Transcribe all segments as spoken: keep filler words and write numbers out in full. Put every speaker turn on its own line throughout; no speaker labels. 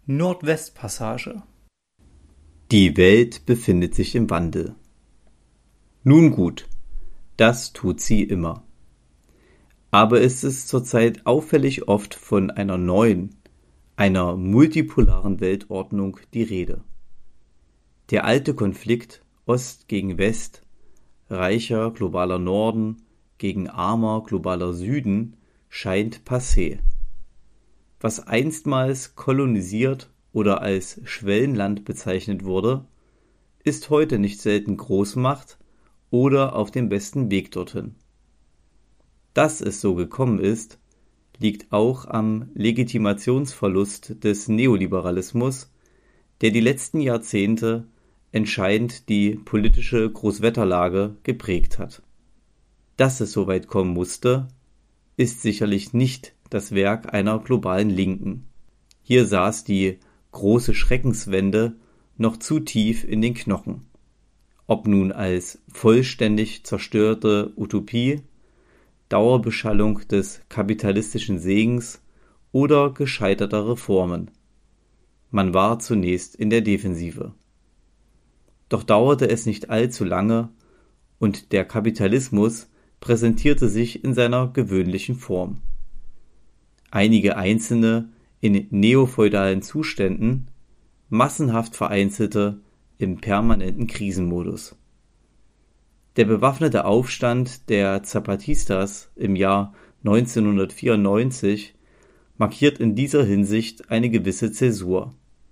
Nordwestpassage.
Die Welt befindet sich im Wandel. Nun gut, das tut sie immer. Aber es ist zurzeit auffällig oft von einer neuen, einer multipolaren Weltordnung die Rede. Der alte Konflikt Ost gegen West, reicher globaler Norden gegen armer globaler Süden scheint passé. Was einstmals kolonisiert oder als Schwellenland bezeichnet wurde, ist heute nicht selten Großmacht oder auf dem besten Weg dorthin. Dass es so gekommen ist, liegt auch am Legitimationsverlust des Neoliberalismus, der die letzten Jahrzehnte entscheidend die politische Großwetterlage geprägt hat. Dass es so weit kommen musste, ist sicherlich nicht das Werk einer globalen Linken. Hier saß die große Schreckenswende noch zu tief in den Knochen. Ob nun als vollständig zerstörte Utopie, Dauerbeschallung des kapitalistischen Segens oder gescheiterter Reformen. Man war zunächst in der Defensive. Doch dauerte es nicht allzu lange und der Kapitalismus präsentierte sich in seiner gewöhnlichen Form. Einige Einzelne in neofeudalen Zuständen, massenhaft Vereinzelte im permanenten Krisenmodus. Der bewaffnete Aufstand der Zapatistas im Jahr neunzehnhundertvierundneunzig markiert in dieser Hinsicht eine gewisse Zäsur.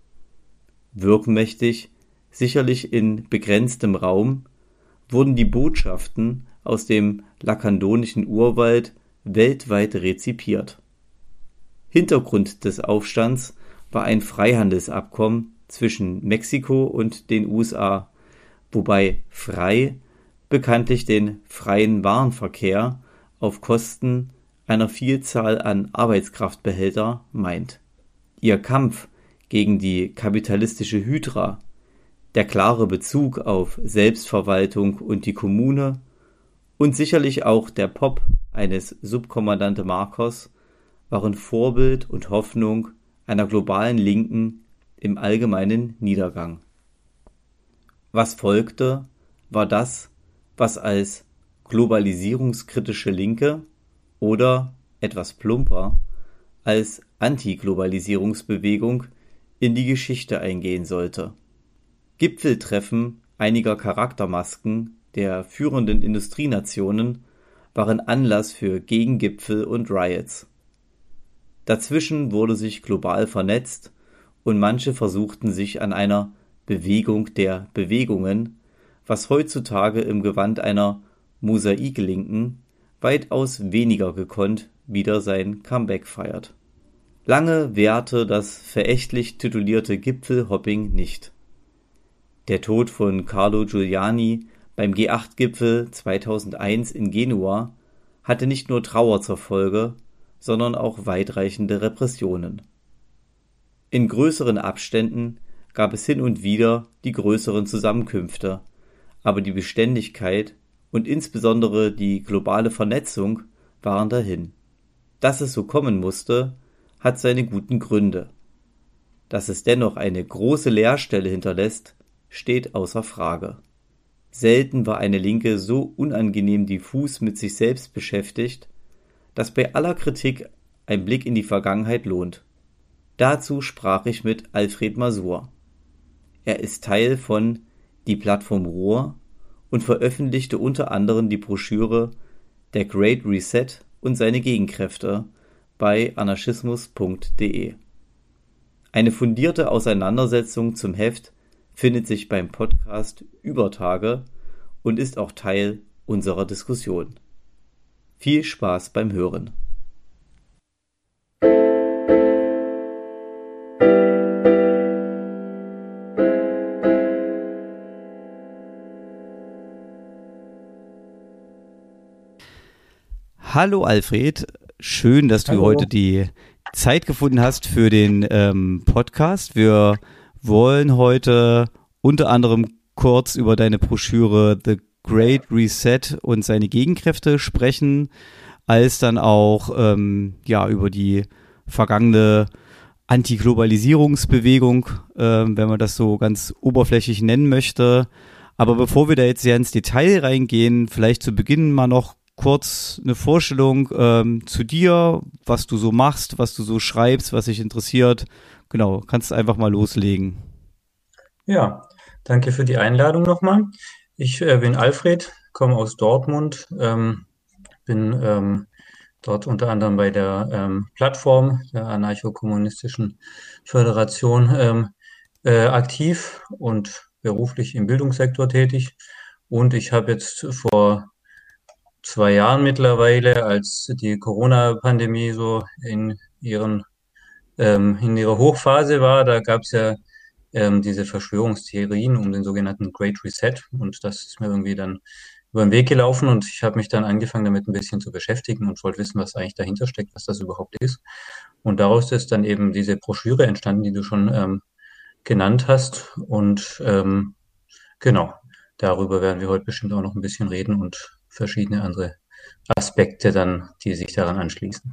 Wirkmächtig, sicherlich in begrenztem Raum, wurden die Botschaften aus dem lakandonischen Urwald weltweit rezipiert. Hintergrund des Aufstands war ein Freihandelsabkommen zwischen Mexiko und den U S A, wobei frei bekanntlich den freien Warenverkehr auf Kosten einer Vielzahl an Arbeitskraftbehälter meint. Ihr Kampf gegen die kapitalistische Hydra, der klare Bezug auf Selbstverwaltung und die Kommune und sicherlich auch der Pop eines Subkommandante Marcos waren Vorbild und Hoffnung einer globalen Linken im allgemeinen Niedergang. Was folgte, war das, was als globalisierungskritische Linke oder, etwas plumper, als Antiglobalisierungsbewegung in die Geschichte eingehen sollte. Gipfeltreffen einiger Charaktermasken der führenden Industrienationen waren Anlass für Gegengipfel und Riots. Dazwischen wurde sich global vernetzt und manche versuchten sich an einer Bewegung der Bewegungen, was heutzutage im Gewand einer Mosaiklinken weitaus weniger gekonnt wieder sein Comeback feiert. Lange währte das verächtlich titulierte Gipfelhopping nicht. Der Tod von Carlo Giuliani beim G acht Gipfel zweitausendeins in Genua hatte nicht nur Trauer zur Folge, sondern auch weitreichende Repressionen. In größeren Abständen gab es hin und wieder die größeren Zusammenkünfte, aber die Beständigkeit und insbesondere die globale Vernetzung waren dahin. Dass es so kommen musste, hat seine guten Gründe. Dass es dennoch eine große Leerstelle hinterlässt, steht außer Frage. Selten war eine Linke so unangenehm diffus mit sich selbst beschäftigt, dass bei aller Kritik ein Blick in die Vergangenheit lohnt. Dazu sprach ich mit Alfred Masur. Er ist Teil von Die Plattform Ruhr und veröffentlichte unter anderem die Broschüre Der Great Reset und seine Gegenkräfte bei anarchismus punkt de. Eine fundierte Auseinandersetzung zum Heft findet sich beim Podcast Übertage und ist auch Teil unserer Diskussion. Viel Spaß beim Hören.
Hallo Alfred, schön, dass du
Hallo.
heute die Zeit gefunden hast für den ähm, Podcast. Wir wollen heute unter anderem kurz über deine Broschüre The Great Reset und seine Gegenkräfte sprechen, als dann auch ähm, ja über die vergangene Anti-Globalisierungsbewegung, äh, wenn man das so ganz oberflächlich nennen möchte. Aber bevor wir da jetzt sehr ins Detail reingehen, vielleicht zu Beginn mal noch kurz eine Vorstellung ähm, zu dir, was du so machst, was du so schreibst, was dich interessiert. Genau, kannst du einfach mal loslegen.
Ja, danke für die Einladung nochmal. Ich äh, bin Alfred, komme aus Dortmund, ähm, bin ähm, dort unter anderem bei der ähm, Plattform der Anarcho-Kommunistischen Föderation ähm, äh, aktiv und beruflich im Bildungssektor tätig. Und ich habe jetzt vor zwei Jahren mittlerweile, als die Corona-Pandemie so in ihren ähm, in ihrer Hochphase war, da gab es ja ähm, diese Verschwörungstheorien um den sogenannten Great Reset und das ist mir irgendwie dann über den Weg gelaufen und ich habe mich dann angefangen damit ein bisschen zu beschäftigen und wollte wissen, was eigentlich dahinter steckt, was das überhaupt ist. Und daraus ist dann eben diese Broschüre entstanden, die du schon ähm, genannt hast und ähm, genau, darüber werden wir heute bestimmt auch noch ein bisschen reden und verschiedene andere Aspekte dann, die sich daran anschließen.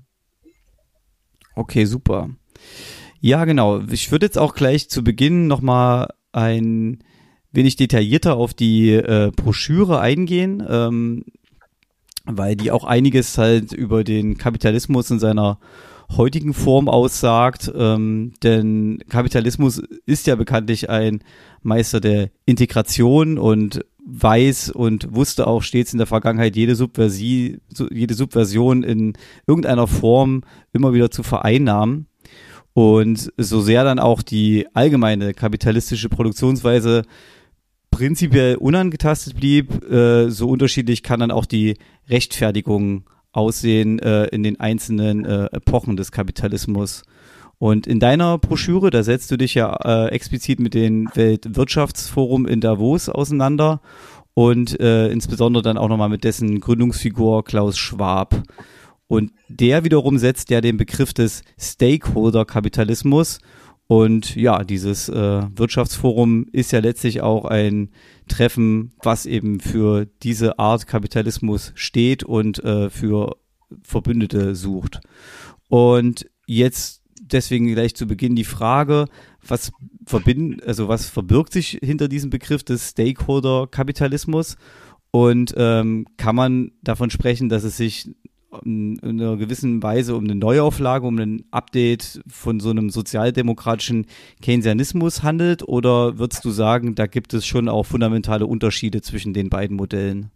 Okay, super. Ja, genau. Ich würde jetzt auch gleich zu Beginn nochmal ein wenig detaillierter auf die äh, Broschüre eingehen, ähm, weil die auch einiges halt über den Kapitalismus in seiner heutigen Form aussagt. Ähm, denn Kapitalismus ist ja bekanntlich ein Meister der Integration und weiß und wusste auch stets in der Vergangenheit jede Subversie, jede Subversion in irgendeiner Form immer wieder zu vereinnahmen. Und so sehr dann auch die allgemeine kapitalistische Produktionsweise prinzipiell unangetastet blieb, äh, so unterschiedlich kann dann auch die Rechtfertigung aussehen äh, in den einzelnen äh, Epochen des Kapitalismus. Und in deiner Broschüre, da setzt du dich ja äh, explizit mit dem Weltwirtschaftsforum in Davos auseinander und äh, insbesondere dann auch nochmal mit dessen Gründungsfigur Klaus Schwab. Und der wiederum setzt ja den Begriff des Stakeholder-Kapitalismus. Und ja, dieses äh, Wirtschaftsforum ist ja letztlich auch ein Treffen, was eben für diese Art Kapitalismus steht und äh, für Verbündete sucht. Und jetzt deswegen gleich zu Beginn die Frage, was verbind, also was verbirgt sich hinter diesem Begriff des Stakeholder-Kapitalismus? Und ähm, kann man davon sprechen, dass es sich in einer gewissen Weise um eine Neuauflage, um ein Update von so einem sozialdemokratischen Keynesianismus handelt? Oder würdest du sagen, da gibt es schon auch fundamentale Unterschiede zwischen den beiden Modellen?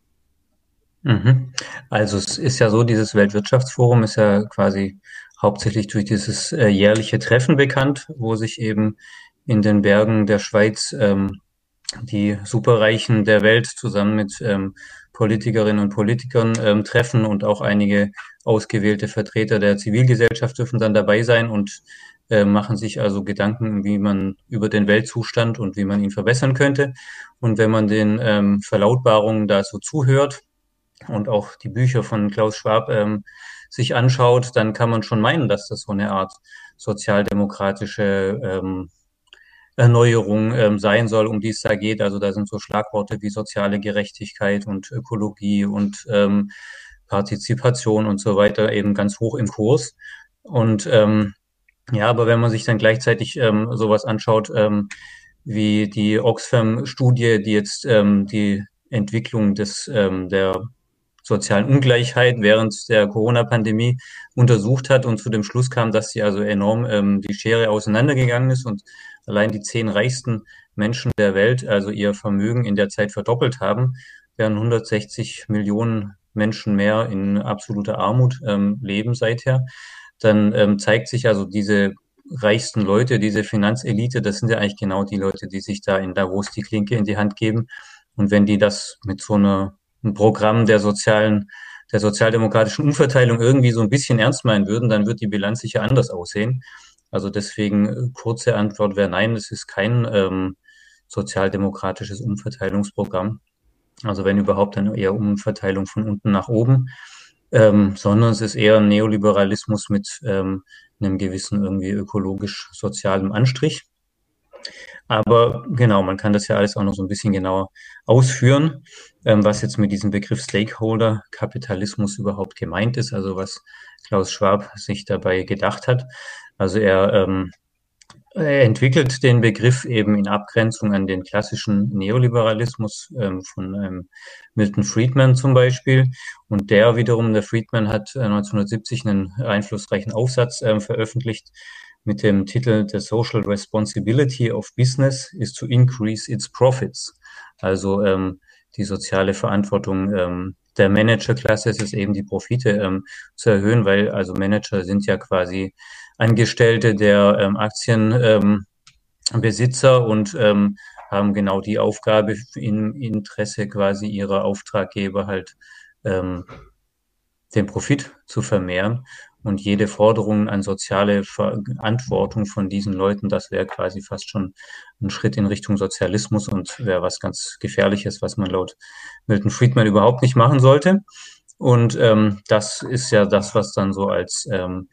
Mhm. Also es ist ja so, dieses Weltwirtschaftsforum ist ja quasi hauptsächlich durch dieses äh, jährliche Treffen bekannt, wo sich eben in den Bergen der Schweiz ähm, die Superreichen der Welt zusammen mit ähm, Politikerinnen und Politikern ähm, treffen und auch einige ausgewählte Vertreter der Zivilgesellschaft dürfen dann dabei sein und äh, machen sich also Gedanken, wie man über den Weltzustand und wie man ihn verbessern könnte. Und wenn man den ähm, Verlautbarungen da so zuhört und auch die Bücher von Klaus Schwab ähm, sich anschaut, dann kann man schon meinen, dass das so eine Art sozialdemokratische ähm, Erneuerung ähm, sein soll, um die es da geht. Also da sind so Schlagworte wie soziale Gerechtigkeit und Ökologie und ähm, Partizipation und so weiter eben ganz hoch im Kurs. Und ähm, ja, aber wenn man sich dann gleichzeitig ähm, sowas anschaut, ähm, wie die Oxfam-Studie, die jetzt ähm, die Entwicklung des ähm, der sozialen Ungleichheit während der Corona-Pandemie untersucht hat und zu dem Schluss kam, dass sie also enorm ähm, die Schere auseinandergegangen ist und allein die zehn reichsten Menschen der Welt, also ihr Vermögen in der Zeit verdoppelt haben, während hundertsechzig Millionen Menschen mehr in absoluter Armut ähm, leben seither, dann ähm, zeigt sich also diese reichsten Leute, diese Finanzelite, das sind ja eigentlich genau die Leute, die sich da in Davos die Klinke in die Hand geben. Und wenn die das mit so einer ein Programm der sozialen, der sozialdemokratischen Umverteilung irgendwie so ein bisschen ernst meinen würden, dann wird die Bilanz sicher anders aussehen. Also deswegen äh, kurze Antwort wäre nein, es ist kein ähm, sozialdemokratisches Umverteilungsprogramm. Also wenn überhaupt, dann eher Umverteilung von unten nach oben, ähm, sondern es ist eher ein Neoliberalismus mit ähm, einem gewissen irgendwie ökologisch-sozialem Anstrich. Aber genau, man kann das ja alles auch noch so ein bisschen genauer ausführen, ähm, was jetzt mit diesem Begriff Stakeholder-Kapitalismus überhaupt gemeint ist, also was Klaus Schwab sich dabei gedacht hat. Also er ähm, er entwickelt den Begriff eben in Abgrenzung an den klassischen Neoliberalismus ähm, von ähm, Milton Friedman zum Beispiel. Und der wiederum, der Friedman hat äh, neunzehnhundertsiebzig einen einflussreichen Aufsatz ähm, veröffentlicht mit dem Titel The Social Responsibility of Business is to Increase its Profits. Also ähm, die soziale Verantwortung ähm, der Managerklasse ist es eben, die Profite ähm, zu erhöhen, weil also Manager sind ja quasi Angestellte der ähm, Aktienbesitzer ähm, und ähm, haben genau die Aufgabe im Interesse quasi ihrer Auftraggeber halt ähm, den Profit zu vermehren. Und jede Forderung an soziale Verantwortung von diesen Leuten, das wäre quasi fast schon ein Schritt in Richtung Sozialismus und wäre was ganz Gefährliches, was man laut Milton Friedman überhaupt nicht machen sollte. Und ähm, das ist ja das, was dann so als ähm,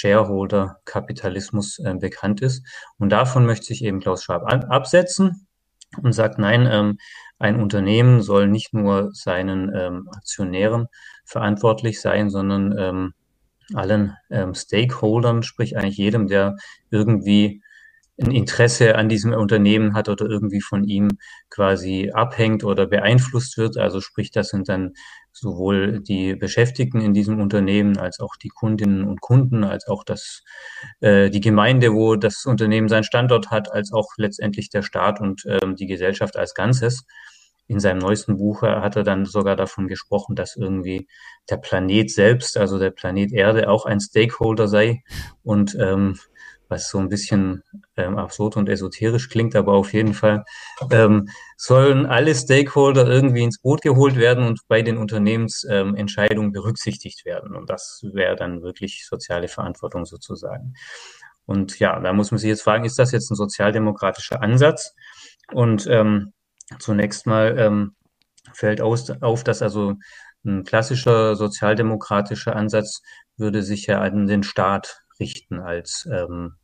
Shareholder-Kapitalismus äh, bekannt ist. Und davon möchte sich eben Klaus Schwab an, absetzen und sagt, nein, ähm, ein Unternehmen soll nicht nur seinen ähm, Aktionären verantwortlich sein, sondern ähm, allen ähm, Stakeholdern, sprich eigentlich jedem, der irgendwie ein Interesse an diesem Unternehmen hat oder irgendwie von ihm quasi abhängt oder beeinflusst wird. Also sprich, das sind dann sowohl die Beschäftigten in diesem Unternehmen als auch die Kundinnen und Kunden, als auch das, äh, die Gemeinde, wo das Unternehmen seinen Standort hat, als auch letztendlich der Staat und ähm, die Gesellschaft als Ganzes. In seinem neuesten Buch hat er dann sogar davon gesprochen, dass irgendwie der Planet selbst, also der Planet Erde, auch ein Stakeholder sei und ähm, was so ein bisschen ähm, absurd und esoterisch klingt, aber auf jeden Fall ähm, sollen alle Stakeholder irgendwie ins Boot geholt werden und bei den Unternehmensentscheidungen ähm, berücksichtigt werden. Und das wäre dann wirklich soziale Verantwortung sozusagen. Und ja, da muss man sich jetzt fragen, ist das jetzt ein sozialdemokratischer Ansatz? Und ähm, zunächst mal ähm, fällt aus, auf, dass also ein klassischer sozialdemokratischer Ansatz würde sich ja an den Staat richten als ähm,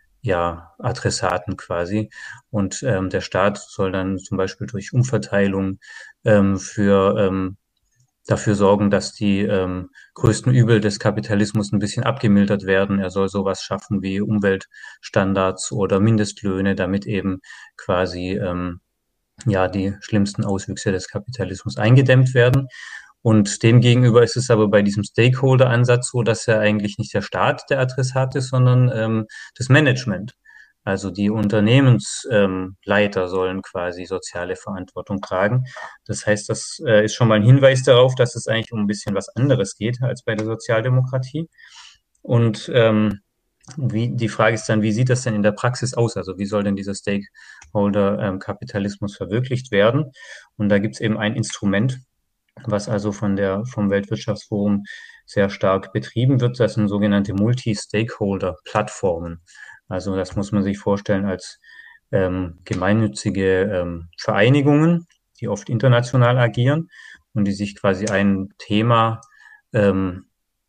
ja, Adressaten quasi. Und ähm, der Staat soll dann zum Beispiel durch Umverteilung ähm, für ähm, dafür sorgen, dass die ähm, größten Übel des Kapitalismus ein bisschen abgemildert werden. Er soll sowas schaffen wie Umweltstandards oder Mindestlöhne, damit eben quasi ähm, ja die schlimmsten Auswüchse des Kapitalismus eingedämmt werden. Und demgegenüber ist es aber bei diesem Stakeholder-Ansatz so, dass ja eigentlich nicht der Staat der Adressat ist, sondern ähm, das Management. Also die Unternehmensleiter ähm, Leiter sollen quasi soziale Verantwortung tragen. Das heißt, das äh, ist schon mal ein Hinweis darauf, dass es eigentlich um ein bisschen was anderes geht als bei der Sozialdemokratie. Und ähm, wie, die Frage ist dann, wie sieht das denn in der Praxis aus? Also wie soll denn dieser Stakeholder-Kapitalismus verwirklicht werden? Und da gibt es eben ein Instrument, was also von der, vom Weltwirtschaftsforum sehr stark betrieben wird. Das sind sogenannte Multi-Stakeholder-Plattformen. Also das muss man sich vorstellen als ähm, gemeinnützige ähm, Vereinigungen, die oft international agieren und die sich quasi ein Thema ähm,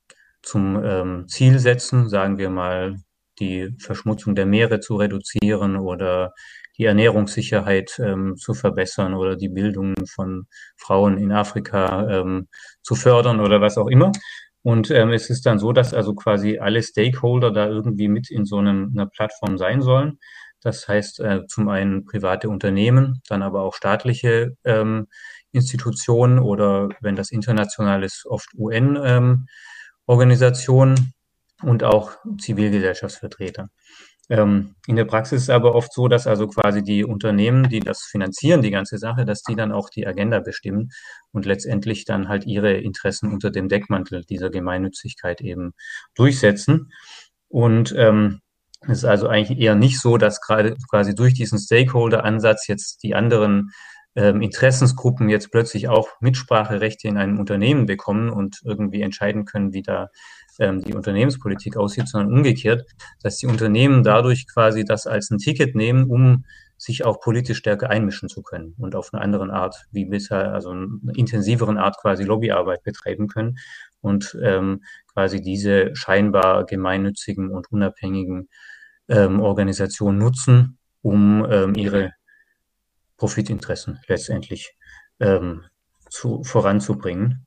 zum ähm, Ziel setzen, sagen wir mal, die Verschmutzung der Meere zu reduzieren oder die Ernährungssicherheit ähm, zu verbessern oder die Bildung von Frauen in Afrika ähm, zu fördern oder was auch immer. Und ähm, es ist dann so, dass also quasi alle Stakeholder da irgendwie mit in so einem, einer Plattform sein sollen. Das heißt äh, zum einen private Unternehmen, dann aber auch staatliche ähm, Institutionen oder wenn das international ist, oft U N ähm, Organisationen und auch Zivilgesellschaftsvertreter. Ähm, in der Praxis ist es aber oft so, dass also quasi die Unternehmen, die das finanzieren, die ganze Sache, dass die dann auch die Agenda bestimmen und letztendlich dann halt ihre Interessen unter dem Deckmantel dieser Gemeinnützigkeit eben durchsetzen. Und ähm, es ist also eigentlich eher nicht so, dass gerade quasi durch diesen Stakeholder-Ansatz jetzt die anderen ähm, Interessensgruppen jetzt plötzlich auch Mitspracherechte in einem Unternehmen bekommen und irgendwie entscheiden können, wie da ähm, die Unternehmenspolitik aussieht, sondern umgekehrt, dass die Unternehmen dadurch quasi das als ein Ticket nehmen, um sich auch politisch stärker einmischen zu können und auf eine andere Art, wie bisher, also eine intensiveren Art quasi Lobbyarbeit betreiben können und ähm, quasi diese scheinbar gemeinnützigen und unabhängigen ähm, Organisationen nutzen, um ähm, ihre Profitinteressen letztendlich ähm, zu, voranzubringen.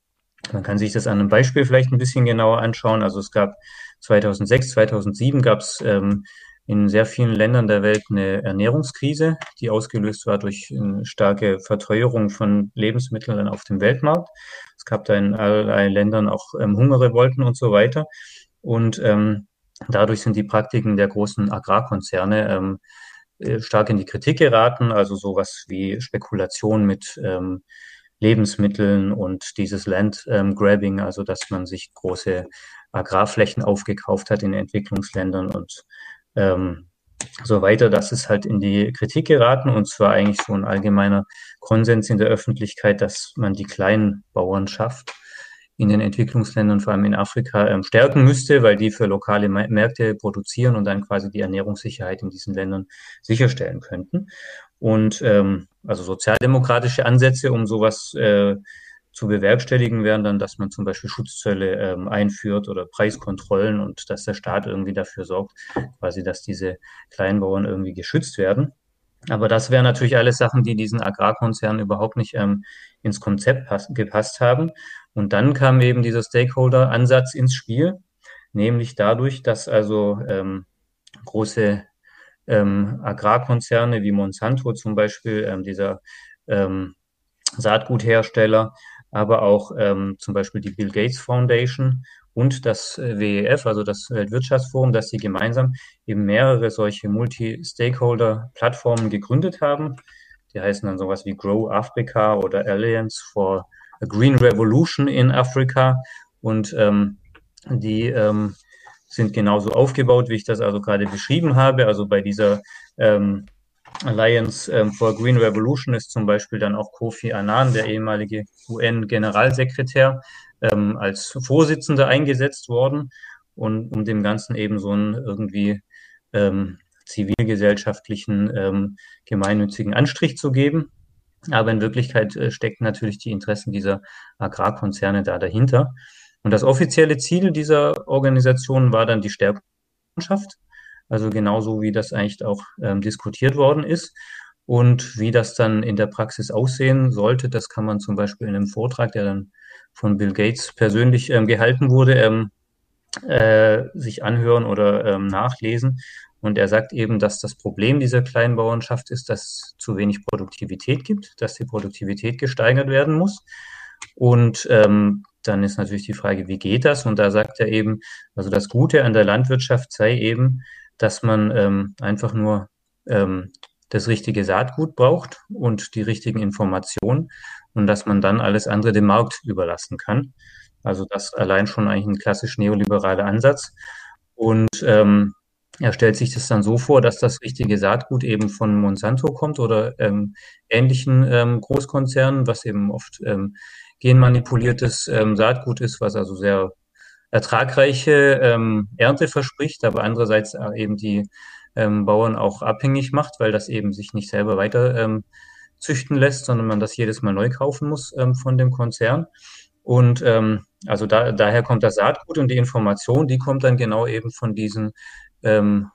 Man kann sich das an einem Beispiel vielleicht ein bisschen genauer anschauen. Also es gab zweitausendsechs, zweitausendsieben gab es ähm, in sehr vielen Ländern der Welt eine Ernährungskrise, die ausgelöst war durch eine starke Verteuerung von Lebensmitteln auf dem Weltmarkt. Es gab da in allerlei Ländern auch ähm, Hungerrevolten und so weiter. Und ähm, dadurch sind die Praktiken der großen Agrarkonzerne ähm, äh, stark in die Kritik geraten. Also sowas wie Spekulation mit ähm, Lebensmitteln und dieses Land-Grabbing, also dass man sich große Agrarflächen aufgekauft hat in Entwicklungsländern und ähm, so weiter. Das ist halt in die Kritik geraten und zwar eigentlich so ein allgemeiner Konsens in der Öffentlichkeit, dass man die kleinen Bauernschaft in den Entwicklungsländern, vor allem in Afrika, ähm, stärken müsste, weil die für lokale Märkte produzieren und dann quasi die Ernährungssicherheit in diesen Ländern sicherstellen könnten. Und ähm, also sozialdemokratische Ansätze, um sowas äh, zu bewerkstelligen, wären dann, dass man zum Beispiel Schutzzölle ähm, einführt oder Preiskontrollen und dass der Staat irgendwie dafür sorgt, quasi, dass diese Kleinbauern irgendwie geschützt werden. Aber das wären natürlich alles Sachen, die diesen Agrarkonzernen überhaupt nicht ähm, ins Konzept gepasst haben. Und dann kam eben dieser Stakeholder-Ansatz ins Spiel, nämlich dadurch, dass also ähm, große ähm, Agrarkonzerne wie Monsanto zum Beispiel, ähm, dieser ähm, Saatguthersteller, aber auch ähm, zum Beispiel die Bill Gates Foundation und das W E F, also das Weltwirtschaftsforum, dass sie gemeinsam eben mehrere solche Multi-Stakeholder-Plattformen gegründet haben. Die heißen dann sowas wie Grow Africa oder Alliance for a Green Revolution in Africa. Und ähm, die ähm, sind genauso aufgebaut, wie ich das also gerade beschrieben habe. Also bei dieser ähm, Alliance ähm, for Green Revolution ist zum Beispiel dann auch Kofi Annan, der ehemalige U N-Generalsekretär, ähm, als Vorsitzender eingesetzt worden und um dem Ganzen eben so einen irgendwie ähm, zivilgesellschaftlichen, ähm, gemeinnützigen Anstrich zu geben. Aber in Wirklichkeit äh, stecken natürlich die Interessen dieser Agrarkonzerne da dahinter. Und das offizielle Ziel dieser Organisation war dann die Stärkung der Landwirtschaft, also genauso wie das eigentlich auch ähm, diskutiert worden ist. Und wie das dann in der Praxis aussehen sollte, das kann man zum Beispiel in einem Vortrag, der dann von Bill Gates persönlich ähm, gehalten wurde, ähm, äh, sich anhören oder ähm, nachlesen. Und er sagt eben, dass das Problem dieser kleinen Bauernschaft ist, dass es zu wenig Produktivität gibt, dass die Produktivität gesteigert werden muss. Und ähm, dann ist natürlich die Frage, wie geht das? Und da sagt er eben, also das Gute an der Landwirtschaft sei eben, dass man ähm, einfach nur ähm, das richtige Saatgut braucht und die richtigen Informationen und dass man dann alles andere dem Markt überlassen kann. Also das allein schon eigentlich ein klassisch neoliberaler Ansatz. Und ähm, er stellt sich das dann so vor, dass das richtige Saatgut eben von Monsanto kommt oder ähm, ähnlichen ähm, Großkonzernen, was eben oft ähm, genmanipuliertes ähm, Saatgut ist, was also sehr ertragreiche ähm, Ernte verspricht, aber andererseits äh, eben die ähm, Bauern auch abhängig macht, weil das eben sich nicht selber weiter ähm, züchten lässt, sondern man das jedes Mal neu kaufen muss ähm, von dem Konzern. Und ähm, also da, daher kommt das Saatgut und die Information, die kommt dann genau eben von diesen ähm,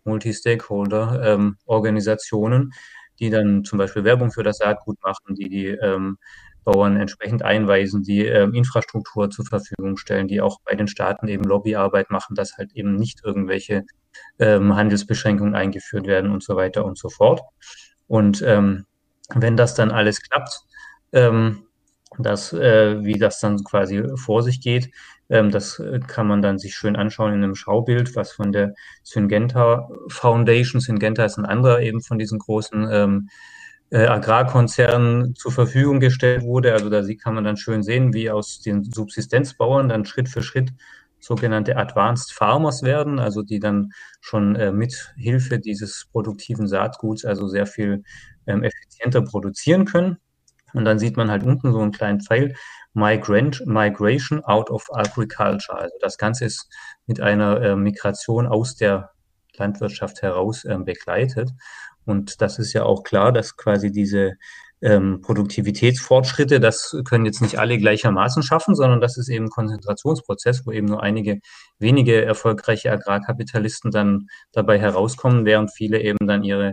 Multi-Stakeholder-Organisationen, die dann zum Beispiel Werbung für das Saatgut machen, die die ähm, Bauern entsprechend einweisen, die ähm, Infrastruktur zur Verfügung stellen, die auch bei den Staaten eben Lobbyarbeit machen, dass halt eben nicht irgendwelche ähm, Handelsbeschränkungen eingeführt werden und so weiter und so fort. Und ähm, wenn das dann alles klappt, ähm, das, äh, wie das dann quasi vor sich geht, ähm, das kann man dann sich schön anschauen in einem Schaubild, was von der Syngenta Foundation, Syngenta ist ein anderer eben von diesen großen ähm, äh, Agrarkonzernen zur Verfügung gestellt wurde. Also da kann man dann schön sehen, wie aus den Subsistenzbauern dann Schritt für Schritt sogenannte Advanced Farmers werden, also die dann schon äh, mit Hilfe dieses produktiven Saatguts also sehr viel ähm, effizienter produzieren können. Und dann sieht man halt unten so einen kleinen Pfeil, Migration out of agriculture. Also das Ganze ist mit einer äh, Migration aus der Landwirtschaft heraus ähm, begleitet. Und das ist ja auch klar, dass quasi diese ähm, Produktivitätsfortschritte, das können jetzt nicht alle gleichermaßen schaffen, sondern das ist eben ein Konzentrationsprozess, wo eben nur einige wenige erfolgreiche Agrarkapitalisten dann dabei herauskommen, während viele eben dann ihre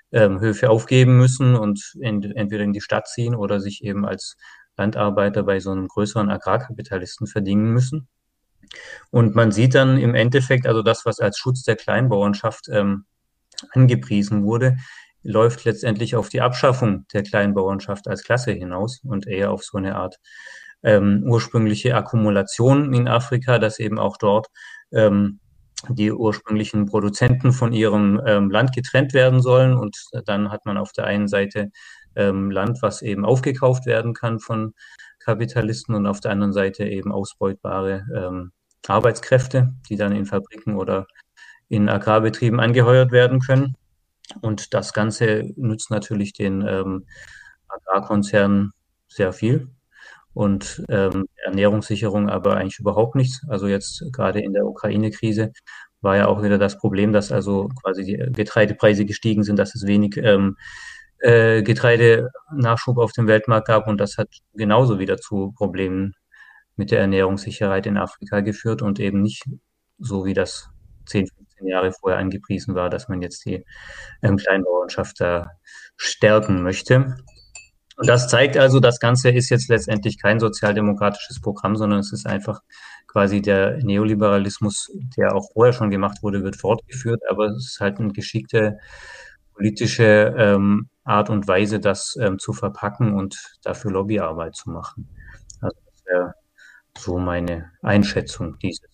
ähm, Höfe aufgeben müssen und in, entweder in die Stadt ziehen oder sich eben als Landarbeiter bei so einem größeren Agrarkapitalisten verdingen müssen. Und man sieht dann im Endeffekt, also das, was als Schutz der Kleinbauernschaft ähm, angepriesen wurde, läuft letztendlich auf die Abschaffung der Kleinbauernschaft als Klasse hinaus und eher auf so eine Art ähm, ursprüngliche Akkumulation in Afrika, dass eben auch dort ähm, die ursprünglichen Produzenten von ihrem ähm, Land getrennt werden sollen. Und dann hat man auf der einen Seite ähm, Land, was eben aufgekauft werden kann von Kapitalisten und auf der anderen Seite eben ausbeutbare ähm, Arbeitskräfte, die dann in Fabriken oder in Agrarbetrieben angeheuert werden können. Und das Ganze nützt natürlich den ähm, Agrarkonzernen sehr viel und ähm, Ernährungssicherung aber eigentlich überhaupt nichts. Also jetzt gerade in der Ukraine-Krise war ja auch wieder das Problem, dass also quasi die Getreidepreise gestiegen sind, dass es wenig ähm, äh, Getreidenachschub auf dem Weltmarkt gab und das hat genauso wieder zu Problemen mit der Ernährungssicherheit in Afrika geführt und eben nicht so, wie das zehn, fünfzehn Jahre vorher angepriesen war, dass man jetzt die ähm, Kleinbauernschaft da stärken möchte. Und das zeigt also, das Ganze ist jetzt letztendlich kein sozialdemokratisches Programm, sondern es ist einfach quasi der Neoliberalismus, der auch vorher schon gemacht wurde, wird fortgeführt, aber es ist halt eine geschickte politische ähm, Art und Weise, das ähm, zu verpacken und dafür Lobbyarbeit zu machen. Also das wäre so meine Einschätzung dieses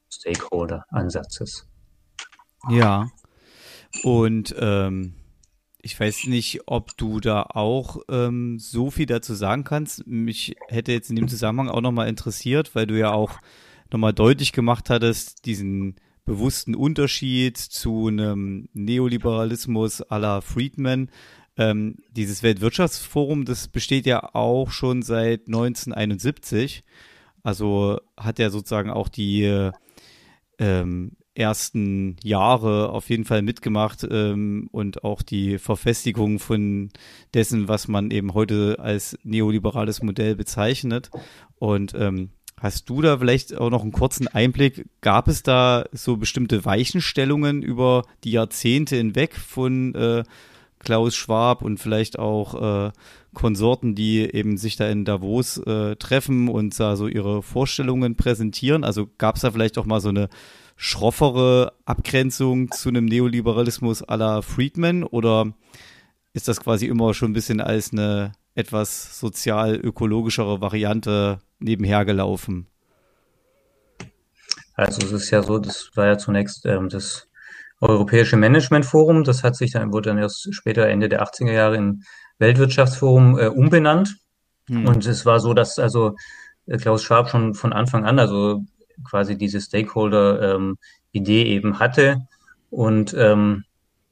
Stakeholder-Ansatzes.
Ja, und ähm, ich weiß nicht, ob du da auch ähm, so viel dazu sagen kannst. Mich hätte jetzt in dem Zusammenhang auch nochmal interessiert, weil du ja auch nochmal deutlich gemacht hattest, diesen bewussten Unterschied zu einem Neoliberalismus à la Friedman. Ähm, dieses Weltwirtschaftsforum, das besteht ja auch schon seit neunzehnhunderteinundsiebzig. Also hat ja sozusagen auch die ähm, ersten Jahre auf jeden Fall mitgemacht ähm, und auch die Verfestigung von dessen, was man eben heute als neoliberales Modell bezeichnet. Und ähm, hast du da vielleicht auch noch einen kurzen Einblick? Gab es da so bestimmte Weichenstellungen über die Jahrzehnte hinweg von äh, Klaus Schwab und vielleicht auch äh, Konsorten, die eben sich da in Davos äh, treffen und da so ihre Vorstellungen präsentieren? Also gab es da vielleicht auch mal so eine schroffere Abgrenzung zu einem Neoliberalismus à la Friedman oder ist das quasi immer schon ein bisschen als eine etwas sozial-ökologischere Variante nebenher gelaufen?
Also es ist ja so, das war ja zunächst ähm, das Europäische Managementforum, das hat sich dann, wurde dann erst später Ende der achtziger Jahre in Weltwirtschaftsforum äh, umbenannt. Hm. Und es war so, dass also äh, Klaus Schwab schon von Anfang an, also quasi diese Stakeholder-Idee ähm, eben hatte und ähm,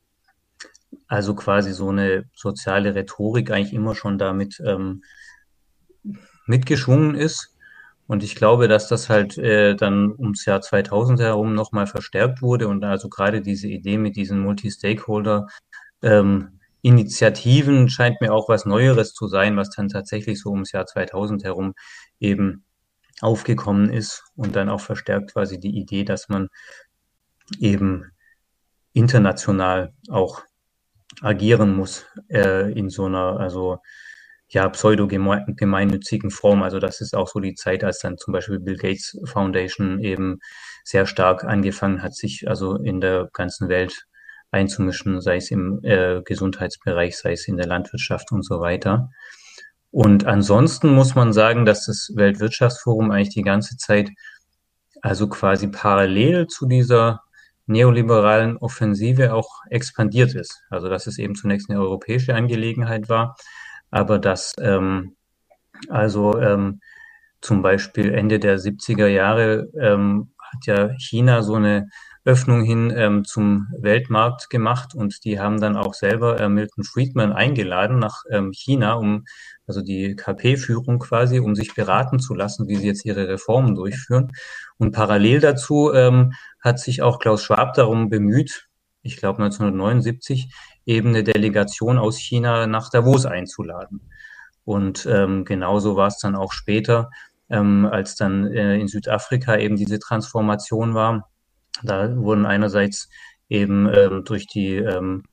also quasi so eine soziale Rhetorik eigentlich immer schon damit ähm, mitgeschwungen ist. Und ich glaube, dass das halt äh, dann ums Jahr zweitausend herum nochmal verstärkt wurde und also gerade diese Idee mit diesen Multi-Stakeholder ähm, Initiativen scheint mir auch was Neueres zu sein, was dann tatsächlich so ums Jahr zweitausend herum eben aufgekommen ist und dann auch verstärkt quasi die Idee, dass man eben international auch agieren muss äh, in so einer, also ja, pseudo-gemeinnützigen Form. Also das ist auch so die Zeit, als dann zum Beispiel Bill Gates Foundation eben sehr stark angefangen hat, sich also in der ganzen Welt einzumischen, sei es im äh, Gesundheitsbereich, sei es in der Landwirtschaft und so weiter. Und ansonsten muss man sagen, dass das Weltwirtschaftsforum eigentlich die ganze Zeit also quasi parallel zu dieser neoliberalen Offensive auch expandiert ist. Also dass es eben zunächst eine europäische Angelegenheit war, aber dass ähm, also ähm, zum Beispiel Ende der siebziger Jahre ähm, hat ja China so eine Öffnung hin ähm, zum Weltmarkt gemacht und die haben dann auch selber äh, Milton Friedman eingeladen nach ähm, China, um also die K P-Führung quasi, um sich beraten zu lassen, wie sie jetzt ihre Reformen durchführen. Und parallel dazu ähm, hat sich auch Klaus Schwab darum bemüht, ich glaube neunzehnhundertneunundsiebzig, eben eine Delegation aus China nach Davos einzuladen. Und ähm, genauso war es dann auch später, ähm, als dann äh, in Südafrika eben diese Transformation war. Da wurden einerseits eben ähm, durch die ähm,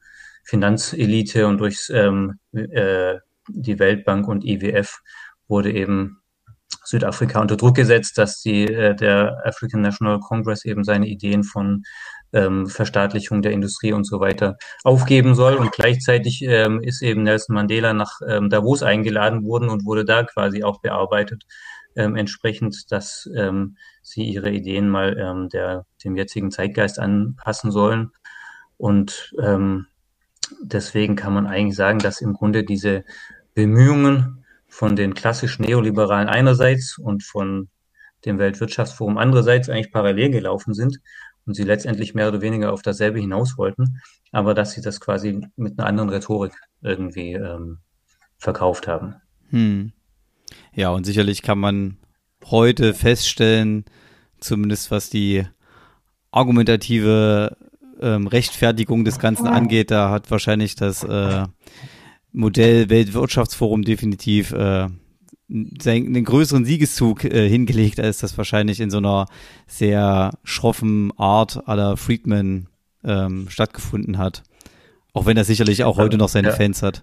Finanzelite und durch ähm, äh, die Weltbank und I W F wurde eben Südafrika unter Druck gesetzt, dass die, äh, der African National Congress eben seine Ideen von ähm, Verstaatlichung der Industrie und so weiter aufgeben soll. Und gleichzeitig ähm, ist eben Nelson Mandela nach ähm, Davos eingeladen worden und wurde da quasi auch bearbeitet, ähm, entsprechend, dass ähm, sie ihre Ideen mal ähm, der, dem jetzigen Zeitgeist anpassen sollen. Und ähm, deswegen kann man eigentlich sagen, dass im Grunde diese Bemühungen von den klassischen Neoliberalen einerseits und von dem Weltwirtschaftsforum andererseits eigentlich parallel gelaufen sind und sie letztendlich mehr oder weniger auf dasselbe hinaus wollten, aber dass sie das quasi mit einer anderen Rhetorik irgendwie ähm, verkauft haben.
Hm. Ja, und sicherlich kann man heute feststellen, zumindest was die argumentative ähm, Rechtfertigung des Ganzen angeht, da hat wahrscheinlich das äh, Modell Weltwirtschaftsforum definitiv äh, seinen, einen größeren Siegeszug äh, hingelegt, als das wahrscheinlich in so einer sehr schroffen Art à la Friedman ähm, stattgefunden hat. Auch wenn er sicherlich auch heute noch seine
Ja.
Fans hat.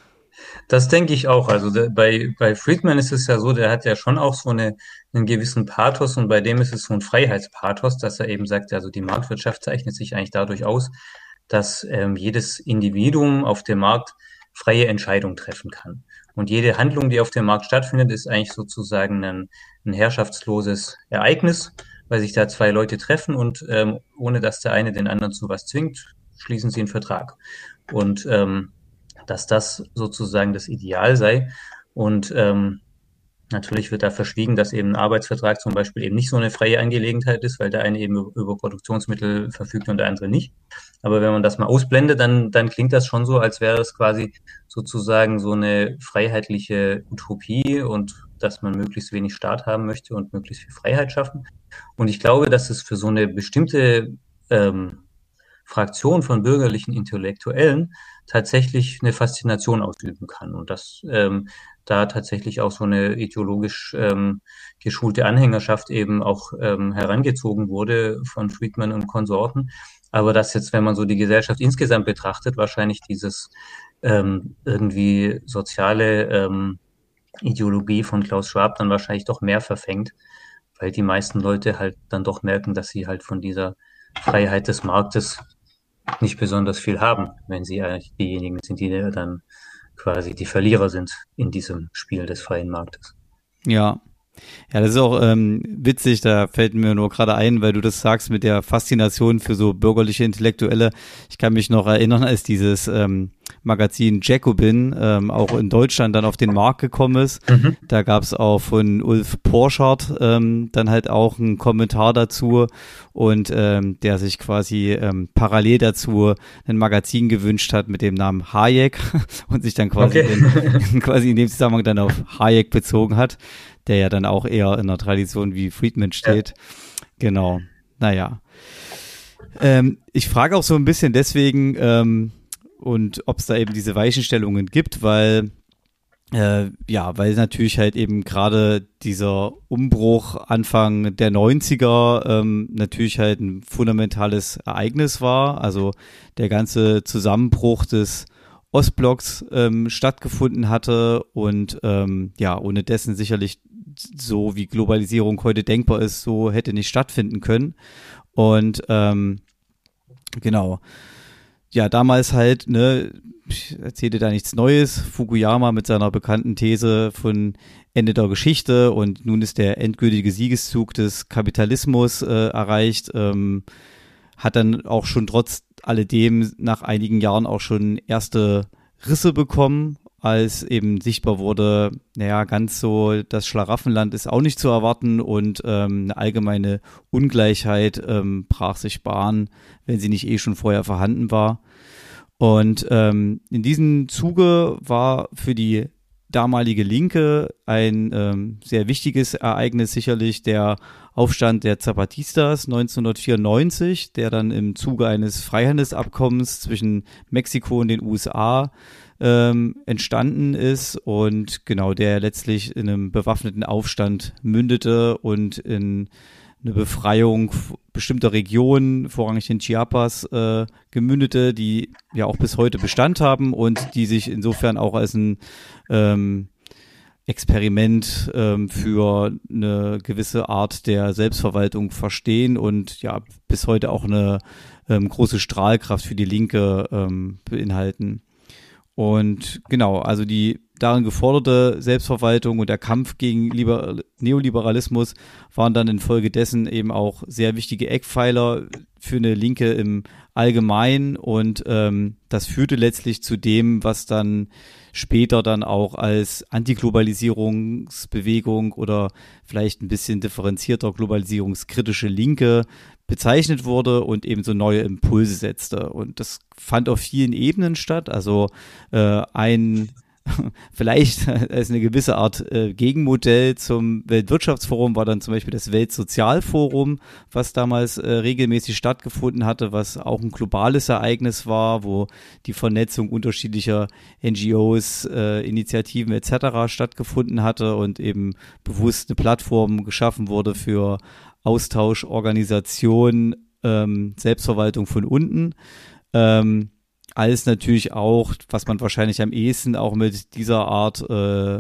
Das denke ich auch. Also der, bei, bei Friedman ist es ja so, der hat ja schon auch so eine, einen gewissen Pathos und bei dem ist es so ein Freiheitspathos, dass er eben sagt, also die Marktwirtschaft zeichnet sich eigentlich dadurch aus, dass ähm, jedes Individuum auf dem Markt freie Entscheidungen treffen kann. Und jede Handlung, die auf dem Markt stattfindet, ist eigentlich sozusagen ein, ein herrschaftsloses Ereignis, weil sich da zwei Leute treffen und ähm, ohne dass der eine den anderen zu was zwingt, schließen sie einen Vertrag. Und ähm, dass das sozusagen das Ideal sei. Und ähm, natürlich wird da verschwiegen, dass eben ein Arbeitsvertrag zum Beispiel eben nicht so eine freie Angelegenheit ist, weil der eine eben über Produktionsmittel verfügt und der andere nicht. Aber wenn man das mal ausblendet, dann, dann klingt das schon so, als wäre es quasi sozusagen so eine freiheitliche Utopie und dass man möglichst wenig Staat haben möchte und möglichst viel Freiheit schaffen. Und ich glaube, dass es für so eine bestimmte ähm, Fraktion von bürgerlichen Intellektuellen tatsächlich eine Faszination ausüben kann und dass ähm, da tatsächlich auch so eine ideologisch ähm, geschulte Anhängerschaft eben auch ähm, herangezogen wurde von Friedman und Konsorten. Aber dass jetzt, wenn man so die Gesellschaft insgesamt betrachtet, wahrscheinlich dieses ähm, irgendwie soziale ähm, Ideologie von Klaus Schwab dann wahrscheinlich doch mehr verfängt, weil die meisten Leute halt dann doch merken, dass sie halt von dieser Freiheit des Marktes nicht besonders viel haben, wenn sie eigentlich diejenigen sind, die dann quasi die Verlierer sind in diesem Spiel des freien Marktes.
Ja. Ja, das ist auch ähm, witzig, da fällt mir nur gerade ein, weil du das sagst mit der Faszination für so bürgerliche Intellektuelle. Ich kann mich noch erinnern, als dieses ähm, Magazin Jacobin ähm, auch in Deutschland dann auf den Markt gekommen ist. Mhm. Da gab es auch von Ulf Porschardt ähm, dann halt auch einen Kommentar dazu und ähm, der sich quasi ähm, parallel dazu ein Magazin gewünscht hat mit dem Namen Hayek und sich dann quasi, okay. in, quasi in dem Zusammenhang dann auf Hayek bezogen hat, der ja dann auch eher in einer Tradition wie Friedman steht. Ja. Genau, naja. Ähm, ich frage auch so ein bisschen deswegen, ähm, und ob es da eben diese Weichenstellungen gibt, weil äh, ja, weil natürlich halt eben gerade dieser Umbruch Anfang der neunziger ähm, natürlich halt ein fundamentales Ereignis war. Also der ganze Zusammenbruch des Ostblocks ähm, stattgefunden hatte und ähm, ja, ohne dessen sicherlich so wie Globalisierung heute denkbar ist, so hätte nicht stattfinden können. Und ähm, genau, ja, damals halt, ne, ich erzähle da nichts Neues, Fukuyama mit seiner bekannten These von Ende der Geschichte und nun ist der endgültige Siegeszug des Kapitalismus äh, erreicht, ähm, hat dann auch schon trotz alledem nach einigen Jahren auch schon erste Risse bekommen, als eben sichtbar wurde, naja, ganz so das Schlaraffenland ist auch nicht zu erwarten und ähm, eine allgemeine Ungleichheit ähm, brach sich Bahn, wenn sie nicht eh schon vorher vorhanden war. Und ähm, in diesem Zuge war für die damalige Linke ein ähm, sehr wichtiges Ereignis sicherlich der Aufstand der Zapatistas neunzehnhundertvierundneunzig, der dann im Zuge eines Freihandelsabkommens zwischen Mexiko und den U S A ähm, entstanden ist und genau der letztlich in einem bewaffneten Aufstand mündete und in eine Befreiung bestimmter Regionen, vorrangig in Chiapas, äh, gemündete, die ja auch bis heute Bestand haben und die sich insofern auch als ein ähm, Experiment ähm, für eine gewisse Art der Selbstverwaltung verstehen und ja bis heute auch eine ähm, große Strahlkraft für die Linke ähm, beinhalten. Und genau, also die darin geforderte Selbstverwaltung und der Kampf gegen Liber- Neoliberalismus waren dann infolgedessen eben auch sehr wichtige Eckpfeiler für eine Linke im Allgemeinen und ähm, das führte letztlich zu dem, was dann später dann auch als Antiglobalisierungsbewegung oder vielleicht ein bisschen differenzierter globalisierungskritische Linke bezeichnet wurde und eben so neue Impulse setzte. Und das fand auf vielen Ebenen statt. Also äh, ein vielleicht als eine gewisse Art äh, Gegenmodell zum Weltwirtschaftsforum war dann zum Beispiel das Weltsozialforum, was damals äh, regelmäßig stattgefunden hatte, was auch ein globales Ereignis war, wo die Vernetzung unterschiedlicher N G Os, äh, Initiativen et cetera stattgefunden hatte und eben bewusst eine Plattform geschaffen wurde für Austausch, Organisation, ähm, Selbstverwaltung von unten. Ähm, alles natürlich auch, was man wahrscheinlich am ehesten auch mit dieser Art äh,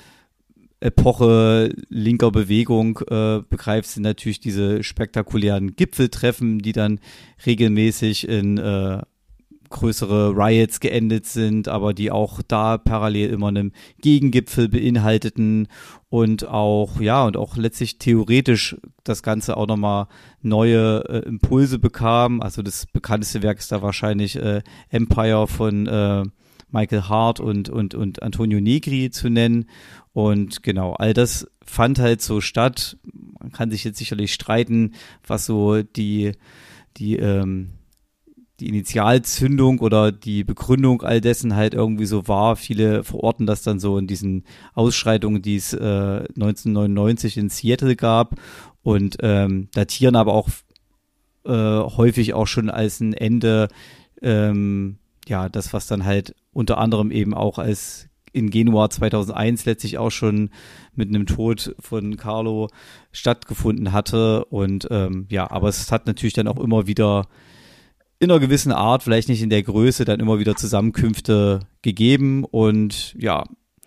Epoche linker Bewegung äh, begreift, sind natürlich diese spektakulären Gipfeltreffen, die dann regelmäßig in äh, größere Riots geendet sind, aber die auch da parallel immer einen Gegengipfel beinhalteten und auch, ja, und auch letztlich theoretisch das Ganze auch nochmal neue äh, Impulse bekam. Also das bekannteste Werk ist da wahrscheinlich äh, Empire von äh, Michael Hart und, und, und Antonio Negri zu nennen. Und genau, all das fand halt so statt. Man kann sich jetzt sicherlich streiten, was so die, die, ähm, die Initialzündung oder die Begründung all dessen halt irgendwie so war. Viele verorten das dann so in diesen Ausschreitungen, die es äh, neunzehnhundertneunundneunzig in Seattle gab und ähm, datieren aber auch äh, häufig auch schon als ein Ende, ähm, ja, das, was dann halt unter anderem eben auch als in Genua zweitausendeins letztlich auch schon mit einem Tod von Carlo stattgefunden hatte und ähm, ja, aber es hat natürlich dann auch immer wieder in einer gewissen Art, vielleicht nicht in der Größe, dann immer wieder Zusammenkünfte gegeben und ja,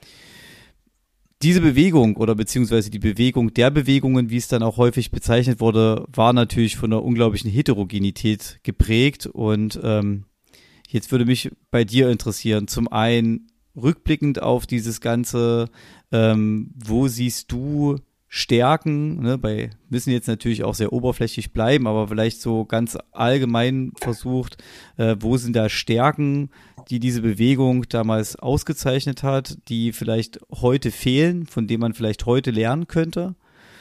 diese Bewegung oder beziehungsweise die Bewegung der Bewegungen, wie es dann auch häufig bezeichnet wurde, war natürlich von einer unglaublichen Heterogenität geprägt und ähm, jetzt würde mich bei dir interessieren, zum einen rückblickend auf dieses Ganze, ähm, wo siehst du Stärken, ne, bei müssen jetzt natürlich auch sehr oberflächlich bleiben, aber vielleicht so ganz allgemein versucht, äh, wo sind da Stärken, die diese Bewegung damals ausgezeichnet hat, die vielleicht heute fehlen, von denen man vielleicht heute lernen könnte.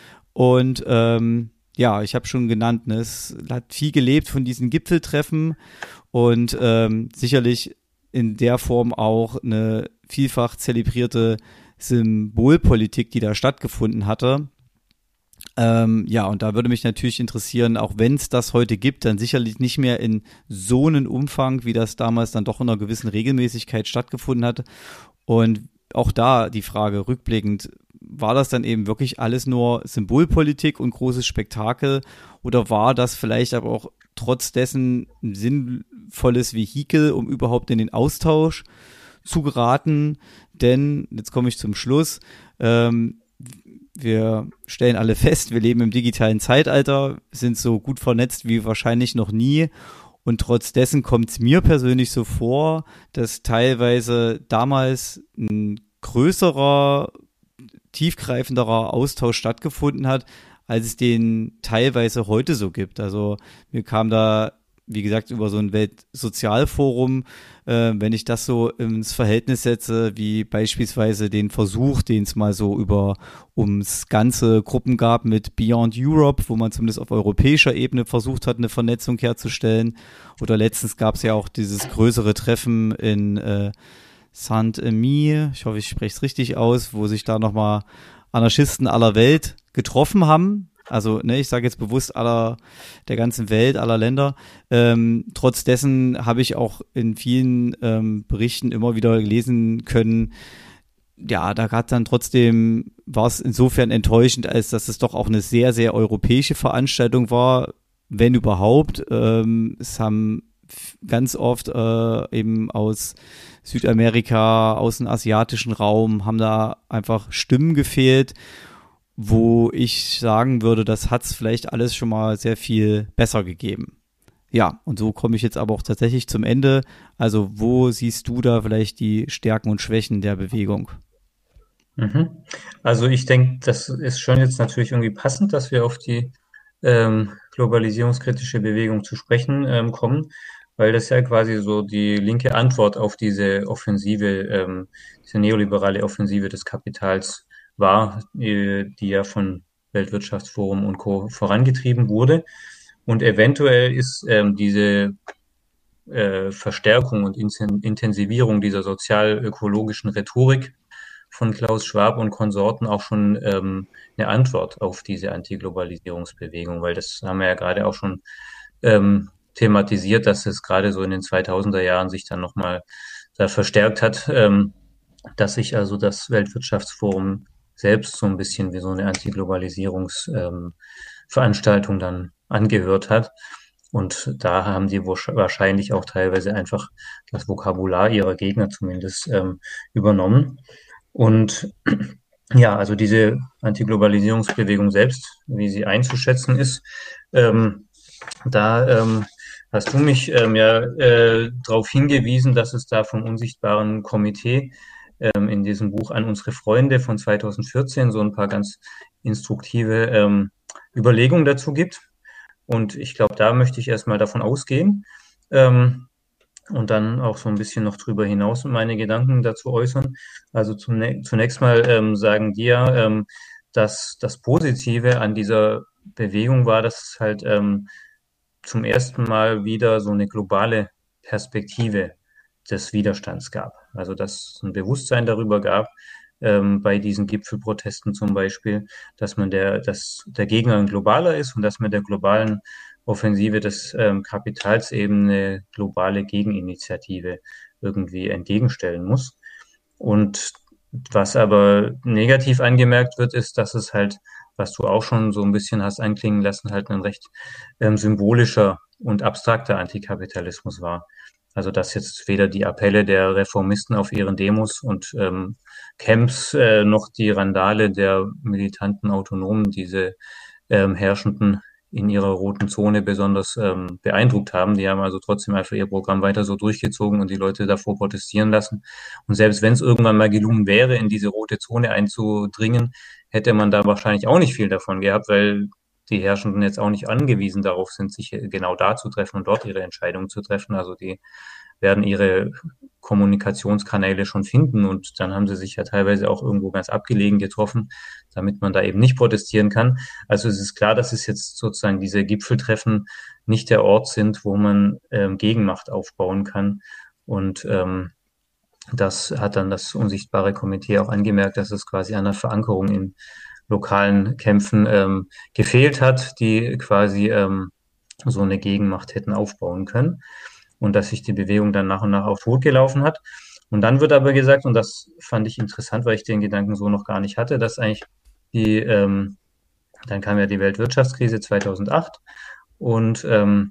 Und ähm, ja, ich habe schon genannt, ne, es hat viel gelebt von diesen Gipfeltreffen und ähm, sicherlich in der Form auch eine vielfach zelebrierte Symbolpolitik, die da stattgefunden hatte. Ähm, ja, und da würde mich natürlich interessieren, auch wenn es das heute gibt, dann sicherlich nicht mehr in so einem Umfang, wie das damals dann doch in einer gewissen Regelmäßigkeit stattgefunden hat. Und auch da die Frage rückblickend, war das dann eben wirklich alles nur Symbolpolitik und großes Spektakel oder war das vielleicht aber auch trotz dessen ein sinnvolles Vehikel, um überhaupt in den Austausch zu geraten? Denn, jetzt komme ich zum Schluss, ähm, wir stellen alle fest, wir leben im digitalen Zeitalter, sind so gut vernetzt wie wahrscheinlich noch nie und trotz dessen kommt es mir persönlich so vor, dass teilweise damals ein größerer, tiefgreifenderer Austausch stattgefunden hat, als es den teilweise heute so gibt. Also mir kam da, wie gesagt, über so ein Weltsozialforum, äh, wenn ich das so ins Verhältnis setze, wie beispielsweise den Versuch, den es mal so über ums ganze Gruppen gab mit Beyond Europe, wo man zumindest auf europäischer Ebene versucht hat, eine Vernetzung herzustellen. Oder letztens gab es ja auch dieses größere Treffen in äh, Saint-Emy, ich hoffe, ich spreche es richtig aus, wo sich da nochmal Anarchisten aller Welt getroffen haben. Also, ne, ich sage jetzt bewusst aller der ganzen Welt, aller Länder. Ähm, trotz dessen habe ich auch in vielen ähm, Berichten immer wieder lesen können, ja, da hat dann trotzdem, war es insofern enttäuschend, als dass es doch auch eine sehr, sehr europäische Veranstaltung war, wenn überhaupt. Ähm, es haben ganz oft äh, eben aus Südamerika, aus dem asiatischen Raum, haben da einfach Stimmen gefehlt, wo ich sagen würde, das hat es vielleicht alles schon mal sehr viel besser gegeben. Ja, und so komme ich jetzt aber auch tatsächlich zum Ende. Also wo siehst du da vielleicht die Stärken und Schwächen der Bewegung?
Mhm. Also ich denke, das ist schon jetzt natürlich irgendwie passend, dass wir auf die ähm, globalisierungskritische Bewegung zu sprechen ähm, kommen, weil das ja quasi so die linke Antwort auf diese Offensive, ähm, diese neoliberale Offensive des Kapitals war, äh, die ja von Weltwirtschaftsforum und Co. vorangetrieben wurde. Und eventuell ist ähm, diese äh, Verstärkung und Intensivierung dieser sozial-ökologischen Rhetorik von Klaus Schwab und Konsorten auch schon ähm, eine Antwort auf diese Antiglobalisierungsbewegung, weil das haben wir ja gerade auch schon ähm, thematisiert, dass es gerade so in den zweitausender Jahren sich dann nochmal da verstärkt hat, ähm, dass sich also das Weltwirtschaftsforum selbst so ein bisschen wie so eine Antiglobalisierungsveranstaltung ähm, dann angehört hat. Und da haben die wahrscheinlich auch teilweise einfach das Vokabular ihrer Gegner zumindest ähm, übernommen. Und ja, also diese Antiglobalisierungsbewegung selbst, wie sie einzuschätzen ist, ähm, da ähm, hast du mich ähm, ja äh, darauf hingewiesen, dass es da vom unsichtbaren Komitee ähm, in diesem Buch an unsere Freunde von zweitausendvierzehn so ein paar ganz instruktive ähm, Überlegungen dazu gibt. Und ich glaube, da möchte ich erstmal davon ausgehen ähm, und dann auch so ein bisschen noch drüber hinaus meine Gedanken dazu äußern. Also zum, zunächst mal ähm, sagen die ja, ähm, dass das Positive an dieser Bewegung war, dass es halt ähm, zum ersten Mal wieder so eine globale Perspektive des Widerstands gab. Also dass es ein Bewusstsein darüber gab, ähm, bei diesen Gipfelprotesten zum Beispiel, dass man der, dass der Gegner ein globaler ist und dass man der globalen Offensive des ähm, Kapitals eben eine globale Gegeninitiative irgendwie entgegenstellen muss. Und was aber negativ angemerkt wird, ist, dass es halt, was du auch schon so ein bisschen hast einklingen lassen, halt ein recht ähm, symbolischer und abstrakter Antikapitalismus war. Also dass jetzt weder die Appelle der Reformisten auf ihren Demos und ähm, Camps äh, noch die Randale der militanten Autonomen diese ähm, Herrschenden in ihrer roten Zone besonders ähm, beeindruckt haben. Die haben also trotzdem einfach ihr Programm weiter so durchgezogen und die Leute davor protestieren lassen. Und selbst wenn es irgendwann mal gelungen wäre, in diese rote Zone einzudringen, hätte man da wahrscheinlich auch nicht viel davon gehabt, weil die Herrschenden jetzt auch nicht angewiesen darauf sind, sich genau da zu treffen und dort ihre Entscheidungen zu treffen. Also die werden ihre Kommunikationskanäle schon finden und dann haben sie sich ja teilweise auch irgendwo ganz abgelegen getroffen, damit man da eben nicht protestieren kann. Also es ist klar, dass es jetzt sozusagen diese Gipfeltreffen nicht der Ort sind, wo man ähm, Gegenmacht aufbauen kann. Und ähm, das hat dann das unsichtbare Komitee auch angemerkt, dass es quasi an der Verankerung in lokalen Kämpfen ähm, gefehlt hat, die quasi ähm, so eine Gegenmacht hätten aufbauen können und dass sich die Bewegung dann nach und nach auch totgelaufen hat. Und dann wird aber gesagt, und das fand ich interessant, weil ich den Gedanken so noch gar nicht hatte, dass eigentlich die, ähm, dann kam ja die Weltwirtschaftskrise zweitausendacht und ähm,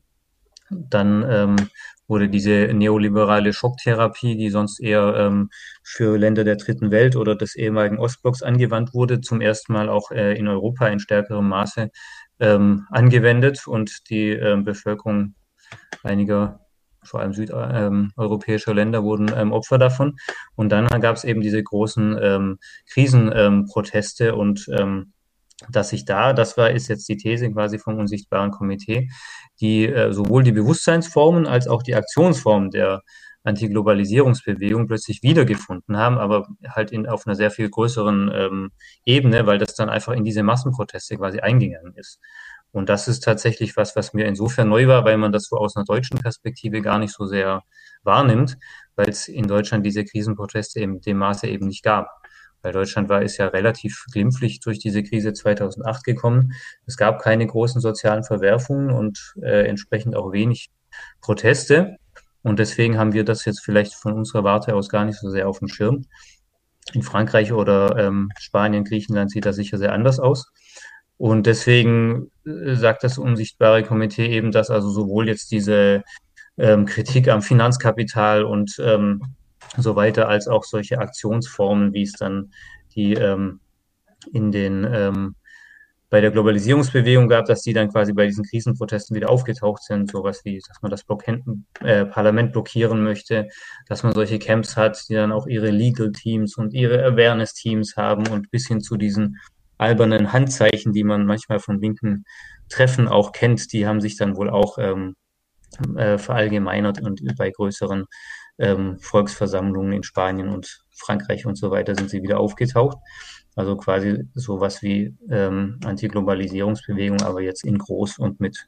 dann ähm, wurde diese neoliberale Schocktherapie, die sonst eher ähm, für Länder der dritten Welt oder des ehemaligen Ostblocks angewandt wurde, zum ersten Mal auch äh, in Europa in stärkerem Maße ähm, angewendet und die ähm, Bevölkerung einiger, vor allem südeuropäischer Länder, wurden ähm, Opfer davon. Und dann gab es eben diese großen ähm, Krisenproteste ähm, und ähm, dass sich da, das war, ist jetzt die These quasi vom unsichtbaren Komitee, die äh, sowohl die Bewusstseinsformen als auch die Aktionsformen der Antiglobalisierungsbewegung plötzlich wiedergefunden haben, aber halt in, auf einer sehr viel größeren ähm, Ebene, weil das dann einfach in diese Massenproteste quasi eingegangen ist. Und das ist tatsächlich was, was mir insofern neu war, weil man das so aus einer deutschen Perspektive gar nicht so sehr wahrnimmt, weil es in Deutschland diese Krisenproteste in dem Maße eben nicht gab. Weil Deutschland war, ist ja relativ glimpflich durch diese Krise zweitausendacht gekommen. Es gab keine großen sozialen Verwerfungen und äh, entsprechend auch wenig Proteste. Und deswegen haben wir das jetzt vielleicht von unserer Warte aus gar nicht so sehr auf dem Schirm. in Frankreich oder ähm, Spanien, Griechenland sieht das sicher sehr anders aus. Und deswegen äh, sagt das unsichtbare Komitee eben, dass also sowohl jetzt diese ähm, Kritik am Finanzkapital und ähm, so weiter, als auch solche Aktionsformen, wie es dann die ähm, in den ähm, bei der Globalisierungsbewegung gab, dass die dann quasi bei diesen Krisenprotesten wieder aufgetaucht sind, sowas wie, dass man das Block äh, Parlament blockieren möchte, dass man solche Camps hat, die dann auch ihre Legal Teams und ihre Awareness Teams haben und bis hin zu diesen albernen Handzeichen, die man manchmal von linken Treffen auch kennt, die haben sich dann wohl auch ähm, äh, verallgemeinert und bei größeren ähm, Volksversammlungen in Spanien und Frankreich und so weiter sind sie wieder aufgetaucht. Also quasi sowas wie ähm, Antiglobalisierungsbewegung, aber jetzt in groß und mit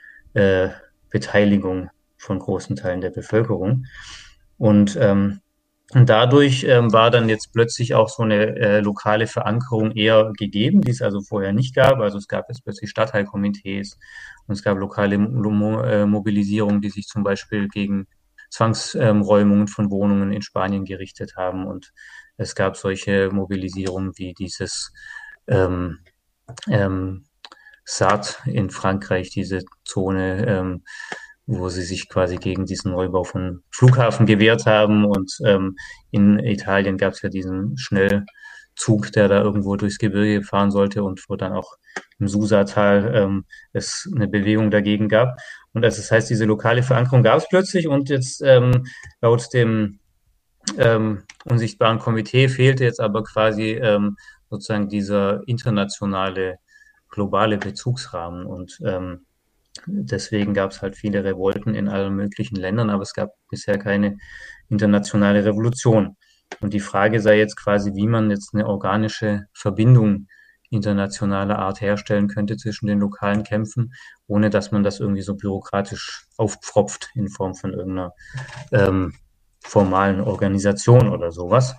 äh, Beteiligung von großen Teilen der Bevölkerung. Und, ähm, und dadurch ähm, war dann jetzt plötzlich auch so eine äh, lokale Verankerung eher gegeben, die es also vorher nicht gab. Also es gab jetzt plötzlich Stadtteilkomitees und es gab lokale Mo äh, Mobilisierungen, die sich zum Beispiel gegen Zwangsräumungen von Wohnungen in Spanien gerichtet haben. Und es gab solche Mobilisierungen wie dieses ähm, ähm, Sarthe in Frankreich, diese Zone, ähm, wo sie sich quasi gegen diesen Neubau von Flughafen gewehrt haben. Und ähm, in Italien gab es ja diesen Schnellzug, der da irgendwo durchs Gebirge fahren sollte und wo dann auch im Susatal ähm, es eine Bewegung dagegen gab. Und das heißt, diese lokale Verankerung gab es plötzlich und jetzt ähm, laut dem ähm, unsichtbaren Komitee fehlte jetzt aber quasi ähm, sozusagen dieser internationale, globale Bezugsrahmen und ähm, deswegen gab es halt viele Revolten in allen möglichen Ländern, aber es gab bisher keine internationale Revolution. Und die Frage sei jetzt quasi, wie man jetzt eine organische Verbindung internationaler Art herstellen könnte zwischen den lokalen Kämpfen, ohne dass man das irgendwie so bürokratisch aufpfropft in Form von irgendeiner ähm, formalen Organisation oder sowas.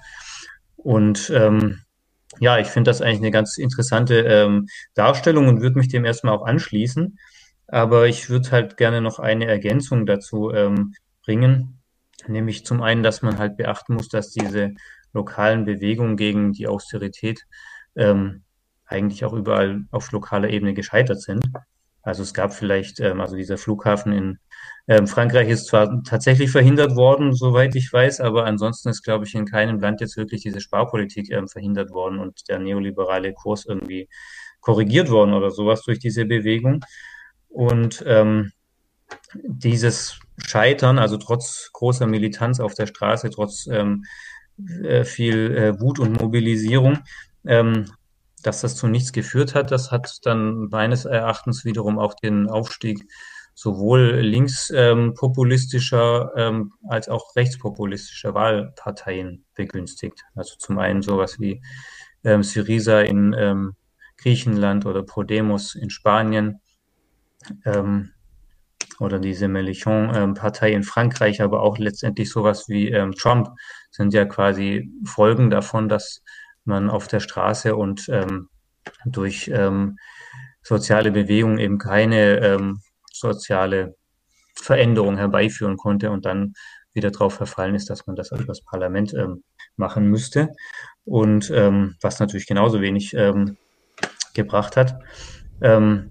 Und ähm, ja, ich finde das eigentlich eine ganz interessante ähm, Darstellung und würde mich dem erstmal auch anschließen. Aber ich würde halt gerne noch eine Ergänzung dazu ähm, bringen, nämlich zum einen, dass man halt beachten muss, dass diese lokalen Bewegungen gegen die Austerität ähm, eigentlich auch überall auf lokaler Ebene gescheitert sind. Also es gab vielleicht, ähm, also dieser Flughafen in ähm, Frankreich ist zwar tatsächlich verhindert worden, soweit ich weiß, aber ansonsten ist, glaube ich, in keinem Land jetzt wirklich diese Sparpolitik ähm, verhindert worden und der neoliberale Kurs irgendwie korrigiert worden oder sowas durch diese Bewegung. Und ähm, dieses Scheitern, also trotz großer Militanz auf der Straße, trotz ähm, äh, viel äh, Wut und Mobilisierung, ähm, dass das zu nichts geführt hat, das hat dann meines Erachtens wiederum auch den Aufstieg sowohl linkspopulistischer ähm, als auch rechtspopulistischer Wahlparteien begünstigt. Also zum einen sowas wie ähm, Syriza in ähm, Griechenland oder Podemos in Spanien, ähm, oder diese Mélenchon-Partei in Frankreich, aber auch letztendlich sowas wie ähm, Trump sind ja quasi Folgen davon, dass man auf der Straße und ähm, durch ähm, soziale Bewegungen eben keine ähm, soziale Veränderung herbeiführen konnte und dann wieder darauf verfallen ist, dass man das über das Parlament ähm, machen müsste. Und ähm, was natürlich genauso wenig ähm, gebracht hat. Ähm,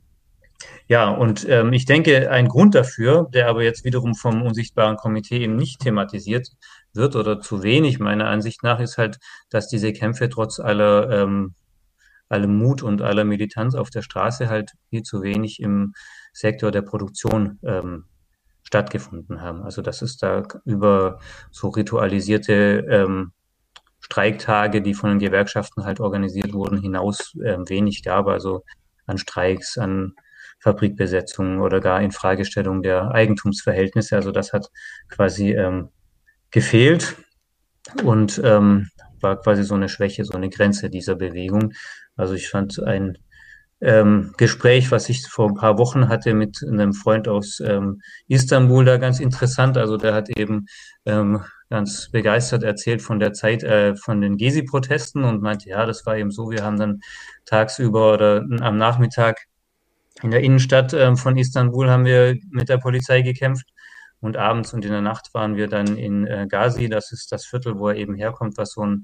Ja, und ähm, ich denke, ein Grund dafür, der aber jetzt wiederum vom unsichtbaren Komitee eben nicht thematisiert wird oder zu wenig meiner Ansicht nach, ist halt, dass diese Kämpfe trotz aller ähm, allem Mut und aller Militanz auf der Straße halt viel zu wenig im Sektor der Produktion ähm, stattgefunden haben. Also dass es da über so ritualisierte ähm, Streiktage, die von den Gewerkschaften halt organisiert wurden, hinaus ähm, wenig gab. Also an Streiks, an Fabrikbesetzungen oder gar Infragestellung der Eigentumsverhältnisse. Also das hat quasi ähm, gefehlt und ähm, war quasi so eine Schwäche, so eine Grenze dieser Bewegung. Also ich fand ein ähm, Gespräch, was ich vor ein paar Wochen hatte mit einem Freund aus ähm, Istanbul, da ganz interessant. Also der hat eben ähm, ganz begeistert erzählt von der Zeit äh, von den Gezi-Protesten und meinte, ja, das war eben so, wir haben dann tagsüber oder am Nachmittag in der Innenstadt ähm, von Istanbul haben wir mit der Polizei gekämpft und abends und in der Nacht waren wir dann in äh, Gazi, das ist das Viertel, wo er eben herkommt, was so ein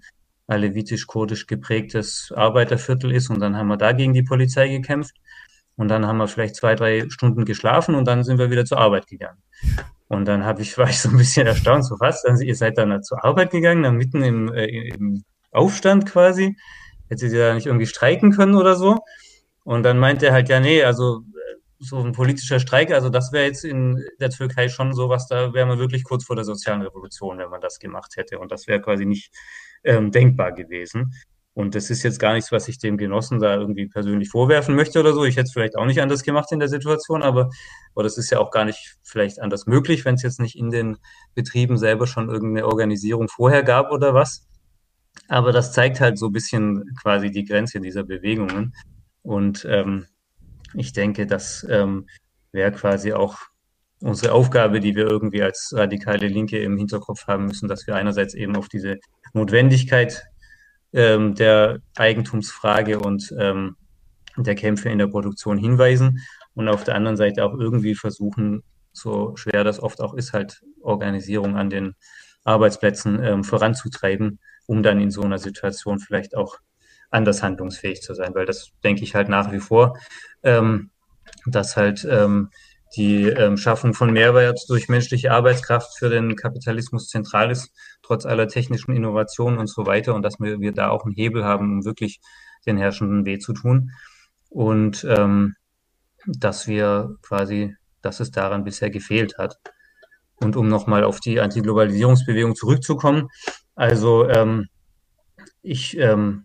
alevitisch-kurdisch geprägtes Arbeiterviertel ist und dann haben wir da gegen die Polizei gekämpft und dann haben wir vielleicht zwei, drei Stunden geschlafen und dann sind wir wieder zur Arbeit gegangen. Und dann hab ich, war ich so ein bisschen erstaunt, so was, dann, ihr seid dann zur Arbeit gegangen, dann mitten im, äh, im Aufstand quasi, hättet ihr da nicht irgendwie streiken können oder so? Und dann meinte er halt, ja, nee, also so ein politischer Streik, also das wäre jetzt in der Türkei schon sowas, da wäre man wirklich kurz vor der sozialen Revolution, wenn man das gemacht hätte. Und das wäre quasi nicht ähm, denkbar gewesen. Und das ist jetzt gar nichts, was ich dem Genossen da irgendwie persönlich vorwerfen möchte oder so. Ich hätte es vielleicht auch nicht anders gemacht in der Situation, aber, aber das ist ja auch gar nicht vielleicht anders möglich, wenn es jetzt nicht in den Betrieben selber schon irgendeine Organisierung vorher gab oder was. Aber das zeigt halt so ein bisschen quasi die Grenze dieser Bewegungen. Und ähm, ich denke, das ähm, wäre quasi auch unsere Aufgabe, die wir irgendwie als radikale Linke im Hinterkopf haben müssen, dass wir einerseits eben auf diese Notwendigkeit ähm, der Eigentumsfrage und ähm, der Kämpfe in der Produktion hinweisen und auf der anderen Seite auch irgendwie versuchen, so schwer das oft auch ist, halt Organisierung an den Arbeitsplätzen ähm, voranzutreiben, um dann in so einer Situation vielleicht auch anders handlungsfähig zu sein, weil das denke ich halt nach wie vor, ähm, dass halt ähm, die ähm, Schaffung von Mehrwert durch menschliche Arbeitskraft für den Kapitalismus zentral ist, trotz aller technischen Innovationen und so weiter und dass wir, wir da auch einen Hebel haben, um wirklich den Herrschenden weh zu tun und ähm, dass wir quasi, dass es daran bisher gefehlt hat. Und um nochmal auf die Antiglobalisierungsbewegung zurückzukommen, also ähm, ich ähm,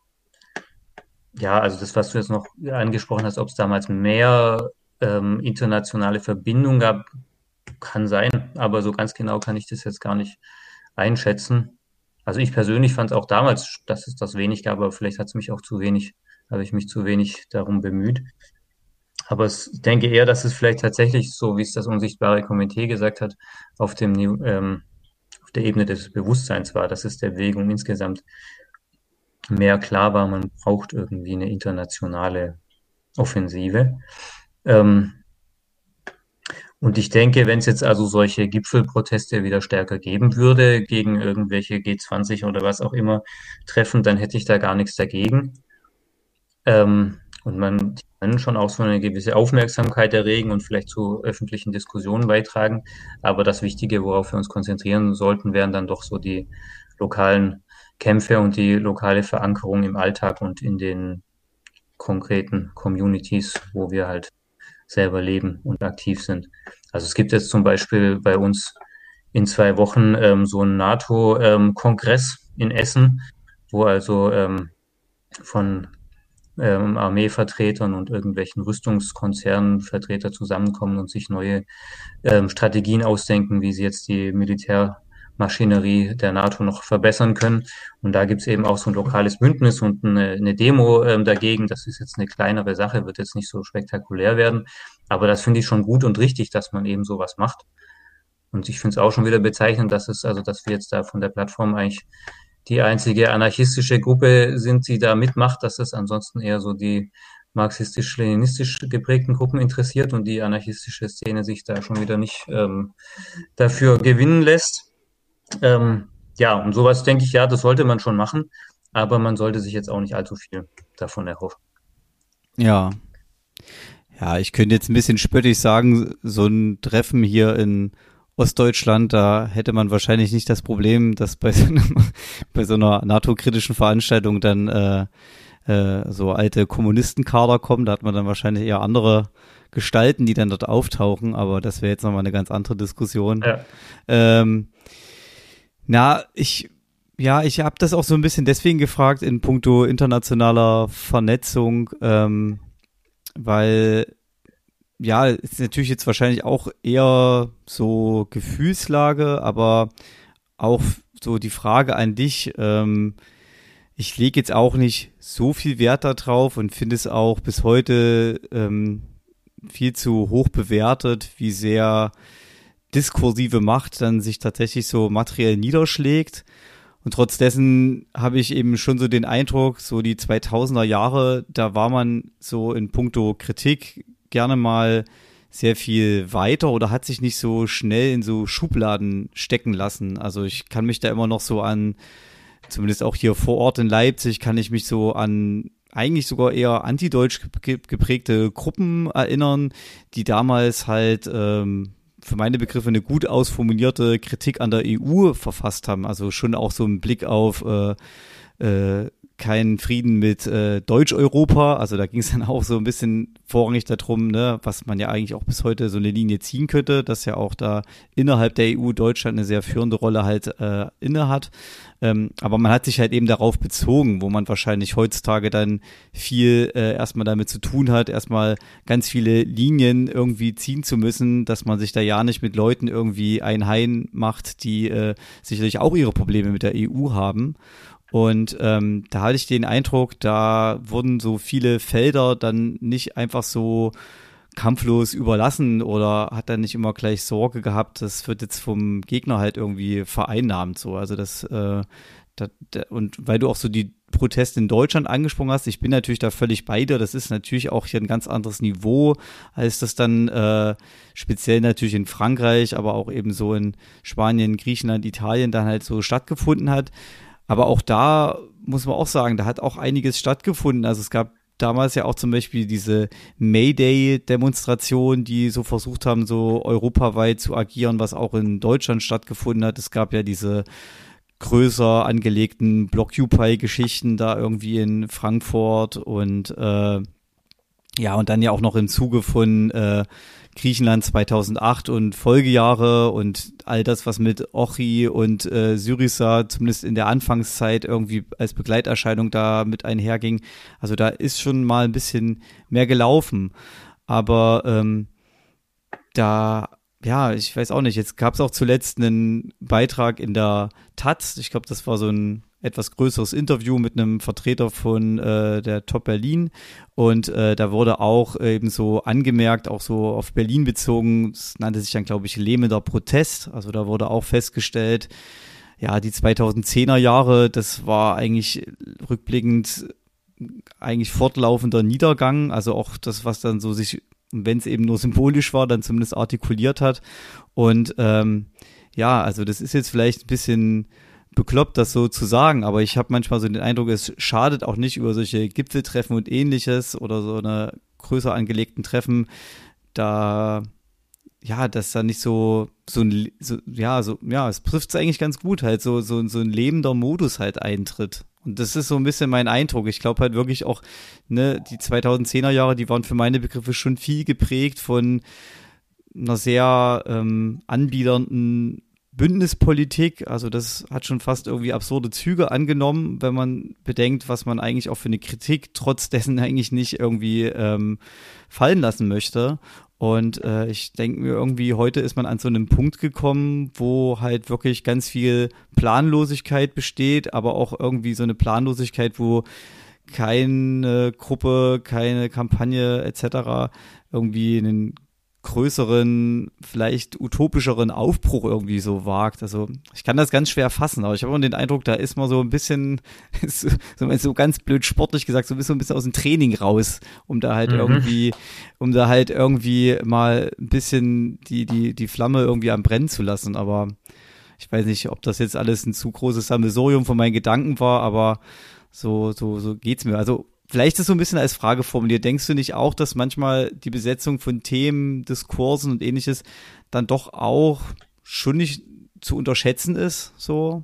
ja, also das, was du jetzt noch angesprochen hast, ob es damals mehr ähm, internationale Verbindungen gab, kann sein, aber so ganz genau kann ich das jetzt gar nicht einschätzen. Also ich persönlich fand auch damals, dass es das wenig gab, aber vielleicht hat es mich auch zu wenig, habe ich mich zu wenig darum bemüht. Aber es, ich denke eher, dass es vielleicht tatsächlich, so wie es das unsichtbare Komitee gesagt hat, auf dem ähm, auf der Ebene des Bewusstseins war, dass es der Bewegung insgesamt mehr klar war, man braucht irgendwie eine internationale Offensive. Ähm, und ich denke, wenn es jetzt also solche Gipfelproteste wieder stärker geben würde, gegen irgendwelche G zwanzig oder was auch immer Treffen, dann hätte ich da gar nichts dagegen. Ähm, und man die können schon auch so eine gewisse Aufmerksamkeit erregen und vielleicht zu öffentlichen Diskussionen beitragen. Aber das Wichtige, worauf wir uns konzentrieren sollten, wären dann doch so die lokalen Kämpfe und die lokale Verankerung im Alltag und in den konkreten Communities, wo wir halt selber leben und aktiv sind. Also es gibt jetzt zum Beispiel bei uns in zwei Wochen ähm, so einen NATO-Kongress ähm, in Essen, wo also ähm, von ähm, Armeevertretern und irgendwelchen Rüstungskonzernen Vertreter zusammenkommen und sich neue ähm, Strategien ausdenken, wie sie jetzt die Militärmaschinerie der NATO noch verbessern können. Und da gibt es eben auch so ein lokales Bündnis und eine, eine Demo ähm, dagegen. Das ist jetzt eine kleinere Sache, wird jetzt nicht so spektakulär werden. Aber das finde ich schon gut und richtig, dass man eben sowas macht. Und ich finde es auch schon wieder bezeichnend, dass es, also dass wir jetzt da von der Plattform eigentlich die einzige anarchistische Gruppe sind, die da mitmacht, dass es ansonsten eher so die marxistisch-leninistisch geprägten Gruppen interessiert und die anarchistische Szene sich da schon wieder nicht ähm, dafür gewinnen lässt. Ähm, ja, und sowas denke ich, ja, das sollte man schon machen, aber man sollte sich jetzt auch nicht allzu viel davon erhoffen.
Ja. Ja, ich könnte jetzt ein bisschen spöttisch sagen, so ein Treffen hier in Ostdeutschland, da hätte man wahrscheinlich nicht das Problem, dass bei so, einem, bei so einer NATO-kritischen Veranstaltung dann äh, äh, so alte Kommunistenkader kommen. Da hat man dann wahrscheinlich eher andere Gestalten, die dann dort auftauchen, aber das wäre jetzt nochmal eine ganz andere Diskussion.
Ja.
Ähm, na, ich ja, ich habe das auch so ein bisschen deswegen gefragt in puncto internationaler Vernetzung, ähm, weil ja, ist natürlich jetzt wahrscheinlich auch eher so Gefühlslage, aber auch so die Frage an dich, ähm, ich lege jetzt auch nicht so viel Wert darauf und finde es auch bis heute ähm, viel zu hoch bewertet, wie sehr diskursive Macht dann sich tatsächlich so materiell niederschlägt. Und trotz dessen habe ich eben schon so den Eindruck, so die zweitausender Jahre, da war man so in puncto Kritik gerne mal sehr viel weiter oder hat sich nicht so schnell in so Schubladen stecken lassen. Also ich kann mich da immer noch so an zumindest auch hier vor Ort in Leipzig kann ich mich so an eigentlich sogar eher antideutsch geprägte Gruppen erinnern, die damals halt ähm, für meine Begriffe eine gut ausformulierte Kritik an der E U verfasst haben. Also schon auch so ein Blick auf äh, äh, keinen Frieden mit äh, Deutsch-Europa. Also da ging es dann auch so ein bisschen vorrangig darum, ne, was man ja eigentlich auch bis heute so eine Linie ziehen könnte, dass ja auch da innerhalb der E U Deutschland eine sehr führende Rolle halt äh, inne hat. Ähm, aber man hat sich halt eben darauf bezogen, wo man wahrscheinlich heutzutage dann viel äh, erstmal damit zu tun hat, erstmal ganz viele Linien irgendwie ziehen zu müssen, dass man sich da ja nicht mit Leuten irgendwie ein Hein macht, die äh, sicherlich auch ihre Probleme mit der E U haben. Und ähm, da hatte ich den Eindruck, da wurden so viele Felder dann nicht einfach so kampflos überlassen oder hat dann nicht immer gleich Sorge gehabt, das wird jetzt vom Gegner halt irgendwie vereinnahmt. So, also das, äh, das, und weil du auch so die Proteste in Deutschland angesprochen hast, ich bin natürlich da völlig bei dir, das ist natürlich auch hier ein ganz anderes Niveau, als das dann äh, speziell natürlich in Frankreich, aber auch eben so in Spanien, Griechenland, Italien dann halt so stattgefunden hat. Aber auch da muss man auch sagen, da hat auch einiges stattgefunden. Also es gab damals ja auch zum Beispiel diese Mayday-Demonstration, die so versucht haben, so europaweit zu agieren, was auch in Deutschland stattgefunden hat. Es gab ja diese größer angelegten Blockupy-Geschichten da irgendwie in Frankfurt und äh, ja, und dann ja auch noch im Zuge von äh, Griechenland zweitausendacht und Folgejahre und all das, was mit Ochi und äh, Syriza zumindest in der Anfangszeit irgendwie als Begleiterscheinung da mit einherging. Also da ist schon mal ein bisschen mehr gelaufen. Aber ähm, da, ja, ich weiß auch nicht, jetzt gab es auch zuletzt einen Beitrag in der Taz, ich glaube, das war so ein etwas größeres Interview mit einem Vertreter von äh, der Top Berlin und äh, da wurde auch eben so angemerkt, auch so auf Berlin bezogen, es nannte sich dann, glaube ich, lähmender Protest, also da wurde auch festgestellt, ja, die zweitausendzehner Jahre, das war eigentlich rückblickend eigentlich fortlaufender Niedergang, also auch das, was dann so sich, wenn es eben nur symbolisch war, dann zumindest artikuliert hat und ähm, ja, also das ist jetzt vielleicht ein bisschen bekloppt, das so zu sagen, aber ich habe manchmal so den Eindruck, es schadet auch nicht über solche Gipfeltreffen und ähnliches oder so eine größer angelegten Treffen, da, ja, dass da nicht so, so ein, so, ja, so, ja, es trifft es eigentlich ganz gut, halt so, so, so ein lebender Modus halt eintritt. Und das ist so ein bisschen mein Eindruck. Ich glaube halt wirklich auch, ne, die zweitausendzehner Jahre, die waren für meine Begriffe schon viel geprägt von einer sehr ähm, anbiedernden Bündnispolitik, also das hat schon fast irgendwie absurde Züge angenommen, wenn man bedenkt, was man eigentlich auch für eine Kritik trotz dessen eigentlich nicht irgendwie ähm, fallen lassen möchte. Und äh, ich denke mir irgendwie, heute ist man an so einem Punkt gekommen, wo halt wirklich ganz viel Planlosigkeit besteht, aber auch irgendwie so eine Planlosigkeit, wo keine Gruppe, keine Kampagne et cetera irgendwie einen größeren, vielleicht utopischeren Aufbruch irgendwie so wagt. Also ich kann das ganz schwer fassen, aber ich habe immer den Eindruck, da ist man so ein bisschen, so, so ganz blöd sportlich gesagt, so ein bisschen aus dem Training raus, um da halt mhm. irgendwie, um da halt irgendwie mal ein bisschen die, die, die Flamme irgendwie am Brennen zu lassen. Aber ich weiß nicht, ob das jetzt alles ein zu großes Sammelsurium von meinen Gedanken war, aber so, so, so geht's mir. Also vielleicht ist es so ein bisschen als Frage formuliert. Denkst du nicht auch, dass manchmal die Besetzung von Themen, Diskursen und ähnliches dann doch auch schon nicht zu unterschätzen ist? So?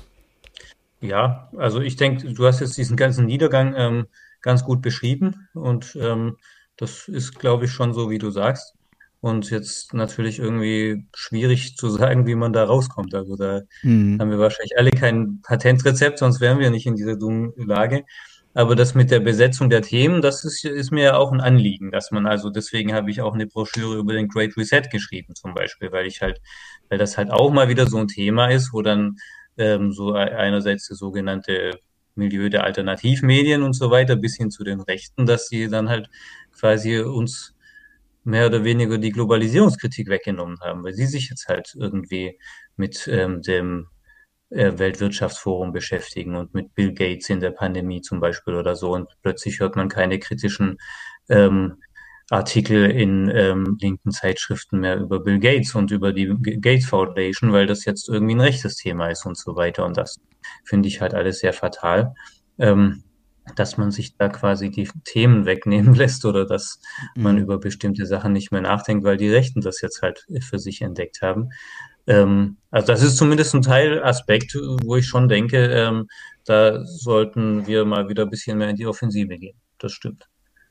Ja, also ich denke, du hast jetzt diesen ganzen Niedergang ähm, ganz gut beschrieben und ähm, das ist, glaube ich, schon so, wie du sagst. Und jetzt natürlich irgendwie schwierig zu sagen, wie man da rauskommt. Also da
Hm.
haben wir wahrscheinlich alle kein Patentrezept, sonst wären wir nicht in dieser dummen Lage. Aber das mit der Besetzung der Themen, das ist, ist mir ja auch ein Anliegen, dass man also, deswegen habe ich auch eine Broschüre über den Great Reset geschrieben zum Beispiel, weil ich halt, weil das halt auch mal wieder so ein Thema ist, wo dann ähm, so einerseits das sogenannte Milieu der Alternativmedien und so weiter, bis hin zu den Rechten, dass sie dann halt quasi uns mehr oder weniger die Globalisierungskritik weggenommen haben, weil sie sich jetzt halt irgendwie mit ähm, dem äh, Weltwirtschaftsforum beschäftigen und mit Bill Gates in der Pandemie zum Beispiel oder so. Und plötzlich hört man keine kritischen ähm, Artikel in ähm, linken Zeitschriften mehr über Bill Gates und über die G- Gates Foundation, weil das jetzt irgendwie ein rechtes Thema ist und so weiter. Und das finde ich halt alles sehr fatal, ähm, dass man sich da quasi die Themen wegnehmen lässt oder dass man
Mhm.
über bestimmte Sachen nicht mehr nachdenkt, weil die Rechten das jetzt halt für sich entdeckt haben. Ähm, also das ist zumindest ein Teilaspekt, wo ich schon denke, ähm, da sollten wir mal wieder ein bisschen mehr in die Offensive gehen. Das stimmt.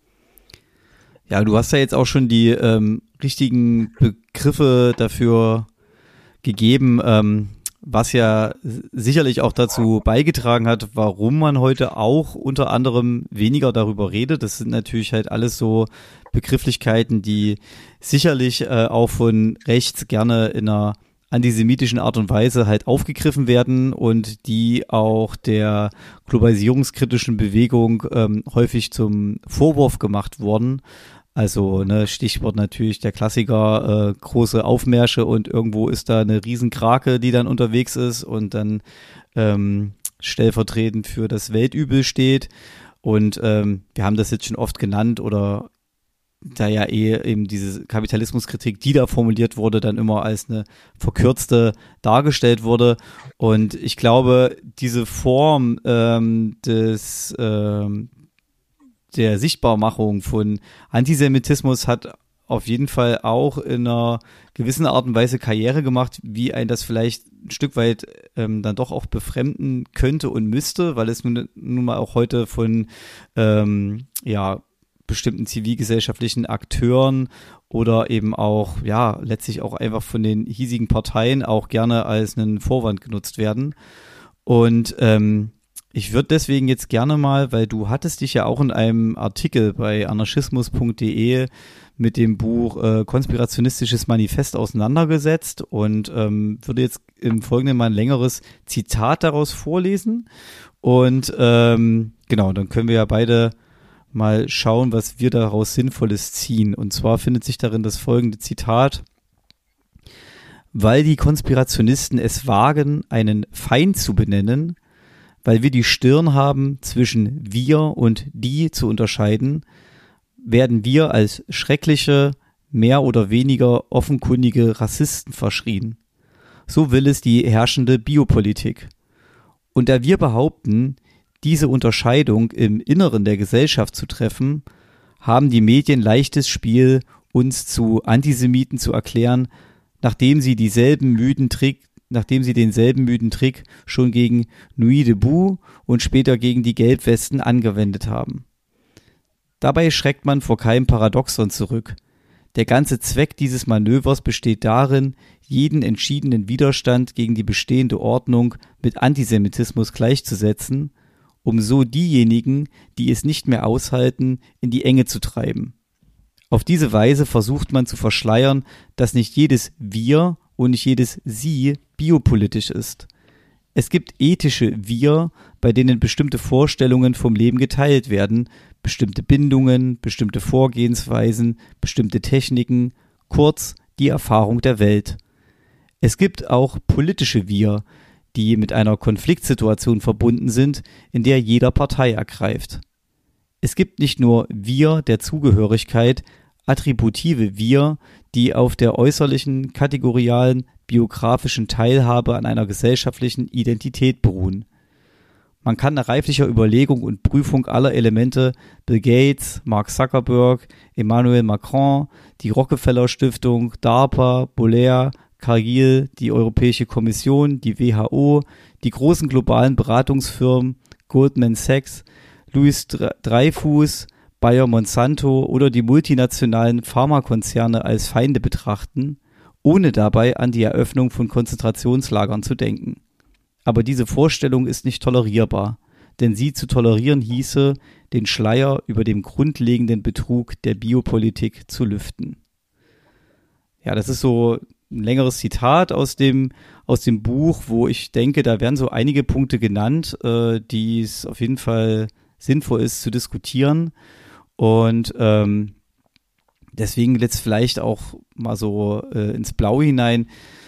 Ja, du hast ja jetzt auch schon die ähm, richtigen Begriffe dafür gegeben, ähm, was ja sicherlich auch dazu beigetragen hat, warum man heute auch unter anderem weniger darüber redet. Das sind natürlich halt alles so Begrifflichkeiten, die sicherlich äh, auch von rechts gerne in einer antisemitischen Art und Weise halt aufgegriffen werden und die auch der globalisierungskritischen Bewegung ähm, häufig zum Vorwurf gemacht wurden. Also, ne, Stichwort natürlich der Klassiker, äh, große Aufmärsche und irgendwo ist da eine Riesenkrake, die dann unterwegs ist und dann ähm, stellvertretend für das Weltübel steht. Und ähm, wir haben das jetzt schon oft genannt oder da ja eh eben diese Kapitalismuskritik, die da formuliert wurde, dann immer als eine verkürzte dargestellt wurde. Und ich glaube, diese Form ähm, des ähm, der Sichtbarmachung von Antisemitismus hat auf jeden Fall auch in einer gewissen Art und Weise Karriere gemacht, wie ein das vielleicht ein Stück weit ähm, dann doch auch befremden könnte und müsste, weil es nun, nun mal auch heute von ähm, ja bestimmten zivilgesellschaftlichen Akteuren oder eben auch ja letztlich auch einfach von den hiesigen Parteien auch gerne als einen Vorwand genutzt werden. Und ähm, ich würde deswegen jetzt gerne mal, weil du hattest dich ja auch in einem Artikel bei anarchismus punkt de mit dem Buch äh, Konspirationistisches Manifest auseinandergesetzt und ähm, würde jetzt im Folgenden mal ein längeres Zitat daraus vorlesen. Und ähm, genau, dann können wir ja beide mal schauen, was wir daraus Sinnvolles ziehen. Und zwar findet sich darin das folgende Zitat: Weil die Konspirationisten es wagen, einen Feind zu benennen, weil wir die Stirn haben, zwischen wir und die zu unterscheiden, werden wir als schreckliche, mehr oder weniger offenkundige Rassisten verschrien. So will es die herrschende Biopolitik. Und da wir behaupten, diese Unterscheidung im Inneren der Gesellschaft zu treffen, haben die Medien leichtes Spiel, uns zu Antisemiten zu erklären, nachdem sie dieselben müden Trick nachdem sie denselben müden Trick schon gegen Nuit debout und später gegen die Gelbwesten angewendet haben. Dabei schreckt man vor keinem Paradoxon zurück. Der ganze Zweck dieses Manövers besteht darin, jeden entschiedenen Widerstand gegen die bestehende Ordnung mit Antisemitismus gleichzusetzen, um so diejenigen, die es nicht mehr aushalten, in die Enge zu treiben. Auf diese Weise versucht man zu verschleiern, dass nicht jedes Wir und nicht jedes Sie biopolitisch ist. Es gibt ethische Wir, bei denen bestimmte Vorstellungen vom Leben geteilt werden, bestimmte Bindungen, bestimmte Vorgehensweisen, bestimmte Techniken, kurz die Erfahrung der Welt. Es gibt auch politische Wir, die mit einer Konfliktsituation verbunden sind, in der jeder Partei ergreift. Es gibt nicht nur Wir der Zugehörigkeit, attributive Wir, die auf der äußerlichen, kategorialen, biografischen Teilhabe an einer gesellschaftlichen Identität beruhen. Man kann nach reiflicher Überlegung und Prüfung aller Elemente Bill Gates, Mark Zuckerberg, Emmanuel Macron, die Rockefeller Stiftung, DARPA, Bollea, Cargill, die Europäische Kommission, die W H O, die großen globalen Beratungsfirmen Goldman Sachs, Louis Dreyfus, Bayer Monsanto oder die multinationalen Pharmakonzerne als Feinde betrachten, ohne dabei an die Eröffnung von Konzentrationslagern zu denken. Aber diese Vorstellung ist nicht tolerierbar, denn sie zu tolerieren hieße, den Schleier über dem grundlegenden Betrug der Biopolitik zu lüften. Ja, das ist so ein längeres Zitat aus dem, aus dem Buch, wo ich denke, da werden so einige Punkte genannt, äh, die es auf jeden Fall sinnvoll ist zu diskutieren. Und ähm, deswegen jetzt vielleicht auch mal so äh, ins Blaue hinein.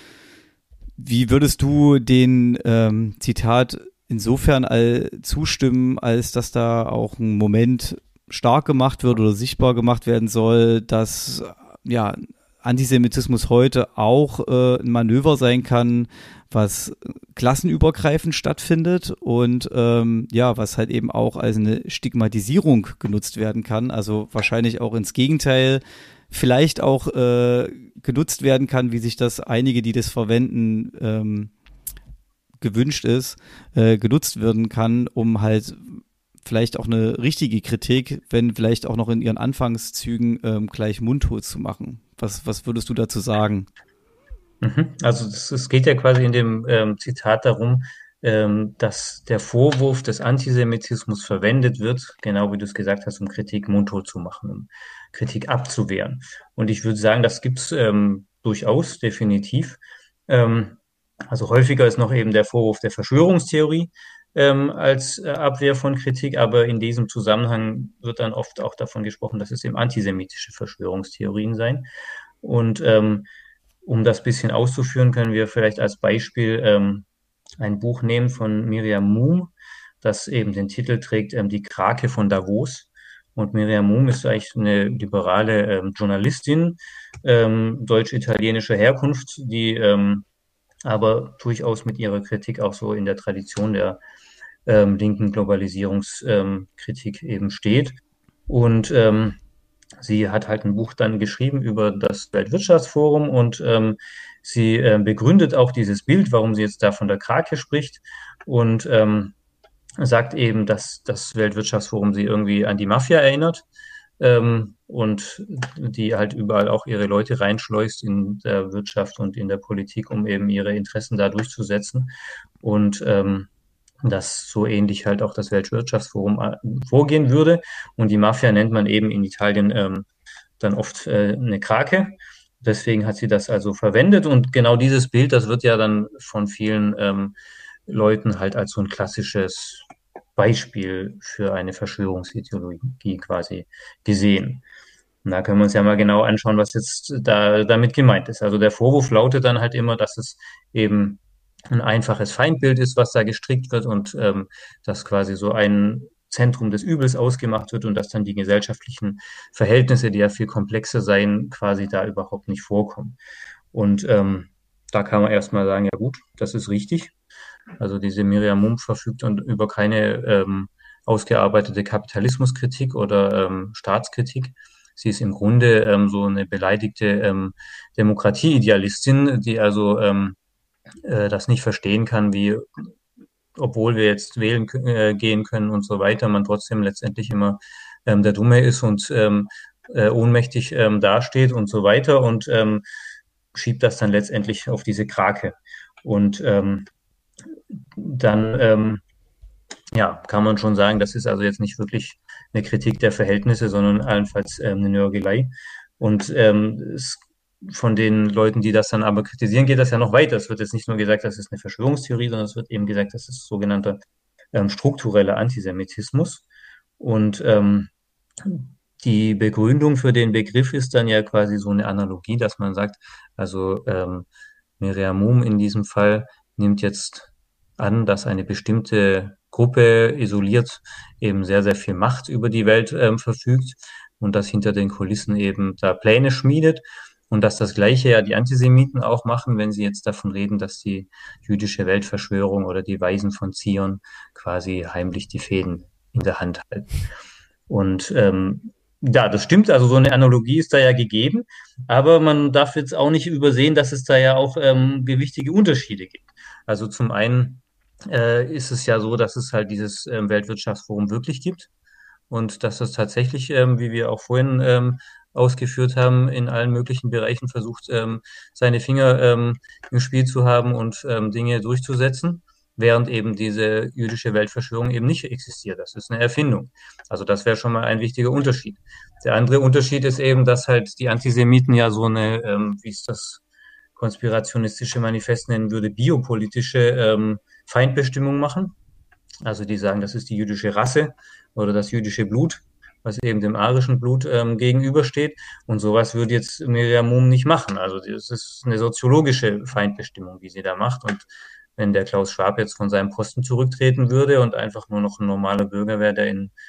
Wie würdest du den ähm, Zitat insofern all zustimmen, als dass da auch ein Moment stark gemacht wird oder sichtbar gemacht werden soll, dass ja Antisemitismus heute auch äh, ein Manöver sein kann, was klassenübergreifend stattfindet und ähm, ja, was halt eben auch als eine Stigmatisierung genutzt werden kann, also wahrscheinlich auch ins Gegenteil vielleicht auch äh, genutzt werden kann, wie sich das einige, die das verwenden, ähm, gewünscht ist, äh, genutzt werden kann, um halt vielleicht auch eine richtige Kritik, wenn vielleicht auch noch in ihren Anfangszügen ähm, gleich mundtot zu machen. Was, was würdest du dazu sagen?
Mhm. Also es es geht ja quasi in dem ähm, Zitat darum, ähm, dass der Vorwurf des Antisemitismus verwendet wird, genau wie du es gesagt hast, um Kritik mundtot zu machen, um Kritik abzuwehren. Und ich würde sagen, das gibt's ähm, durchaus, definitiv. Ähm, also häufiger ist noch eben der Vorwurf der Verschwörungstheorie ähm, als äh, Abwehr von Kritik, aber in diesem Zusammenhang wird dann oft auch davon gesprochen, dass es eben antisemitische Verschwörungstheorien seien. Und ähm, um das bisschen auszuführen, können wir vielleicht als Beispiel ähm, ein Buch nehmen von Miriam Moom, das eben den Titel trägt, ähm, Die Krake von Davos. Und Miriam Moom ist eigentlich eine liberale ähm, Journalistin ähm, deutsch-italienischer Herkunft, die ähm, aber durchaus mit ihrer Kritik auch so in der Tradition der ähm, linken Globalisierungskritik eben steht. Und ähm, sie hat halt ein Buch dann geschrieben über das Weltwirtschaftsforum und ähm, sie äh, begründet auch dieses Bild, warum sie jetzt da von der Krake spricht und ähm, sagt eben, dass das Weltwirtschaftsforum sie irgendwie an die Mafia erinnert ähm, und die halt überall auch ihre Leute reinschleust in der Wirtschaft und in der Politik, um eben ihre Interessen da durchzusetzen. Und ähm, dass so ähnlich halt auch das Weltwirtschaftsforum äh, vorgehen würde. Und die Mafia nennt man eben in Italien ähm, dann oft äh, eine Krake. Deswegen hat sie das also verwendet. Und genau dieses Bild, das wird ja dann von vielen ähm, Leuten halt als so ein klassisches Beispiel für eine Verschwörungsideologie quasi gesehen. Und da können wir uns ja mal genau anschauen, was jetzt da damit gemeint ist. Also der Vorwurf lautet dann halt immer, dass es eben ein einfaches Feindbild ist, was da gestrickt wird und ähm, dass quasi so ein Zentrum des Übels ausgemacht wird und dass dann die gesellschaftlichen Verhältnisse, die ja viel komplexer seien, quasi da überhaupt nicht vorkommen. Und ähm, da kann man erstmal sagen, ja gut, das ist richtig. Also diese Miriam Mump verfügt und über keine ähm, ausgearbeitete Kapitalismuskritik oder ähm, Staatskritik. Sie ist im Grunde ähm, so eine beleidigte ähm, Demokratieidealistin, die also ähm, äh, das nicht verstehen kann, wie, obwohl wir jetzt wählen äh, gehen können und so weiter, man trotzdem letztendlich immer ähm, der Dumme ist und ähm, äh, ohnmächtig ähm, dasteht und so weiter und ähm, schiebt das dann letztendlich auf diese Krake. Und ähm, dann ähm, ja, kann man schon sagen, das ist also jetzt nicht wirklich eine Kritik der Verhältnisse, sondern allenfalls ähm, eine Nörgelei. Und ähm, es, von den Leuten, die das dann aber kritisieren, geht das ja noch weiter. Es wird jetzt nicht nur gesagt, das ist eine Verschwörungstheorie, sondern es wird eben gesagt, das ist sogenannter ähm, struktureller Antisemitismus. Und ähm, die Begründung für den Begriff ist dann ja quasi so eine Analogie, dass man sagt, also ähm, Miriam Moom in diesem Fall nimmt jetzt an, dass eine bestimmte Gruppe isoliert eben sehr, sehr viel Macht über die Welt ähm, verfügt und dass hinter den Kulissen eben da Pläne schmiedet und dass das Gleiche ja die Antisemiten auch machen, wenn sie jetzt davon reden, dass die jüdische Weltverschwörung oder die Weisen von Zion quasi heimlich die Fäden in der Hand halten. Und ähm, ja, das stimmt, also so eine Analogie ist da ja gegeben, aber man darf jetzt auch nicht übersehen, dass es da ja auch ähm, gewichtige Unterschiede gibt. Also zum einen äh, ist es ja so, dass es halt dieses ähm, Weltwirtschaftsforum wirklich gibt und dass das tatsächlich, ähm, wie wir auch vorhin ähm, ausgeführt haben, in allen möglichen Bereichen versucht, ähm, seine Finger ähm, im Spiel zu haben und ähm, Dinge durchzusetzen, während eben diese jüdische Weltverschwörung eben nicht existiert. Das ist eine Erfindung. Also das wäre schon mal ein wichtiger Unterschied. Der andere Unterschied ist eben, dass halt die Antisemiten ja so eine, ähm, wie es das konspirationistische Manifest nennen würde, biopolitische ähm, Feindbestimmung machen. Also die sagen, das ist die jüdische Rasse oder das jüdische Blut, was eben dem arischen Blut ähm, gegenübersteht. Und sowas würde jetzt Miriam Moom nicht machen. Also das ist eine soziologische Feindbestimmung, die sie da macht. Und wenn der Klaus Schwab jetzt von seinem Posten zurücktreten würde und einfach nur noch ein normaler Bürger wäre, der in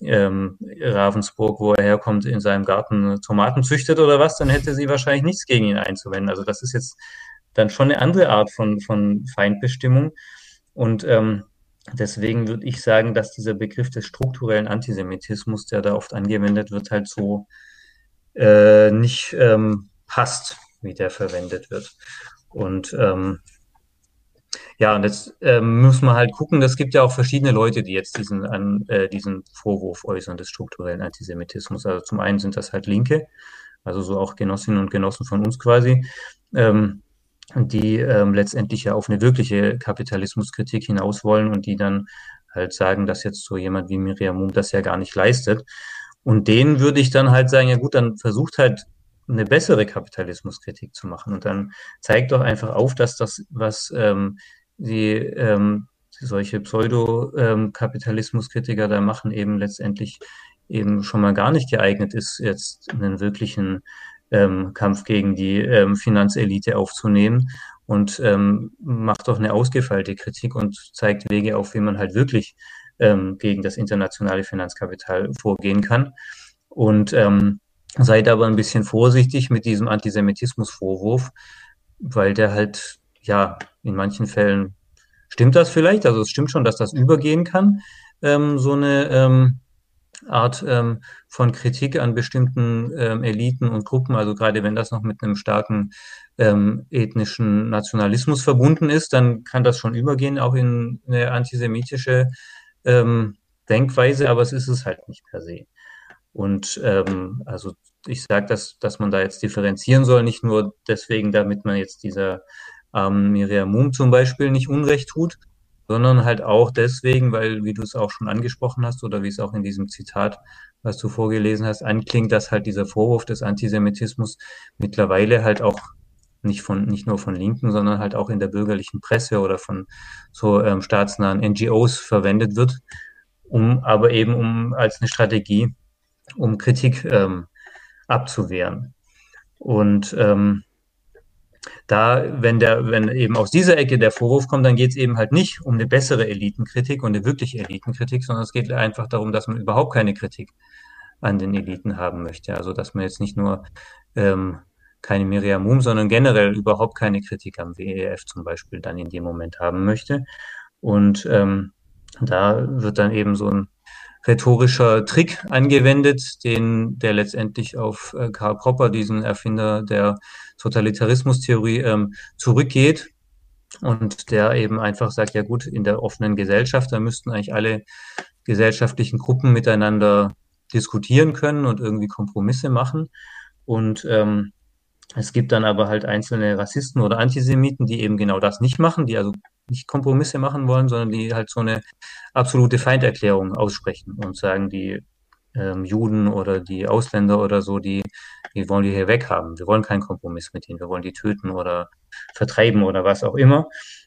ähm, Ravensburg, wo er herkommt, in seinem Garten Tomaten züchtet oder was, dann hätte sie wahrscheinlich nichts gegen ihn einzuwenden. Also das ist jetzt dann schon eine andere Art von, von Feindbestimmung. Und ähm, deswegen würde ich sagen, dass dieser Begriff des strukturellen Antisemitismus, der da oft angewendet wird, halt so äh, nicht ähm, passt, wie der verwendet wird. Und ähm, ja, und jetzt ähm, muss man halt gucken, es gibt ja auch verschiedene Leute, die jetzt diesen, an, äh, diesen Vorwurf äußern des strukturellen Antisemitismus. Also zum einen sind das halt Linke, also so auch Genossinnen und Genossen von uns quasi, ähm, die ähm, letztendlich ja auf eine wirkliche Kapitalismuskritik hinaus wollen und die dann halt sagen, dass jetzt so jemand wie Miriam Mum das ja gar nicht leistet. Und denen würde ich dann halt sagen, ja gut, dann versucht halt eine bessere Kapitalismuskritik zu machen und dann zeigt doch einfach auf, dass das, was ähm, die ähm, solche Pseudo-Kapitalismuskritiker ähm, da machen, eben letztendlich eben schon mal gar nicht geeignet ist, jetzt einen wirklichen ähm, Kampf gegen die ähm, Finanzelite aufzunehmen und ähm, macht doch eine ausgefeilte Kritik und zeigt Wege auf, wie man halt wirklich ähm, gegen das internationale Finanzkapital vorgehen kann. Und ähm, seid aber ein bisschen vorsichtig mit diesem Antisemitismusvorwurf, weil der halt, ja, in manchen Fällen stimmt das vielleicht, also es stimmt schon, dass das übergehen kann, ähm, so eine ähm, Art ähm, von Kritik an bestimmten ähm, Eliten und Gruppen, also gerade wenn das noch mit einem starken ähm, ethnischen Nationalismus verbunden ist, dann kann das schon übergehen, auch in eine antisemitische ähm, Denkweise, aber es ist es halt nicht per se. Und ähm, also ich sage, dass, dass man da jetzt differenzieren soll, nicht nur deswegen, damit man jetzt dieser ähm, Miriam Mum zum Beispiel nicht Unrecht tut, sondern halt auch deswegen, weil, wie du es auch schon angesprochen hast oder wie es auch in diesem Zitat, was du vorgelesen hast, anklingt, dass halt dieser Vorwurf des Antisemitismus mittlerweile halt auch nicht von, nicht nur von Linken, sondern halt auch in der bürgerlichen Presse oder von so ähm, staatsnahen N G Os verwendet wird, um aber eben um als eine Strategie, um Kritik ähm, abzuwehren. Und ähm, da, wenn der, wenn eben aus dieser Ecke der Vorwurf kommt, dann geht es eben halt nicht um eine bessere Elitenkritik und eine wirkliche Elitenkritik, sondern es geht einfach darum, dass man überhaupt keine Kritik an den Eliten haben möchte. Also dass man jetzt nicht nur ähm, keine Miriam Mum, sondern generell überhaupt keine Kritik am W E F zum Beispiel dann in dem Moment haben möchte. Und ähm, da wird dann eben so ein rhetorischer Trick angewendet, den der letztendlich auf äh, Karl Popper, diesen Erfinder der Totalitarismustheorie, ähm, zurückgeht und der eben einfach sagt, ja gut, in der offenen Gesellschaft, da müssten eigentlich alle gesellschaftlichen Gruppen miteinander diskutieren können und irgendwie Kompromisse machen. Und ähm, es gibt dann aber halt einzelne Rassisten oder Antisemiten, die eben genau das nicht machen, die also nicht Kompromisse machen wollen, sondern die halt so eine absolute Feinderklärung aussprechen und sagen, die ähm, Juden oder die Ausländer oder so, die, die wollen die hier weghaben. Wir wollen keinen Kompromiss mit ihnen, wir wollen die töten oder vertreiben oder was auch immer.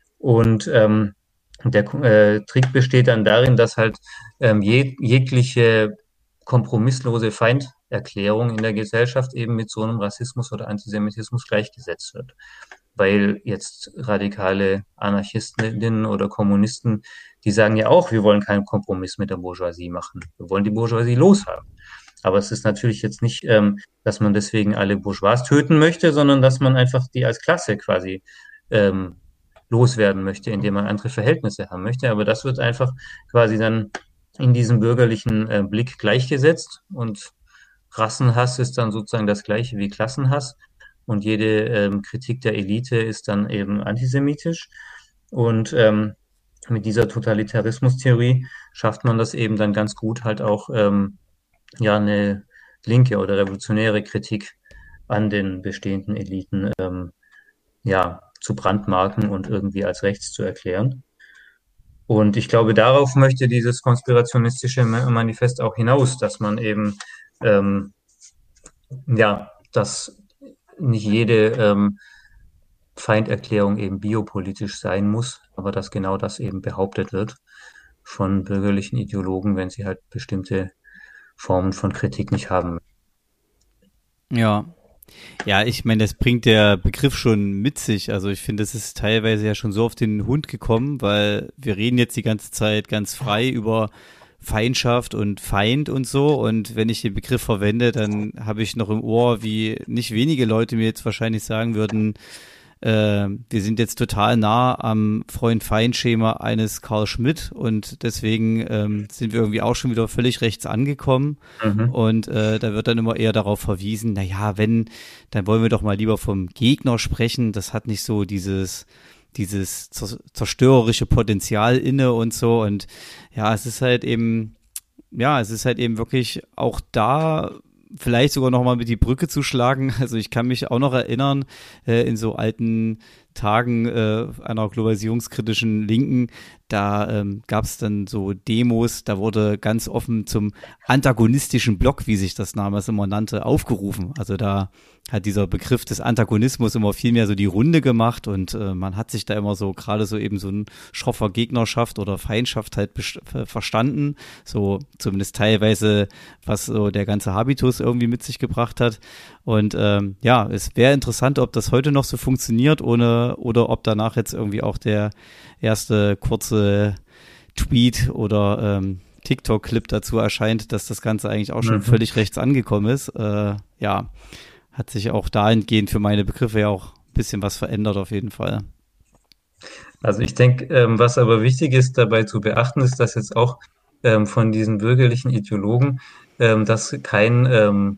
Und ähm, der äh, Trick besteht dann darin, dass halt ähm, jeg jegliche kompromisslose Feinderklärung in der Gesellschaft eben mit so einem Rassismus oder Antisemitismus gleichgesetzt wird. Weil jetzt radikale Anarchistinnen oder Kommunisten, die sagen ja auch, wir wollen keinen Kompromiss mit der Bourgeoisie machen. Wir wollen die Bourgeoisie loshaben. Aber es ist natürlich jetzt nicht, ähm, dass man deswegen alle Bourgeois töten möchte, sondern dass man einfach die als Klasse quasi ähm, loswerden möchte, indem man andere Verhältnisse haben möchte. Aber das wird einfach quasi dann in diesem bürgerlichen äh, Blick gleichgesetzt und Rassenhass ist dann sozusagen das gleiche wie Klassenhass und jede ähm, Kritik der Elite ist dann eben antisemitisch und ähm, mit dieser Totalitarismustheorie schafft man das eben dann ganz gut halt auch ähm, ja eine linke oder revolutionäre Kritik an den bestehenden Eliten ähm, ja zu brandmarken und irgendwie als rechts zu erklären. Und ich glaube, darauf möchte dieses konspirationistische Manifest auch hinaus, dass man eben, ähm, ja, dass nicht jede ähm, Feinderklärung eben biopolitisch sein muss, aber dass genau das eben behauptet wird von bürgerlichen Ideologen, wenn sie halt bestimmte Formen von Kritik nicht haben.
Ja. Ja, ich meine, das bringt der Begriff schon mit sich. Also ich finde, das ist teilweise ja schon so auf den Hund gekommen, weil wir reden jetzt die ganze Zeit ganz frei über Feindschaft und Feind und so. Und wenn ich den Begriff verwende, dann habe ich noch im Ohr, wie nicht wenige Leute mir jetzt wahrscheinlich sagen würden, äh, wir sind jetzt total nah am Freund-Feind-Schema eines Carl Schmitt und deswegen ähm, sind wir irgendwie auch schon wieder völlig rechts angekommen.
Mhm.
Und äh, da wird dann immer eher darauf verwiesen, naja, wenn, dann wollen wir doch mal lieber vom Gegner sprechen. Das hat nicht so dieses dieses zerstörerische Potenzial inne und so. Und ja, es ist halt eben, ja, es ist halt eben wirklich auch da vielleicht sogar nochmal mit die Brücke zu schlagen. Also ich kann mich auch noch erinnern, äh, in so alten Tagen äh, einer globalisierungskritischen Linken, da ähm, gab es dann so Demos, da wurde ganz offen zum antagonistischen Block, wie sich das damals immer nannte, aufgerufen. Also da hat dieser Begriff des Antagonismus immer viel mehr so die Runde gemacht und äh, man hat sich da immer so gerade so eben so ein schroffer Gegnerschaft oder Feindschaft halt best- verstanden, so zumindest teilweise, was so der ganze Habitus irgendwie mit sich gebracht hat. Und ähm, ja, es wäre interessant, ob das heute noch so funktioniert, ohne oder ob danach jetzt irgendwie auch der erste kurze Tweet oder ähm, TikTok-Clip dazu erscheint, dass das Ganze eigentlich auch schon mhm. völlig rechts angekommen ist. Äh, ja, hat sich auch dahingehend für meine Begriffe ja auch ein bisschen was verändert auf jeden Fall.
Also ich denke, ähm, was aber wichtig ist dabei zu beachten, ist, dass jetzt auch ähm, von diesen bürgerlichen Ideologen ähm, das kein ähm,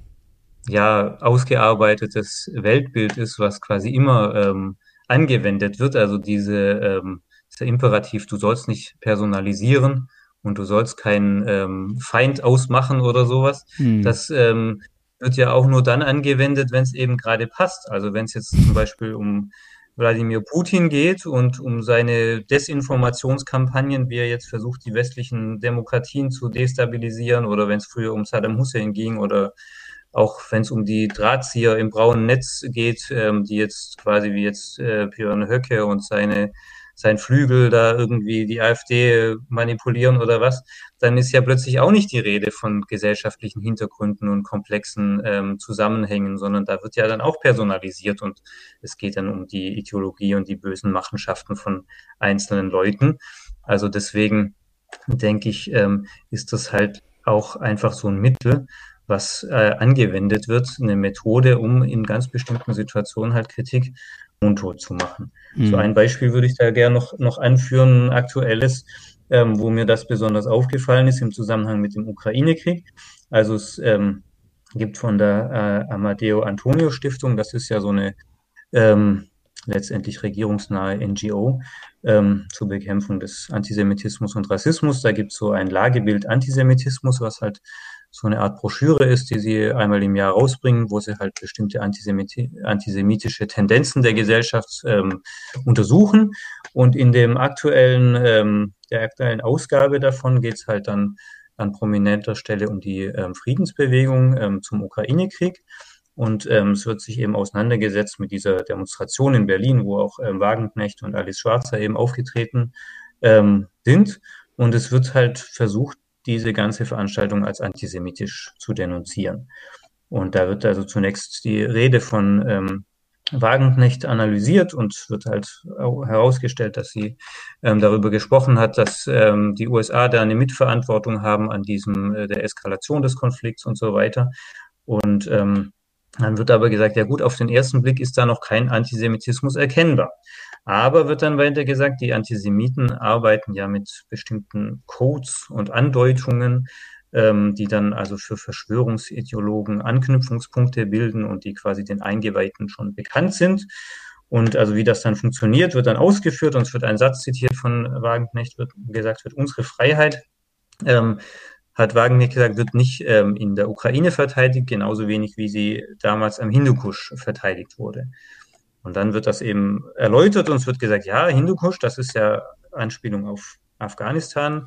ja ausgearbeitetes Weltbild ist, was quasi immer ähm, angewendet wird. Also diese ähm, dieser Imperativ, du sollst nicht personalisieren und du sollst keinen ähm, Feind ausmachen oder sowas.
Hm.
Das ähm, wird ja auch nur dann angewendet, wenn es eben gerade passt. Also wenn es jetzt zum Beispiel um Wladimir Putin geht und um seine Desinformationskampagnen, wie er jetzt versucht, die westlichen Demokratien zu destabilisieren, oder wenn es früher um Saddam Hussein ging oder auch wenn es um die Drahtzieher im braunen Netz geht, ähm, die jetzt quasi wie jetzt äh, Björn Höcke und seine sein Flügel da irgendwie die AfD manipulieren oder was, dann ist ja plötzlich auch nicht die Rede von gesellschaftlichen Hintergründen und komplexen ähm, Zusammenhängen, sondern da wird ja dann auch personalisiert und es geht dann um die Ideologie und die bösen Machenschaften von einzelnen Leuten. Also deswegen denke ich, ähm, ist das halt auch einfach so ein Mittel, was äh, angewendet wird, eine Methode, um in ganz bestimmten Situationen halt Kritik mundtot zu machen.
Hm.
So ein Beispiel würde ich da gerne noch, noch anführen, ein aktuelles, ähm, wo mir das besonders aufgefallen ist im Zusammenhang mit dem Ukraine-Krieg. Also es ähm, gibt von der äh, Amadeo Antonio Stiftung, das ist ja so eine ähm, letztendlich regierungsnahe N G O ähm, zur Bekämpfung des Antisemitismus und Rassismus. Da gibt es so ein Lagebild Antisemitismus, was halt so eine Art Broschüre ist, die sie einmal im Jahr rausbringen, wo sie halt bestimmte antisemiti- antisemitische Tendenzen der Gesellschaft ähm, untersuchen. Und in dem aktuellen, ähm, der aktuellen Ausgabe davon geht es halt dann an prominenter Stelle um die ähm, Friedensbewegung ähm, zum Ukraine-Krieg. Und ähm, es wird sich eben auseinandergesetzt mit dieser Demonstration in Berlin, wo auch ähm, Wagenknecht und Alice Schwarzer eben aufgetreten ähm, sind. Und es wird halt versucht, diese ganze Veranstaltung als antisemitisch zu denunzieren. Und da wird also zunächst die Rede von ähm, Wagenknecht analysiert und wird halt auch herausgestellt, dass sie ähm, darüber gesprochen hat, dass ähm, die U S A da eine Mitverantwortung haben an diesem äh, der Eskalation des Konflikts und so weiter. Und ähm, dann wird aber gesagt, ja gut, auf den ersten Blick ist da noch kein Antisemitismus erkennbar. Aber wird dann weiter gesagt, die Antisemiten arbeiten ja mit bestimmten Codes und Andeutungen, ähm, die dann also für Verschwörungsideologen Anknüpfungspunkte bilden und die quasi den Eingeweihten schon bekannt sind. Und also wie das dann funktioniert, wird dann ausgeführt und es wird ein Satz zitiert von Wagenknecht, wird gesagt, wird unsere Freiheit, ähm, hat Wagenknecht gesagt, wird nicht ähm, in der Ukraine verteidigt, genauso wenig wie sie damals am Hindukusch verteidigt wurde. Und dann wird das eben erläutert und es wird gesagt, ja, Hindukusch, das ist ja Anspielung auf Afghanistan,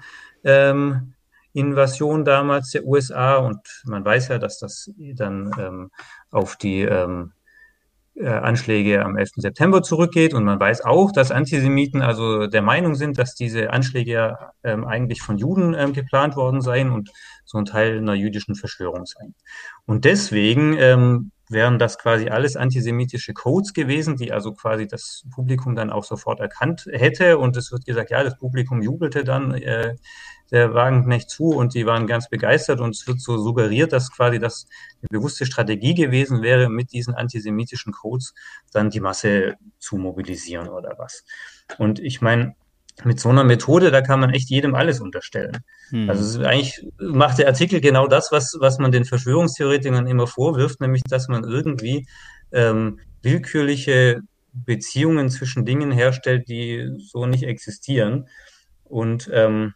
ähm, Invasion damals der U S A und man weiß ja, dass das dann ähm, auf die ähm, äh, Anschläge am elften September zurückgeht und man weiß auch, dass Antisemiten also der Meinung sind, dass diese Anschläge ja ähm, eigentlich von Juden ähm, geplant worden seien und so ein Teil einer jüdischen Verschwörung seien. Und deswegen ähm, wären das quasi alles antisemitische Codes gewesen, die also quasi das Publikum dann auch sofort erkannt hätte. Und es wird gesagt, ja, das Publikum jubelte dann äh, der Wagenknecht zu und die waren ganz begeistert. Und es wird so suggeriert, dass quasi das eine bewusste Strategie gewesen wäre, mit diesen antisemitischen Codes dann die Masse zu mobilisieren oder was. Und ich meine, mit so einer Methode, da kann man echt jedem alles unterstellen. Hm. Also es ist eigentlich macht der Artikel genau das, was, was man den Verschwörungstheoretikern immer vorwirft, nämlich, dass man irgendwie ähm, willkürliche Beziehungen zwischen Dingen herstellt, die so nicht existieren. Und ähm,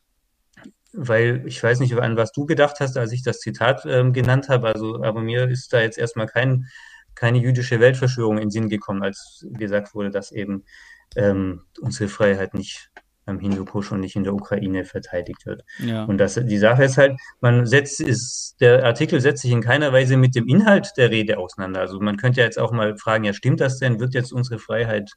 weil, ich weiß nicht, an was du gedacht hast, als ich das Zitat ähm, genannt habe, also, aber mir ist da jetzt erstmal kein, keine jüdische Weltverschwörung in den Sinn gekommen, als gesagt wurde, dass eben ähm, unsere Freiheit nicht am Hindukusch und nicht in der Ukraine verteidigt wird. Ja. Und das, die Sache ist halt, man setzt, ist, der Artikel setzt sich in keiner Weise mit dem Inhalt der Rede auseinander. Also man könnte ja jetzt auch mal fragen, ja, stimmt das denn? Wird jetzt unsere Freiheit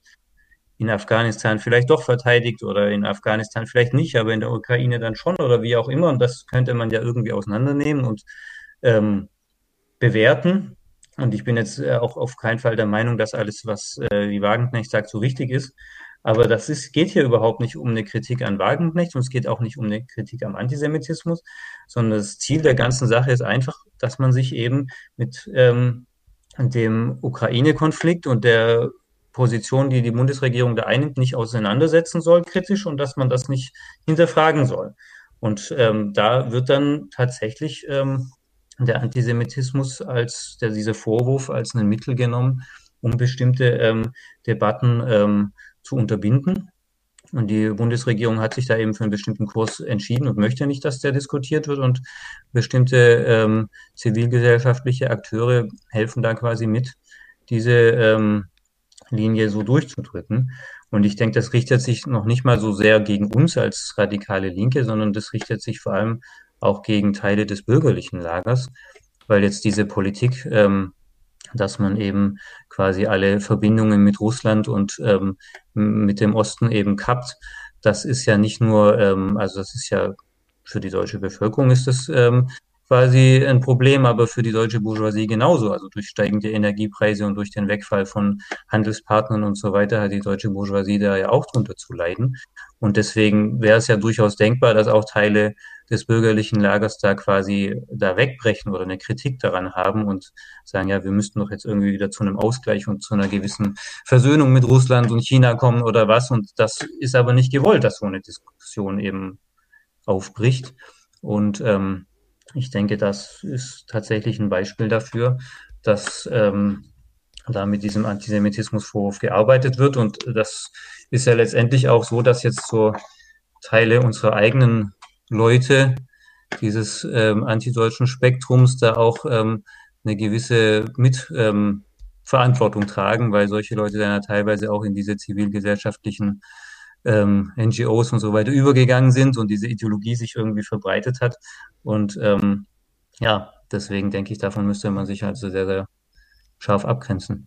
in Afghanistan vielleicht doch verteidigt oder in Afghanistan vielleicht nicht, aber in der Ukraine dann schon oder wie auch immer? Und das könnte man ja irgendwie auseinandernehmen und ähm, bewerten. Und ich bin jetzt äh, auch auf keinen Fall der Meinung, dass alles, was äh, die Wagenknecht sagt, so richtig ist. Aber das ist, geht hier überhaupt nicht um eine Kritik an Wagenknecht und es geht auch nicht um eine Kritik am Antisemitismus, sondern das Ziel der ganzen Sache ist einfach, dass man sich eben mit ähm, dem Ukraine-Konflikt und der Position, die die Bundesregierung da einnimmt, nicht auseinandersetzen soll, kritisch, und dass man das nicht hinterfragen soll. Und ähm, da wird dann tatsächlich ähm, der Antisemitismus als der, dieser Vorwurf als ein Mittel genommen, um bestimmte ähm, Debatten ähm, zu unterbinden. Und die Bundesregierung hat sich da eben für einen bestimmten Kurs entschieden und möchte nicht, dass der diskutiert wird. Und bestimmte ähm, zivilgesellschaftliche Akteure helfen da quasi mit, diese ähm, Linie so durchzudrücken. Und ich denke, das richtet sich noch nicht mal so sehr gegen uns als radikale Linke, sondern das richtet sich vor allem auch gegen Teile des bürgerlichen Lagers, weil jetzt diese Politik, ähm, dass man eben quasi alle Verbindungen mit Russland und ähm, mit dem Osten eben kappt, das ist ja nicht nur, ähm, also das ist ja für die deutsche Bevölkerung ist das ähm, quasi ein Problem, aber für die deutsche Bourgeoisie genauso. Also durch steigende Energiepreise und durch den Wegfall von Handelspartnern und so weiter hat die deutsche Bourgeoisie da ja auch drunter zu leiden. Und deswegen wäre es ja durchaus denkbar, dass auch Teile des bürgerlichen Lagers da quasi da wegbrechen oder eine Kritik daran haben und sagen, ja, wir müssten doch jetzt irgendwie wieder zu einem Ausgleich und zu einer gewissen Versöhnung mit Russland und China kommen oder was. Und das ist aber nicht gewollt, dass so eine Diskussion eben aufbricht. Und ähm, ich denke, das ist tatsächlich ein Beispiel dafür, dass ähm, da mit diesem Antisemitismusvorwurf gearbeitet wird. Und das ist ja letztendlich auch so, dass jetzt so Teile unserer eigenen Leute dieses ähm, antideutschen Spektrums da auch ähm, eine gewisse Mitverantwortung ähm, tragen, weil solche Leute dann ja teilweise auch in diese zivilgesellschaftlichen ähm, N G Os und so weiter übergegangen sind und diese Ideologie sich irgendwie verbreitet hat. Und ähm, ja, deswegen denke ich, davon müsste man sich also sehr, sehr scharf abgrenzen.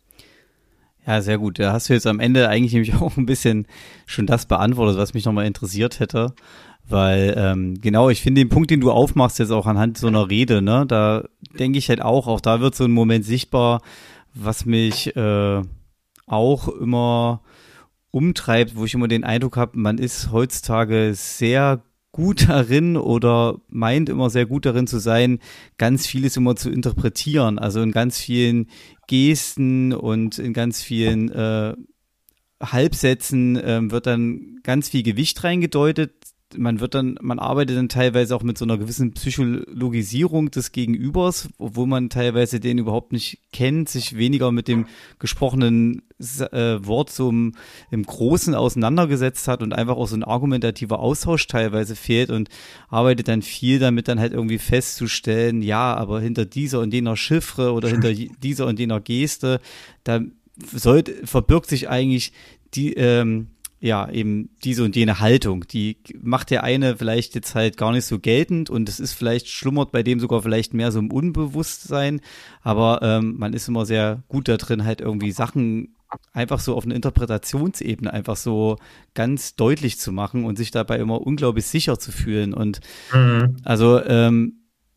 Ja, sehr gut. Da hast du jetzt am Ende eigentlich nämlich auch ein bisschen schon das beantwortet, was mich nochmal interessiert hätte. Weil, ähm, genau, ich finde den Punkt, den du aufmachst jetzt auch anhand so einer Rede, ne, da denke ich halt auch, auch da wird so ein Moment sichtbar, was mich äh, auch immer umtreibt, wo ich immer den Eindruck habe, man ist heutzutage sehr gut darin oder meint immer sehr gut darin zu sein, ganz vieles immer zu interpretieren. Also in ganz vielen Gesten und in ganz vielen äh, Halbsätzen äh, wird dann ganz viel Gewicht reingedeutet. Man wird dann, man arbeitet dann teilweise auch mit so einer gewissen Psychologisierung des Gegenübers, obwohl man teilweise den überhaupt nicht kennt, sich weniger mit dem gesprochenen äh, Wort so im, im Großen auseinandergesetzt hat und einfach auch so ein argumentativer Austausch teilweise fehlt und arbeitet dann viel damit, dann halt irgendwie festzustellen, ja, aber hinter dieser und jener Chiffre oder hinter dieser und jener Geste, da sollte, verbirgt sich eigentlich die, ähm, ja, eben diese und jene Haltung, die macht der eine vielleicht jetzt halt gar nicht so geltend und es ist vielleicht, schlummert bei dem sogar vielleicht mehr so im Unbewusstsein, aber ähm, man ist immer sehr gut da drin, halt irgendwie Sachen einfach so auf einer Interpretationsebene einfach so ganz deutlich zu machen und sich dabei immer unglaublich sicher zu fühlen und mhm. also ähm,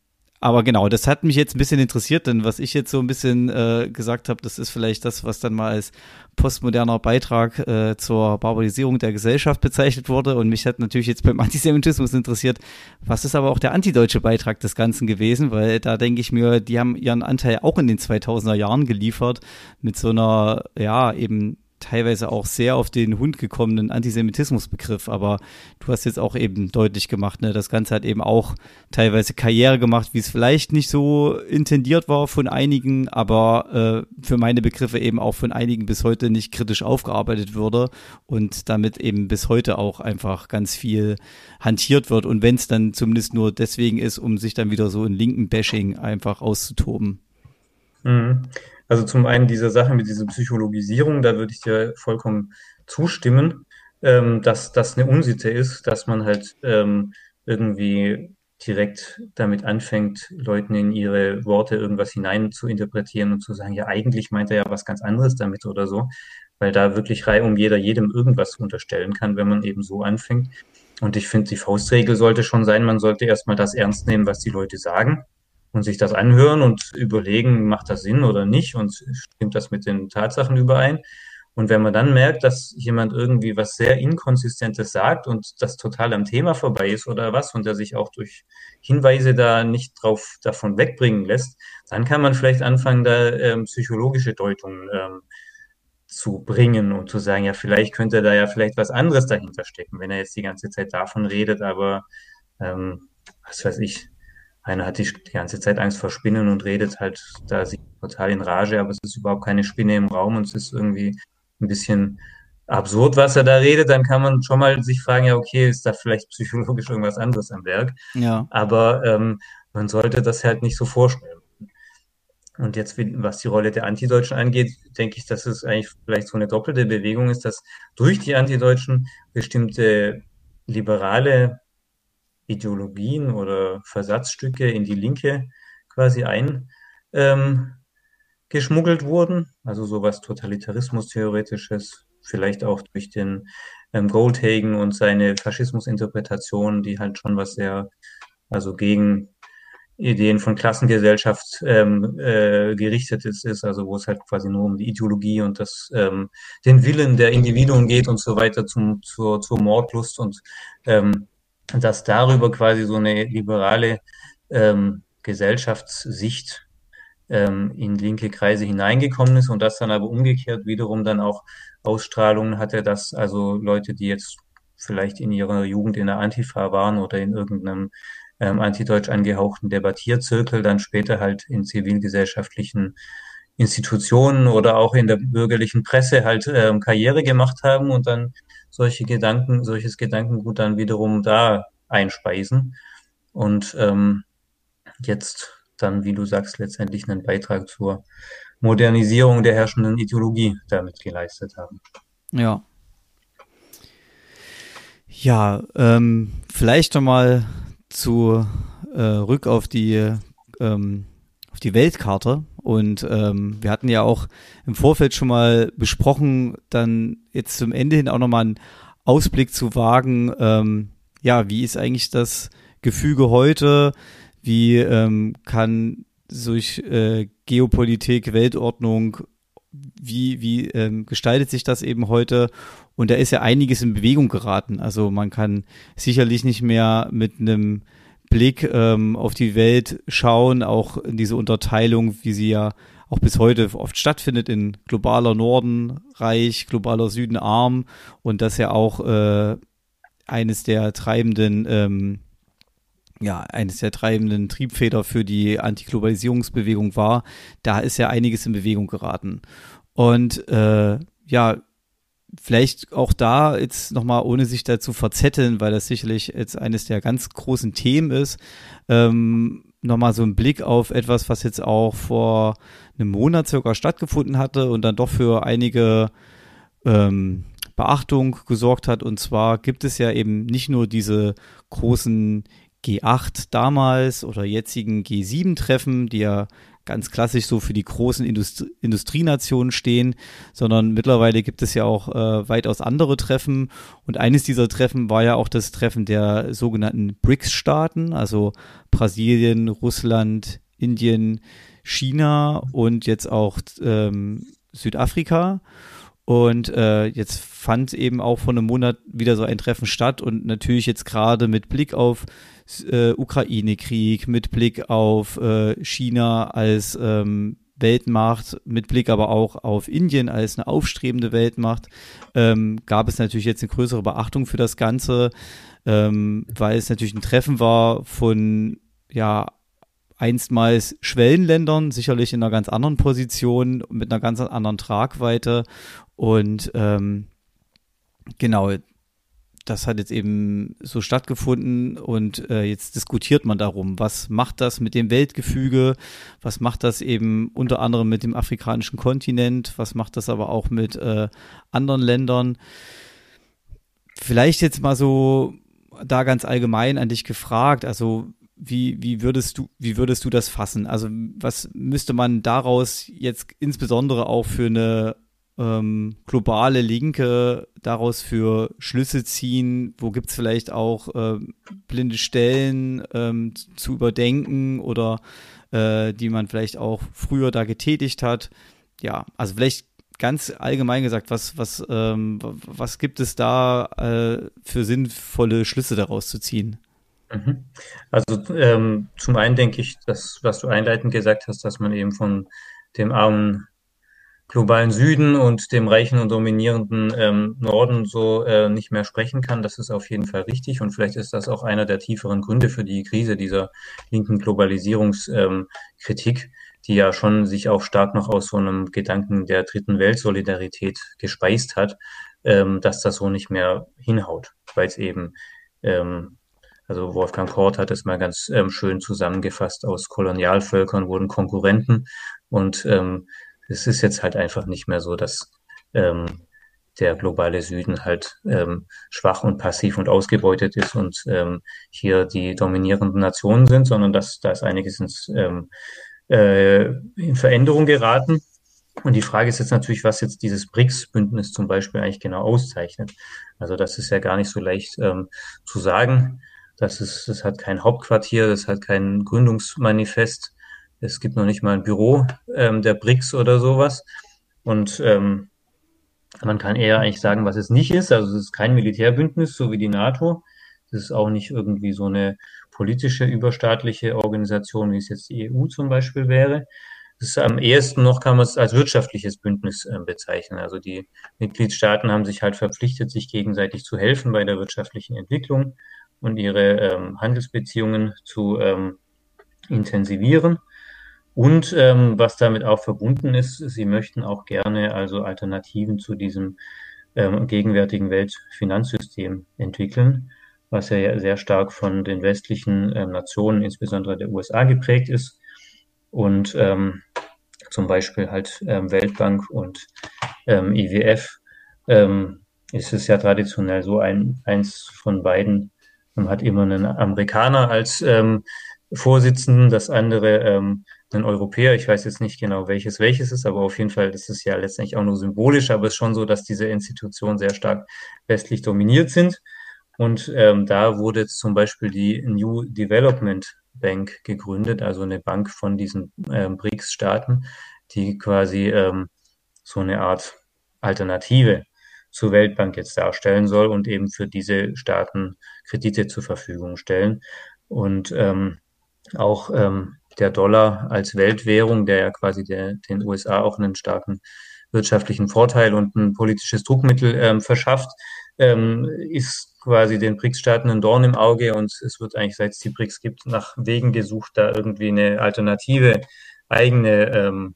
aber genau, das hat mich jetzt ein bisschen interessiert, denn was ich jetzt so ein bisschen äh, gesagt habe, das ist vielleicht das, was dann mal als postmoderner Beitrag äh, zur Barbarisierung der Gesellschaft bezeichnet wurde. Und mich hat natürlich jetzt beim Antisemitismus interessiert, was ist aber auch der antideutsche Beitrag des Ganzen gewesen, weil da denke ich mir, die haben ihren Anteil auch in den zweitausender Jahren geliefert mit so einer, ja, eben teilweise auch sehr auf den Hund gekommenen Antisemitismusbegriff, aber du hast jetzt auch eben deutlich gemacht, ne, das Ganze hat eben auch teilweise Karriere gemacht, wie es vielleicht nicht so intendiert war von einigen, aber äh, für meine Begriffe eben auch von einigen bis heute nicht kritisch aufgearbeitet würde und damit eben bis heute auch einfach ganz viel hantiert wird und wenn es dann zumindest nur deswegen ist, um sich dann wieder so in linken Bashing einfach auszutoben.
Mhm. Also zum einen diese Sache mit dieser Psychologisierung, da würde ich dir vollkommen zustimmen, ähm, dass das eine Unsitte ist, dass man halt ähm, irgendwie direkt damit anfängt, Leuten in ihre Worte irgendwas hinein zu interpretieren und zu sagen, ja, eigentlich meint er ja was ganz anderes damit oder so, weil da wirklich reihum jeder jedem irgendwas unterstellen kann, wenn man eben so anfängt. Und ich finde, die Faustregel sollte schon sein, man sollte erstmal das ernst nehmen, was die Leute sagen und sich das anhören und überlegen, macht das Sinn oder nicht und stimmt das mit den Tatsachen überein. Und wenn man dann merkt, dass jemand irgendwie was sehr Inkonsistentes sagt und das total am Thema vorbei ist oder was und er sich auch durch Hinweise da nicht drauf davon wegbringen lässt, dann kann man vielleicht anfangen, da ähm, psychologische Deutungen ähm, zu bringen und zu sagen, ja, vielleicht könnte da ja vielleicht was anderes dahinter stecken, wenn er jetzt die ganze Zeit davon redet, aber ähm, was weiß ich, einer hat die, die ganze Zeit Angst vor Spinnen und redet halt da sich total in Rage, aber es ist überhaupt keine Spinne im Raum und es ist irgendwie ein bisschen absurd, was er da redet, dann kann man schon mal sich fragen, ja, okay, ist da vielleicht psychologisch irgendwas anderes am Werk?
Ja.
Aber ähm, man sollte das halt nicht so vorspielen. Und jetzt, was die Rolle der Antideutschen angeht, denke ich, dass es eigentlich vielleicht so eine doppelte Bewegung ist, dass durch die Antideutschen bestimmte liberale Ideologien oder Versatzstücke in die Linke quasi ein ähm, geschmuggelt wurden. Also sowas Totalitarismus-Theoretisches, vielleicht auch durch den ähm, Goldhagen und seine Faschismusinterpretation, die halt schon was sehr, also gegen Ideen von Klassengesellschaft ähm, äh, gerichtet ist, ist, also wo es halt quasi nur um die Ideologie und das, ähm, den Willen der Individuen geht und so weiter zum, zur, zur Mordlust und ähm, dass darüber quasi so eine liberale ähm, Gesellschaftssicht ähm, in linke Kreise hineingekommen ist und das dann aber umgekehrt wiederum dann auch Ausstrahlungen hatte, dass also Leute, die jetzt vielleicht in ihrer Jugend in der Antifa waren oder in irgendeinem ähm, antideutsch angehauchten Debattierzirkel, dann später halt in zivilgesellschaftlichen Institutionen oder auch in der bürgerlichen Presse halt ähm, Karriere gemacht haben und dann solche Gedanken, solches Gedankengut dann wiederum da einspeisen und ähm, jetzt dann, wie du sagst, letztendlich einen Beitrag zur Modernisierung der herrschenden Ideologie damit geleistet haben.
Ja. Ja, ähm, vielleicht nochmal zu äh, rück auf die ähm, auf die Weltkarte und ähm, wir hatten ja auch im Vorfeld schon mal besprochen, dann jetzt zum Ende hin auch nochmal einen Ausblick zu wagen, ähm, ja, wie ist eigentlich das Gefüge heute, wie ähm, kann durch äh, Geopolitik, Weltordnung, wie, wie ähm, gestaltet sich das eben heute? Und da ist ja einiges in Bewegung geraten. Also man kann sicherlich nicht mehr mit einem Blick ähm, auf die Welt schauen, auch in diese Unterteilung, wie sie ja auch bis heute oft stattfindet, in globaler Norden reich, globaler Süden arm und das ja auch äh, eines der treibenden ähm, ja, eines der treibenden Triebfeder für die Antiglobalisierungsbewegung war, da ist ja einiges in Bewegung geraten. Und äh, ja, vielleicht auch da jetzt nochmal, ohne sich da zu verzetteln, weil das sicherlich jetzt eines der ganz großen Themen ist, ähm, nochmal so ein Blick auf etwas, was jetzt auch vor einem Monat circa stattgefunden hatte und dann doch für einige ähm, Beachtung gesorgt hat. Und zwar gibt es ja eben nicht nur diese großen G acht damals oder jetzigen G sieben Treffen, die ja ganz klassisch so für die großen Industrie Industrienationen stehen, sondern mittlerweile gibt es ja auch äh, weitaus andere Treffen. Und eines dieser Treffen war ja auch das Treffen der sogenannten BRICS-Staaten, also Brasilien, Russland, Indien, China und jetzt auch ähm, Südafrika. Und äh, jetzt fand eben auch vor einem Monat wieder so ein Treffen statt und natürlich jetzt gerade mit Blick auf äh, Ukraine-Krieg, mit Blick auf äh, China als ähm, Weltmacht, mit Blick aber auch auf Indien als eine aufstrebende Weltmacht, ähm, gab es natürlich jetzt eine größere Beachtung für das Ganze, ähm, weil es natürlich ein Treffen war von, ja, einstmals Schwellenländern, sicherlich in einer ganz anderen Position, mit einer ganz anderen Tragweite. Und ähm, genau, das hat jetzt eben so stattgefunden und äh, jetzt diskutiert man darum, was macht das mit dem Weltgefüge, was macht das eben unter anderem mit dem afrikanischen Kontinent, was macht das aber auch mit äh, anderen Ländern. Vielleicht jetzt mal so da ganz allgemein an dich gefragt, also Wie, wie würdest du, wie würdest du das fassen? Also was müsste man daraus jetzt insbesondere auch für eine ähm, globale Linke daraus für Schlüsse ziehen? Wo gibt es vielleicht auch ähm, blinde Stellen ähm, zu überdenken oder äh, die man vielleicht auch früher da getätigt hat? Ja, also vielleicht ganz allgemein gesagt, was, was, ähm, was gibt es da äh, für sinnvolle Schlüsse daraus zu ziehen?
Mhm. Also ähm, zum einen denke ich, dass, was du einleitend gesagt hast, dass man eben von dem armen globalen Süden und dem reichen und dominierenden ähm, Norden so äh, nicht mehr sprechen kann. Das ist auf jeden Fall richtig und vielleicht ist das auch einer der tieferen Gründe für die Krise dieser linken Globalisierungskritik, die ja schon sich auch stark noch aus so einem Gedanken der dritten Weltsolidarität gespeist hat, ähm, dass das so nicht mehr hinhaut, weil es eben ähm, also Wolfgang Kort hat es mal ganz ähm, schön zusammengefasst, aus Kolonialvölkern wurden Konkurrenten und ähm, es ist jetzt halt einfach nicht mehr so, dass ähm, der globale Süden halt ähm, schwach und passiv und ausgebeutet ist und ähm, hier die dominierenden Nationen sind, sondern dass da ist einiges ins, ähm, äh, in Veränderung geraten. Und die Frage ist jetzt natürlich, was jetzt dieses BRICS-Bündnis zum Beispiel eigentlich genau auszeichnet. Also das ist ja gar nicht so leicht ähm, zu sagen. Das ist, das hat kein Hauptquartier, das hat kein Gründungsmanifest. Es gibt noch nicht mal ein Büro ähm, der BRICS oder sowas. Und ähm, man kann eher eigentlich sagen, was es nicht ist. Also es ist kein Militärbündnis, so wie die NATO. Es ist auch nicht irgendwie so eine politische, überstaatliche Organisation, wie es jetzt die E U zum Beispiel wäre. Es ist am ehesten noch, kann man es als wirtschaftliches Bündnis äh, bezeichnen. Also die Mitgliedstaaten haben sich halt verpflichtet, sich gegenseitig zu helfen bei der wirtschaftlichen Entwicklung und ihre ähm, Handelsbeziehungen zu ähm, intensivieren. Und ähm, was damit auch verbunden ist, sie möchten auch gerne also Alternativen zu diesem ähm, gegenwärtigen Weltfinanzsystem entwickeln, was ja sehr stark von den westlichen ähm, Nationen, insbesondere der U S A, geprägt ist. Und ähm, zum Beispiel halt ähm, Weltbank und ähm, I W F ähm, ist es ja traditionell so, ein, eins von beiden man hat immer einen Amerikaner als ähm, Vorsitzenden, das andere ähm, einen Europäer. Ich weiß jetzt nicht genau, welches welches ist, aber auf jeden Fall ist es ja letztendlich auch nur symbolisch, aber es ist schon so, dass diese Institutionen sehr stark westlich dominiert sind. Und ähm, da wurde jetzt zum Beispiel die New Development Bank gegründet, also eine Bank von diesen ähm, BRICS-Staaten, die quasi ähm, so eine Art Alternative zur Weltbank jetzt darstellen soll und eben für diese Staaten Kredite zur Verfügung stellen. Und ähm, auch ähm, der Dollar als Weltwährung, der ja quasi der, den U S A auch einen starken wirtschaftlichen Vorteil und ein politisches Druckmittel ähm, verschafft, ähm, ist quasi den BRICS-Staaten ein Dorn im Auge und es wird eigentlich, seit es die BRICS gibt, nach Wegen gesucht, da irgendwie eine alternative eigene ähm,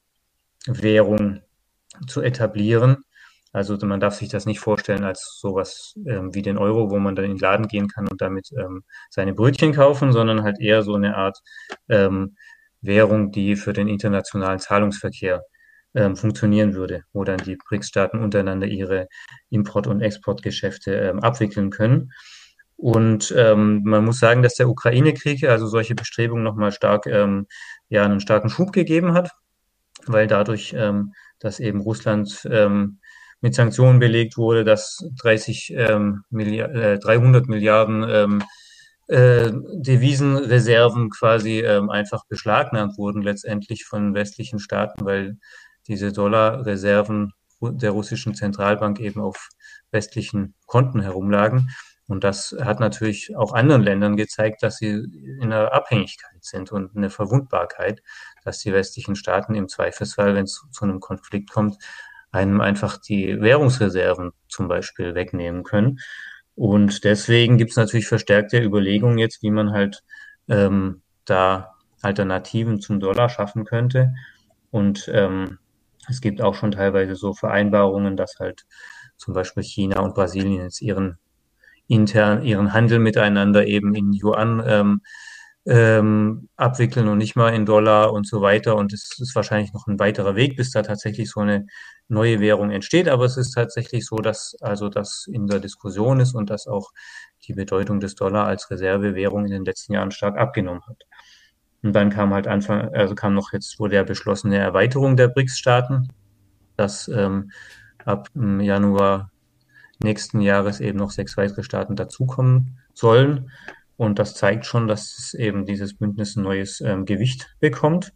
Währung zu etablieren. Also man darf sich das nicht vorstellen als sowas ähm, wie den Euro, wo man dann in den Laden gehen kann und damit ähm, seine Brötchen kaufen, sondern halt eher so eine Art ähm, Währung, die für den internationalen Zahlungsverkehr ähm, funktionieren würde, wo dann die BRICS-Staaten untereinander ihre Import- und Exportgeschäfte ähm, abwickeln können. Und ähm, man muss sagen, dass der Ukraine-Krieg also solche Bestrebungen nochmal stark, ähm, ja, einen starken Schub gegeben hat, weil dadurch, ähm, dass eben Russland ähm, mit Sanktionen belegt wurde, dass dreißig, ähm, Milliard, äh, dreihundert Milliarden ähm, äh, Devisenreserven quasi ähm, einfach beschlagnahmt wurden letztendlich von westlichen Staaten, weil diese Dollarreserven der russischen Zentralbank eben auf westlichen Konten herumlagen. Und das hat natürlich auch anderen Ländern gezeigt, dass sie in einer Abhängigkeit sind und eine Verwundbarkeit, dass die westlichen Staaten im Zweifelsfall, wenn es zu einem Konflikt kommt, einem einfach die Währungsreserven zum Beispiel wegnehmen können. Und deswegen gibt es natürlich verstärkte Überlegungen jetzt, wie man halt ähm, da Alternativen zum Dollar schaffen könnte. Und ähm, es gibt auch schon teilweise so Vereinbarungen, dass halt zum Beispiel China und Brasilien jetzt ihren intern ihren Handel miteinander eben in Yuan ähm, ähm, abwickeln und nicht mal in Dollar und so weiter. Und es ist wahrscheinlich noch ein weiterer Weg, bis da tatsächlich so eine neue Währung entsteht. Aber es ist tatsächlich so, dass also das in der Diskussion ist und dass auch die Bedeutung des Dollar als Reservewährung in den letzten Jahren stark abgenommen hat. Und dann kam halt Anfang, also kam noch jetzt wohl der beschlossene Erweiterung der BRICS-Staaten, dass ähm, ab ähm, Januar nächsten Jahres eben noch sechs weitere Staaten dazukommen sollen. Und das zeigt schon, dass eben dieses Bündnis ein neues ähm, Gewicht bekommt.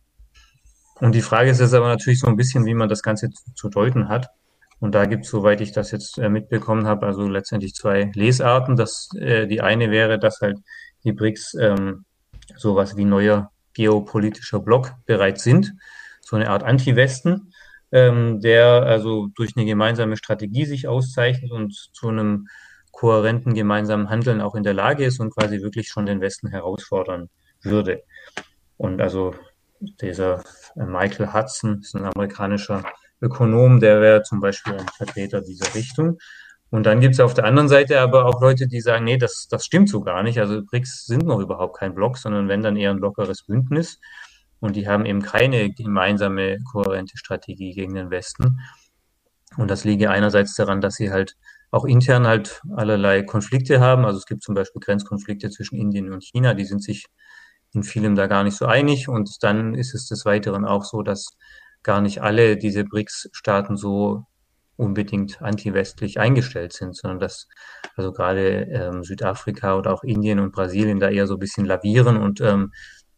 Und die Frage ist jetzt aber natürlich so ein bisschen, wie man das Ganze zu, zu deuten hat. Und da gibt es, soweit ich das jetzt äh, mitbekommen habe, also letztendlich zwei Lesarten. Das, äh, die eine wäre, dass halt die BRICS ähm, sowas wie neuer geopolitischer Block bereits sind, so eine Art Anti-Westen, ähm, der also durch eine gemeinsame Strategie sich auszeichnet und zu einem kohärenten gemeinsamen Handeln auch in der Lage ist und quasi wirklich schon den Westen herausfordern würde. Und also dieser äh, Michael Hudson ist ein amerikanischer Ökonom, der wäre zum Beispiel ein Vertreter dieser Richtung. Und dann gibt es auf der anderen Seite aber auch Leute, die sagen, nee, das, das stimmt so gar nicht. Also BRICS sind noch überhaupt kein Block, sondern wenn dann eher ein lockeres Bündnis. Und die haben eben keine gemeinsame, kohärente Strategie gegen den Westen. Und das liege einerseits daran, dass sie halt auch intern halt allerlei Konflikte haben. Also es gibt zum Beispiel Grenzkonflikte zwischen Indien und China, die sind sich in vielem da gar nicht so einig. Und dann ist es des Weiteren auch so, dass gar nicht alle diese BRICS-Staaten so unbedingt anti-westlich eingestellt sind, sondern dass also gerade ähm, Südafrika oder auch Indien und Brasilien da eher so ein bisschen lavieren und ähm,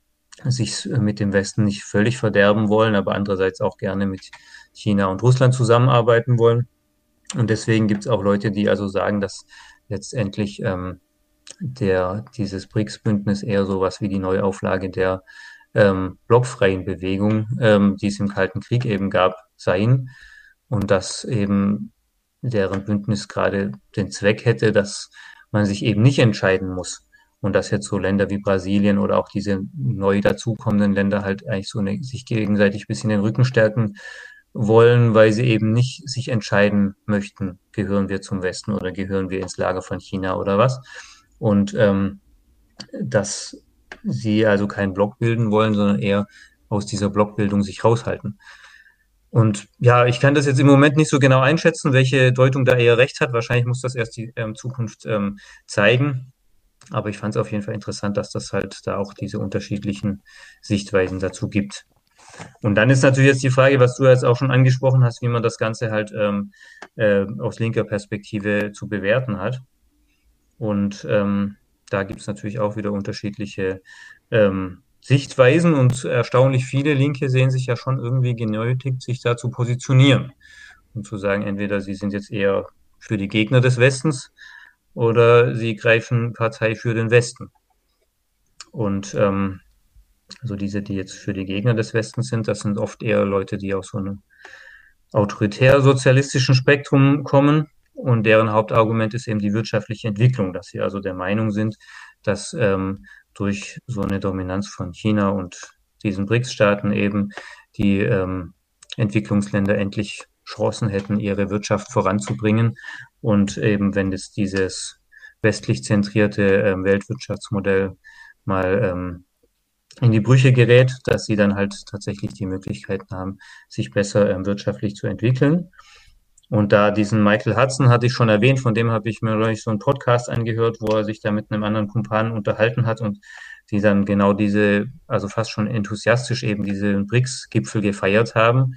sich mit dem Westen nicht völlig verderben wollen, aber andererseits auch gerne mit China und Russland zusammenarbeiten wollen. Und deswegen gibt es auch Leute, die also sagen, dass letztendlich ähm, der, dieses BRICS-Bündnis eher sowas wie die Neuauflage der ähm, blockfreien Bewegung, ähm, die es im Kalten Krieg eben gab, seien. Und dass eben deren Bündnis gerade den Zweck hätte, dass man sich eben nicht entscheiden muss. Und dass jetzt so Länder wie Brasilien oder auch diese neu dazukommenden Länder halt eigentlich so eine, sich gegenseitig ein bisschen den Rücken stärken wollen, weil sie eben nicht sich entscheiden möchten, gehören wir zum Westen oder gehören wir ins Lager von China oder was. Und ähm, dass sie also keinen Block bilden wollen, sondern eher aus dieser Blockbildung sich raushalten. Und ja, ich kann das jetzt im Moment nicht so genau einschätzen, welche Deutung da eher recht hat. Wahrscheinlich muss das erst die ähm, Zukunft ähm, zeigen. Aber ich fand es auf jeden Fall interessant, dass das halt da auch diese unterschiedlichen Sichtweisen dazu gibt. Und dann ist natürlich jetzt die Frage, was du jetzt auch schon angesprochen hast, wie man das Ganze halt ähm, äh, aus linker Perspektive zu bewerten hat. Und ähm, da gibt es natürlich auch wieder unterschiedliche ähm, Sichtweisen und erstaunlich viele Linke sehen sich ja schon irgendwie genötigt, sich da zu positionieren und zu sagen, entweder sie sind jetzt eher für die Gegner des Westens oder sie greifen Partei für den Westen. Und ähm, also diese, die jetzt für die Gegner des Westens sind, das sind oft eher Leute, die aus so einem autoritär-sozialistischen Spektrum kommen. Und deren Hauptargument ist eben die wirtschaftliche Entwicklung, dass sie also der Meinung sind, dass ähm, durch so eine Dominanz von China und diesen BRICS-Staaten eben die ähm, Entwicklungsländer endlich Chancen hätten, ihre Wirtschaft voranzubringen. Und eben wenn es dieses westlich zentrierte ähm, Weltwirtschaftsmodell mal ähm, in die Brüche gerät, dass sie dann halt tatsächlich die Möglichkeiten haben, sich besser ähm, wirtschaftlich zu entwickeln. Und da diesen Michael Hudson hatte ich schon erwähnt, von dem habe ich mir neulich so einen Podcast angehört, wo er sich da mit einem anderen Kumpanen unterhalten hat und die dann genau diese, also fast schon enthusiastisch eben diese BRICS-Gipfel gefeiert haben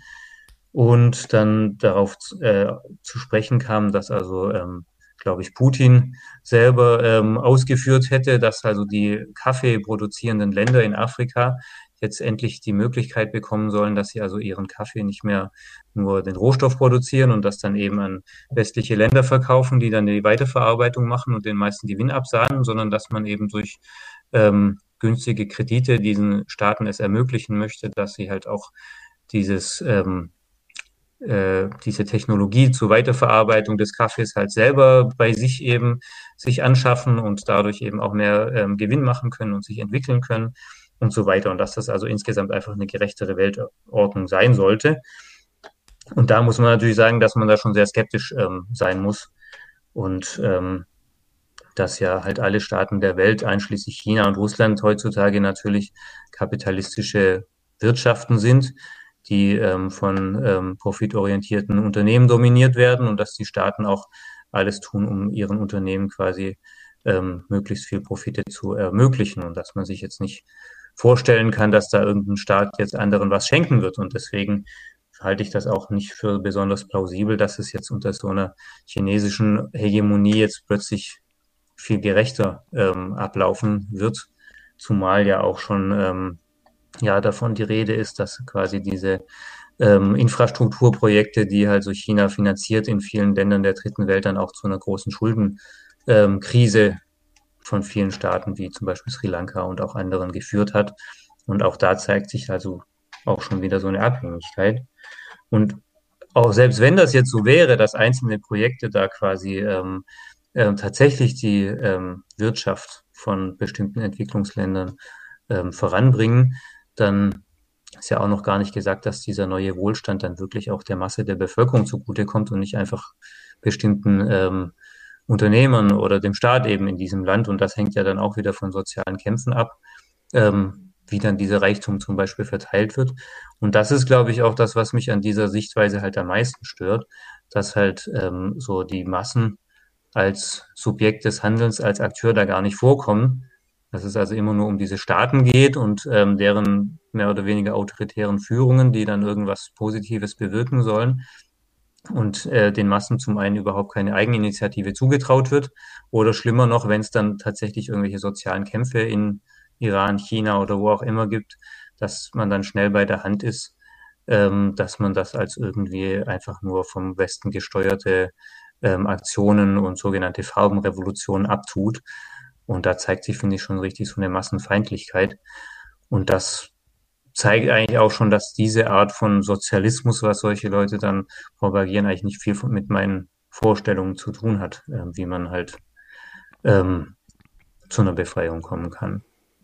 und dann darauf äh, zu sprechen kam, dass also, ähm, glaube ich, Putin selber ähm, ausgeführt hätte, dass also die Kaffee produzierenden Länder in Afrika jetzt endlich die Möglichkeit bekommen sollen, dass sie also ihren Kaffee nicht mehr nur den Rohstoff produzieren und das dann eben an westliche Länder verkaufen, die dann die Weiterverarbeitung machen und den meisten Gewinn absahnen, sondern dass man eben durch ähm, günstige Kredite diesen Staaten es ermöglichen möchte, dass sie halt auch dieses ähm, äh, diese Technologie zur Weiterverarbeitung des Kaffees halt selber bei sich eben sich anschaffen und dadurch eben auch mehr ähm, Gewinn machen können und sich entwickeln können und so weiter. Und dass das also insgesamt einfach eine gerechtere Weltordnung sein sollte. Und da muss man natürlich sagen, dass man da schon sehr skeptisch ähm, sein muss und ähm, dass ja halt alle Staaten der Welt, einschließlich China und Russland, heutzutage natürlich kapitalistische Wirtschaften sind, die ähm, von ähm, profitorientierten Unternehmen dominiert werden und dass die Staaten auch alles tun, um ihren Unternehmen quasi ähm, möglichst viel Profite zu ermöglichen und dass man sich jetzt nicht vorstellen kann, dass da irgendein Staat jetzt anderen was schenken wird. Und deswegen halte ich das auch nicht für besonders plausibel, dass es jetzt unter so einer chinesischen Hegemonie jetzt plötzlich viel gerechter ähm, ablaufen wird, zumal ja auch schon ähm, ja davon die Rede ist, dass quasi diese ähm, Infrastrukturprojekte, die halt so China finanziert in vielen Ländern der dritten Welt, dann auch zu einer großen Schuldenkrise ähm, von vielen Staaten wie zum Beispiel Sri Lanka und auch anderen geführt hat. Und auch da zeigt sich also auch schon wieder so eine Abhängigkeit. Und auch selbst wenn das jetzt so wäre, dass einzelne Projekte da quasi ähm, äh, tatsächlich die ähm, Wirtschaft von bestimmten Entwicklungsländern ähm, voranbringen, dann ist ja auch noch gar nicht gesagt, dass dieser neue Wohlstand dann wirklich auch der Masse der Bevölkerung zugutekommt und nicht einfach bestimmten ähm, Unternehmern oder dem Staat eben in diesem Land. Und das hängt ja dann auch wieder von sozialen Kämpfen ab, ähm, wie dann dieser Reichtum zum Beispiel verteilt wird. Und das ist, glaube ich, auch das, was mich an dieser Sichtweise halt am meisten stört, dass halt ähm, so die Massen als Subjekt des Handelns, als Akteur da gar nicht vorkommen, dass es also immer nur um diese Staaten geht und ähm, deren mehr oder weniger autoritären Führungen, die dann irgendwas Positives bewirken sollen und äh, den Massen zum einen überhaupt keine Eigeninitiative zugetraut wird oder schlimmer noch, wenn es dann tatsächlich irgendwelche sozialen Kämpfe in Iran, China oder wo auch immer gibt, dass man dann schnell bei der Hand ist, ähm, dass man das als irgendwie einfach nur vom Westen gesteuerte ähm, Aktionen und sogenannte Farbenrevolutionen abtut. Und da zeigt sich, finde ich, schon richtig so eine Massenfeindlichkeit. Und das zeigt eigentlich auch schon, dass diese Art von Sozialismus, was solche Leute dann propagieren, eigentlich nicht viel von, mit meinen Vorstellungen zu tun hat, äh, wie man halt ähm, zu einer Befreiung kommen kann.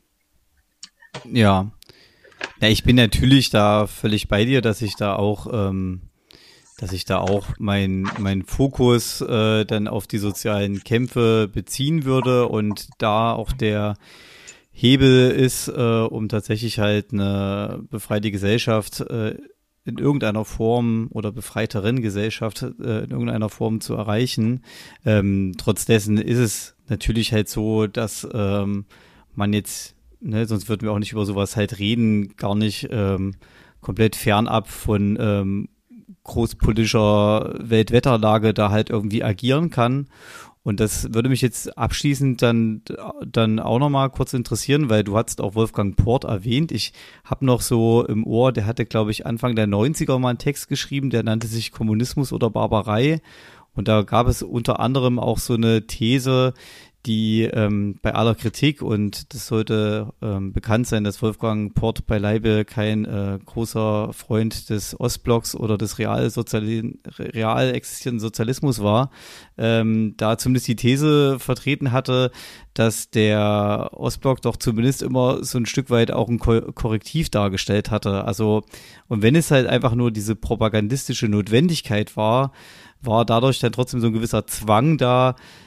Ja. Ja, ich bin natürlich da völlig bei dir, dass ich da auch, ähm, dass ich da auch mein mein Fokus äh, dann auf die sozialen Kämpfe beziehen würde und da auch der Hebel ist, äh, um tatsächlich halt eine befreite Gesellschaft äh, in irgendeiner Form oder befreiteren Gesellschaft äh, in irgendeiner Form zu erreichen. Ähm, trotz dessen ist es natürlich halt so, dass ähm, man jetzt, ne, sonst würden wir auch nicht über sowas halt reden, gar nicht ähm, komplett fernab von ähm, großpolitischer Weltwetterlage da halt irgendwie agieren kann. Und das würde mich jetzt abschließend dann dann auch nochmal kurz interessieren, weil du hattest auch Wolfgang Port erwähnt. Ich habe noch so im Ohr, der hatte, glaube ich, Anfang der neunziger mal einen Text geschrieben, der nannte sich Kommunismus oder Barbarei. Und da gab es unter anderem auch so eine These, die ähm, bei aller Kritik, und das sollte ähm, bekannt sein, dass Wolfgang Port beileibe kein äh, großer Freund des Ostblocks oder des real, Soziali- real existierenden Sozialismus war, ähm, da zumindest die These vertreten hatte, dass der Ostblock doch zumindest immer so ein Stück weit auch ein Ko- Korrektiv dargestellt hatte. Also, und wenn es halt einfach nur diese propagandistische Notwendigkeit war, war dadurch dann trotzdem so ein gewisser Zwang da,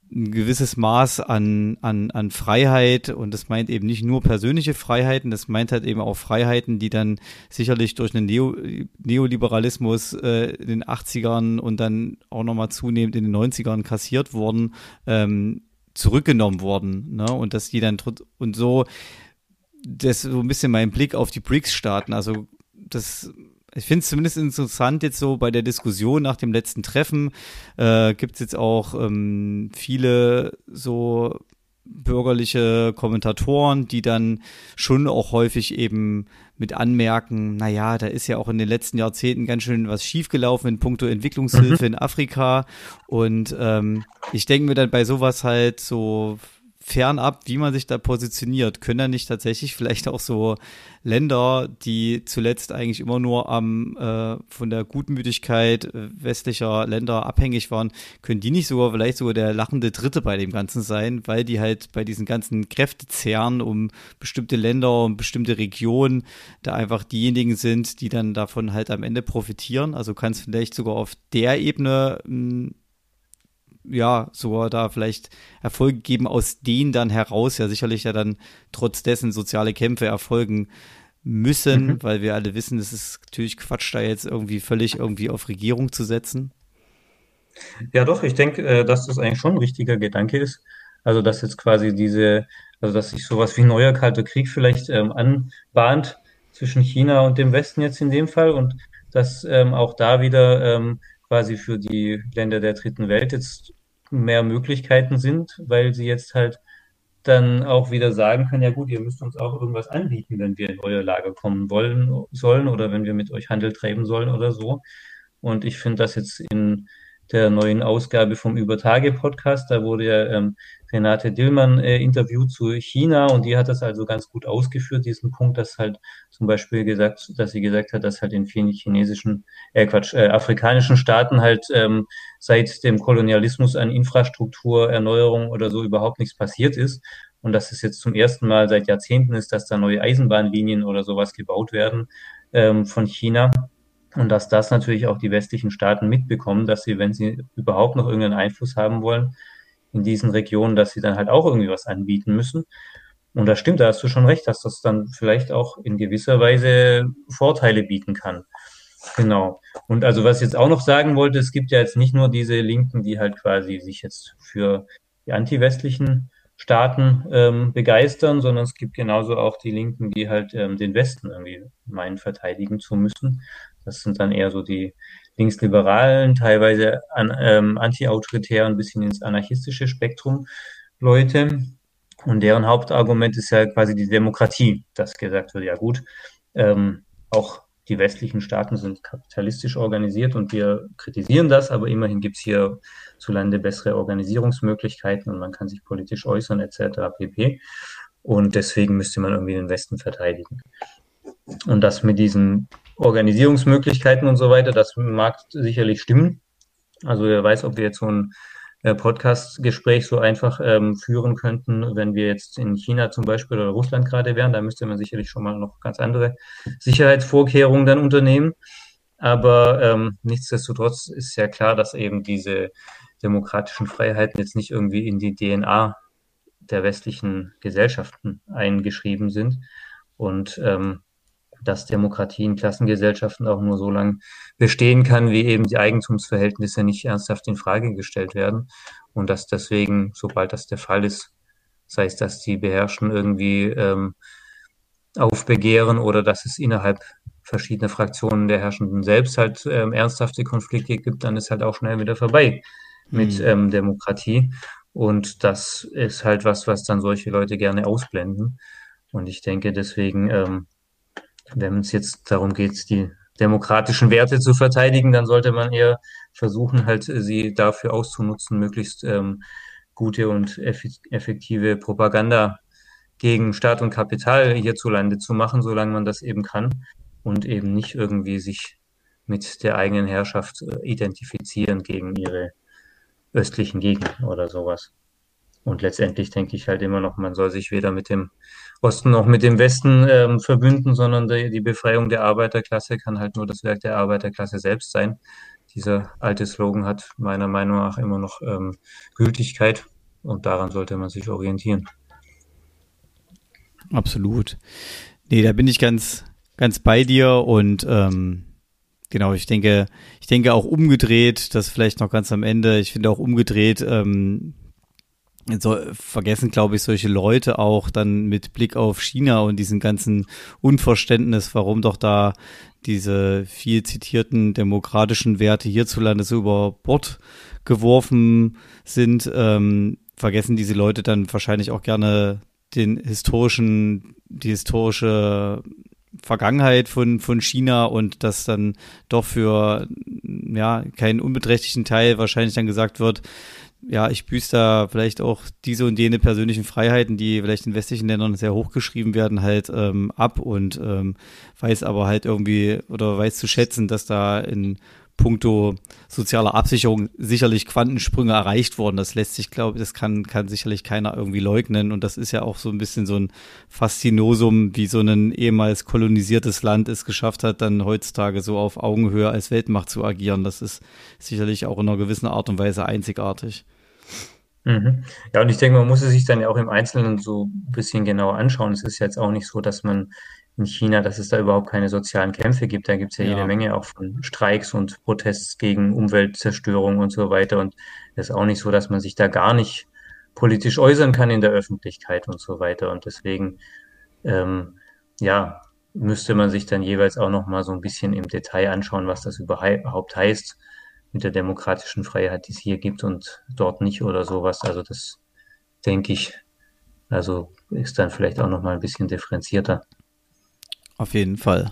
ein gewisses Maß an, an, an Freiheit, und das meint eben nicht nur persönliche Freiheiten, das meint halt eben auch Freiheiten, die dann sicherlich durch einen Neo, Neoliberalismus äh, in den achtzigern und dann auch nochmal zunehmend in den neunzigern kassiert wurden, ähm, zurückgenommen wurden, ne? Und dass die dann und so, das ist so ein bisschen mein Blick auf die B R I C S-Staaten, also das ich finde es zumindest interessant jetzt so bei der Diskussion nach dem letzten Treffen, äh, gibt es jetzt auch ähm, viele so bürgerliche Kommentatoren, die dann schon auch häufig eben mit anmerken, naja, da ist ja auch in den letzten Jahrzehnten ganz schön was schiefgelaufen in puncto Entwicklungshilfe
Mhm.
in Afrika, und ähm, ich denke mir dann bei sowas halt so fernab, wie man sich da positioniert, können da nicht tatsächlich vielleicht auch so Länder, die zuletzt eigentlich immer nur am äh, von der Gutmütigkeit äh, westlicher Länder abhängig waren, können die nicht sogar vielleicht sogar der lachende Dritte bei dem Ganzen sein, weil die halt bei diesen ganzen Kräftezehren um bestimmte Länder und bestimmte Regionen da einfach diejenigen sind, die dann davon halt am Ende profitieren. Also kann es vielleicht sogar auf der Ebene mh, ja, sogar da vielleicht Erfolge geben, aus denen dann heraus ja sicherlich ja dann trotz dessen soziale Kämpfe erfolgen müssen,
Mhm.
weil wir alle wissen, es ist natürlich Quatsch, da jetzt irgendwie völlig irgendwie auf Regierung zu setzen.
Ja, doch, ich denke, äh, dass das eigentlich schon ein richtiger Gedanke ist. Also, dass jetzt quasi diese, also dass sich sowas wie ein neuer Kalter Krieg vielleicht ähm, anbahnt zwischen China und dem Westen jetzt in dem Fall, und dass ähm, auch da wieder ähm, quasi für die Länder der dritten Welt jetzt mehr Möglichkeiten sind, weil sie jetzt halt dann auch wieder sagen können, ja gut, ihr müsst uns auch irgendwas anbieten, wenn wir in euer Lager kommen wollen sollen oder wenn wir mit euch Handel treiben sollen oder so. Und ich finde das jetzt in der neuen Ausgabe vom Übertage-Podcast, da wurde ja ähm, Renate Dillmann äh, interviewt zu China, und die hat das also ganz gut ausgeführt, diesen Punkt, dass halt zum Beispiel gesagt, dass sie gesagt hat, dass halt in vielen chinesischen, äh Quatsch, äh, afrikanischen Staaten halt ähm, seit dem Kolonialismus an Infrastruktur, Erneuerung oder so überhaupt nichts passiert ist. Und dass es jetzt zum ersten Mal seit Jahrzehnten ist, dass da neue Eisenbahnlinien oder sowas gebaut werden ähm, von China. Und dass das natürlich auch die westlichen Staaten mitbekommen, dass sie, wenn sie überhaupt noch irgendeinen Einfluss haben wollen in diesen Regionen, dass sie dann halt auch irgendwie was anbieten müssen. Und das stimmt, da hast du schon recht, dass das dann vielleicht auch in gewisser Weise Vorteile bieten kann. Genau. Und also was ich jetzt auch noch sagen wollte, es gibt ja jetzt nicht nur diese Linken, die halt quasi sich jetzt für die anti-westlichen Staaten ähm, begeistern, sondern es gibt genauso auch die Linken, die halt ähm, den Westen irgendwie meinen, verteidigen zu müssen. Das sind dann eher so die linksliberalen, teilweise an, ähm, anti-autoritären, ein bisschen ins anarchistische Spektrum Leute. Und deren Hauptargument ist ja quasi die Demokratie, dass gesagt wird, ja gut, ähm, auch die westlichen Staaten sind kapitalistisch organisiert und wir kritisieren das, aber immerhin gibt es hierzulande bessere Organisierungsmöglichkeiten und man kann sich politisch äußern et cetera pp. Und deswegen müsste man irgendwie den Westen verteidigen. Und das mit diesen Organisierungsmöglichkeiten und so weiter, das mag sicherlich stimmen. Also wer weiß, ob wir jetzt so ein äh, Podcast-Gespräch so einfach ähm, führen könnten, wenn wir jetzt in China zum Beispiel oder Russland gerade wären. Da müsste man sicherlich schon mal noch ganz andere Sicherheitsvorkehrungen dann unternehmen. Aber ähm, nichtsdestotrotz ist ja klar, dass eben diese demokratischen Freiheiten jetzt nicht irgendwie in die D N A der westlichen Gesellschaften eingeschrieben sind. Und ähm, dass Demokratie in Klassengesellschaften auch nur so lange bestehen kann, wie eben die Eigentumsverhältnisse nicht ernsthaft in Frage gestellt werden. Und dass deswegen, sobald das der Fall ist, sei es, dass die Beherrschenden irgendwie ähm, aufbegehren oder dass es innerhalb verschiedener Fraktionen der Herrschenden selbst halt ähm, ernsthafte Konflikte gibt, dann ist halt auch schnell wieder vorbei mit
Hm.
ähm, Demokratie. Und das ist halt was, was dann solche Leute gerne ausblenden. Und ich denke deswegen, ähm, wenn es jetzt darum geht, die demokratischen Werte zu verteidigen, dann sollte man eher versuchen, halt sie dafür auszunutzen, möglichst ähm, gute und effektive Propaganda gegen Staat und Kapital hierzulande zu machen, solange man das eben kann und eben nicht irgendwie sich mit der eigenen Herrschaft äh, identifizieren gegen ihre östlichen Gegner oder sowas. Und letztendlich denke ich halt immer noch, man soll sich weder mit dem Osten noch mit dem Westen ähm, verbünden, sondern die, die Befreiung der Arbeiterklasse kann halt nur das Werk der Arbeiterklasse selbst sein. Dieser alte Slogan hat meiner Meinung nach immer noch ähm, Gültigkeit. und daran sollte man sich orientieren.
Absolut. Nee, da bin ich ganz, ganz bei dir und ähm, genau, ich denke, ich denke auch umgedreht, das vielleicht noch ganz am Ende, ich finde auch umgedreht, ähm, so, vergessen, glaube ich, solche Leute auch dann mit Blick auf China und diesen ganzen Unverständnis, warum doch da diese viel zitierten demokratischen Werte hierzulande so über Bord geworfen sind, ähm, vergessen diese Leute dann wahrscheinlich auch gerne den historischen, die historische Vergangenheit von, von China und dass dann doch für, ja, keinen unbeträchtlichen Teil wahrscheinlich dann gesagt wird, ja, ich büße da vielleicht auch diese und jene persönlichen Freiheiten, die vielleicht in westlichen Ländern sehr hochgeschrieben werden, halt ähm, ab und ähm, weiß aber halt irgendwie oder weiß zu schätzen, dass da in puncto sozialer Absicherung sicherlich Quantensprünge erreicht wurden. Das lässt sich, glaube ich, das kann, kann sicherlich keiner irgendwie leugnen. Und das ist ja auch so ein bisschen so ein Faszinosum, wie so ein ehemals kolonisiertes Land es geschafft hat, dann heutzutage so auf Augenhöhe als Weltmacht zu agieren. Das ist sicherlich auch in einer gewissen Art und Weise einzigartig.
Mhm. Ja, und ich denke, man muss es sich dann ja auch im Einzelnen so ein bisschen genauer anschauen. Es ist jetzt auch nicht so, dass man in China, dass es da überhaupt keine sozialen Kämpfe gibt. Da gibt es ja jede
Ja,
Menge auch von Streiks und Protests gegen Umweltzerstörung und so weiter. Und es ist auch nicht so, dass man sich da gar nicht politisch äußern kann in der Öffentlichkeit und so weiter. Und deswegen, ähm, ja, müsste man sich dann jeweils auch noch mal so ein bisschen im Detail anschauen, was das überhaupt heißt mit der demokratischen Freiheit, die es hier gibt und dort nicht oder sowas. Also das denke ich, also ist dann vielleicht auch noch mal ein bisschen differenzierter.
auf jeden Fall.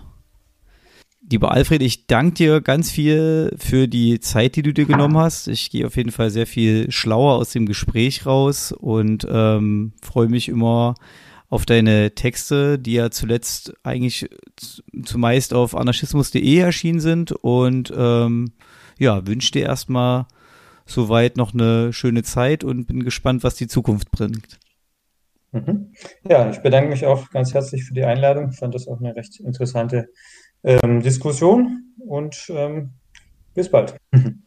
Lieber Alfred, ich danke dir ganz viel für die Zeit, die du dir genommen hast. Ich gehe auf jeden Fall sehr viel schlauer aus dem Gespräch raus und ähm, freue mich immer auf deine Texte, die ja zuletzt eigentlich zumeist auf anarchismus punkt de erschienen sind und ähm, ja, wünsche dir erstmal soweit noch eine schöne Zeit und bin gespannt, was die Zukunft bringt.
Mhm. Ja, ich bedanke mich auch ganz herzlich für die Einladung. Ich fand das auch eine recht interessante ähm, Diskussion und ähm, bis bald.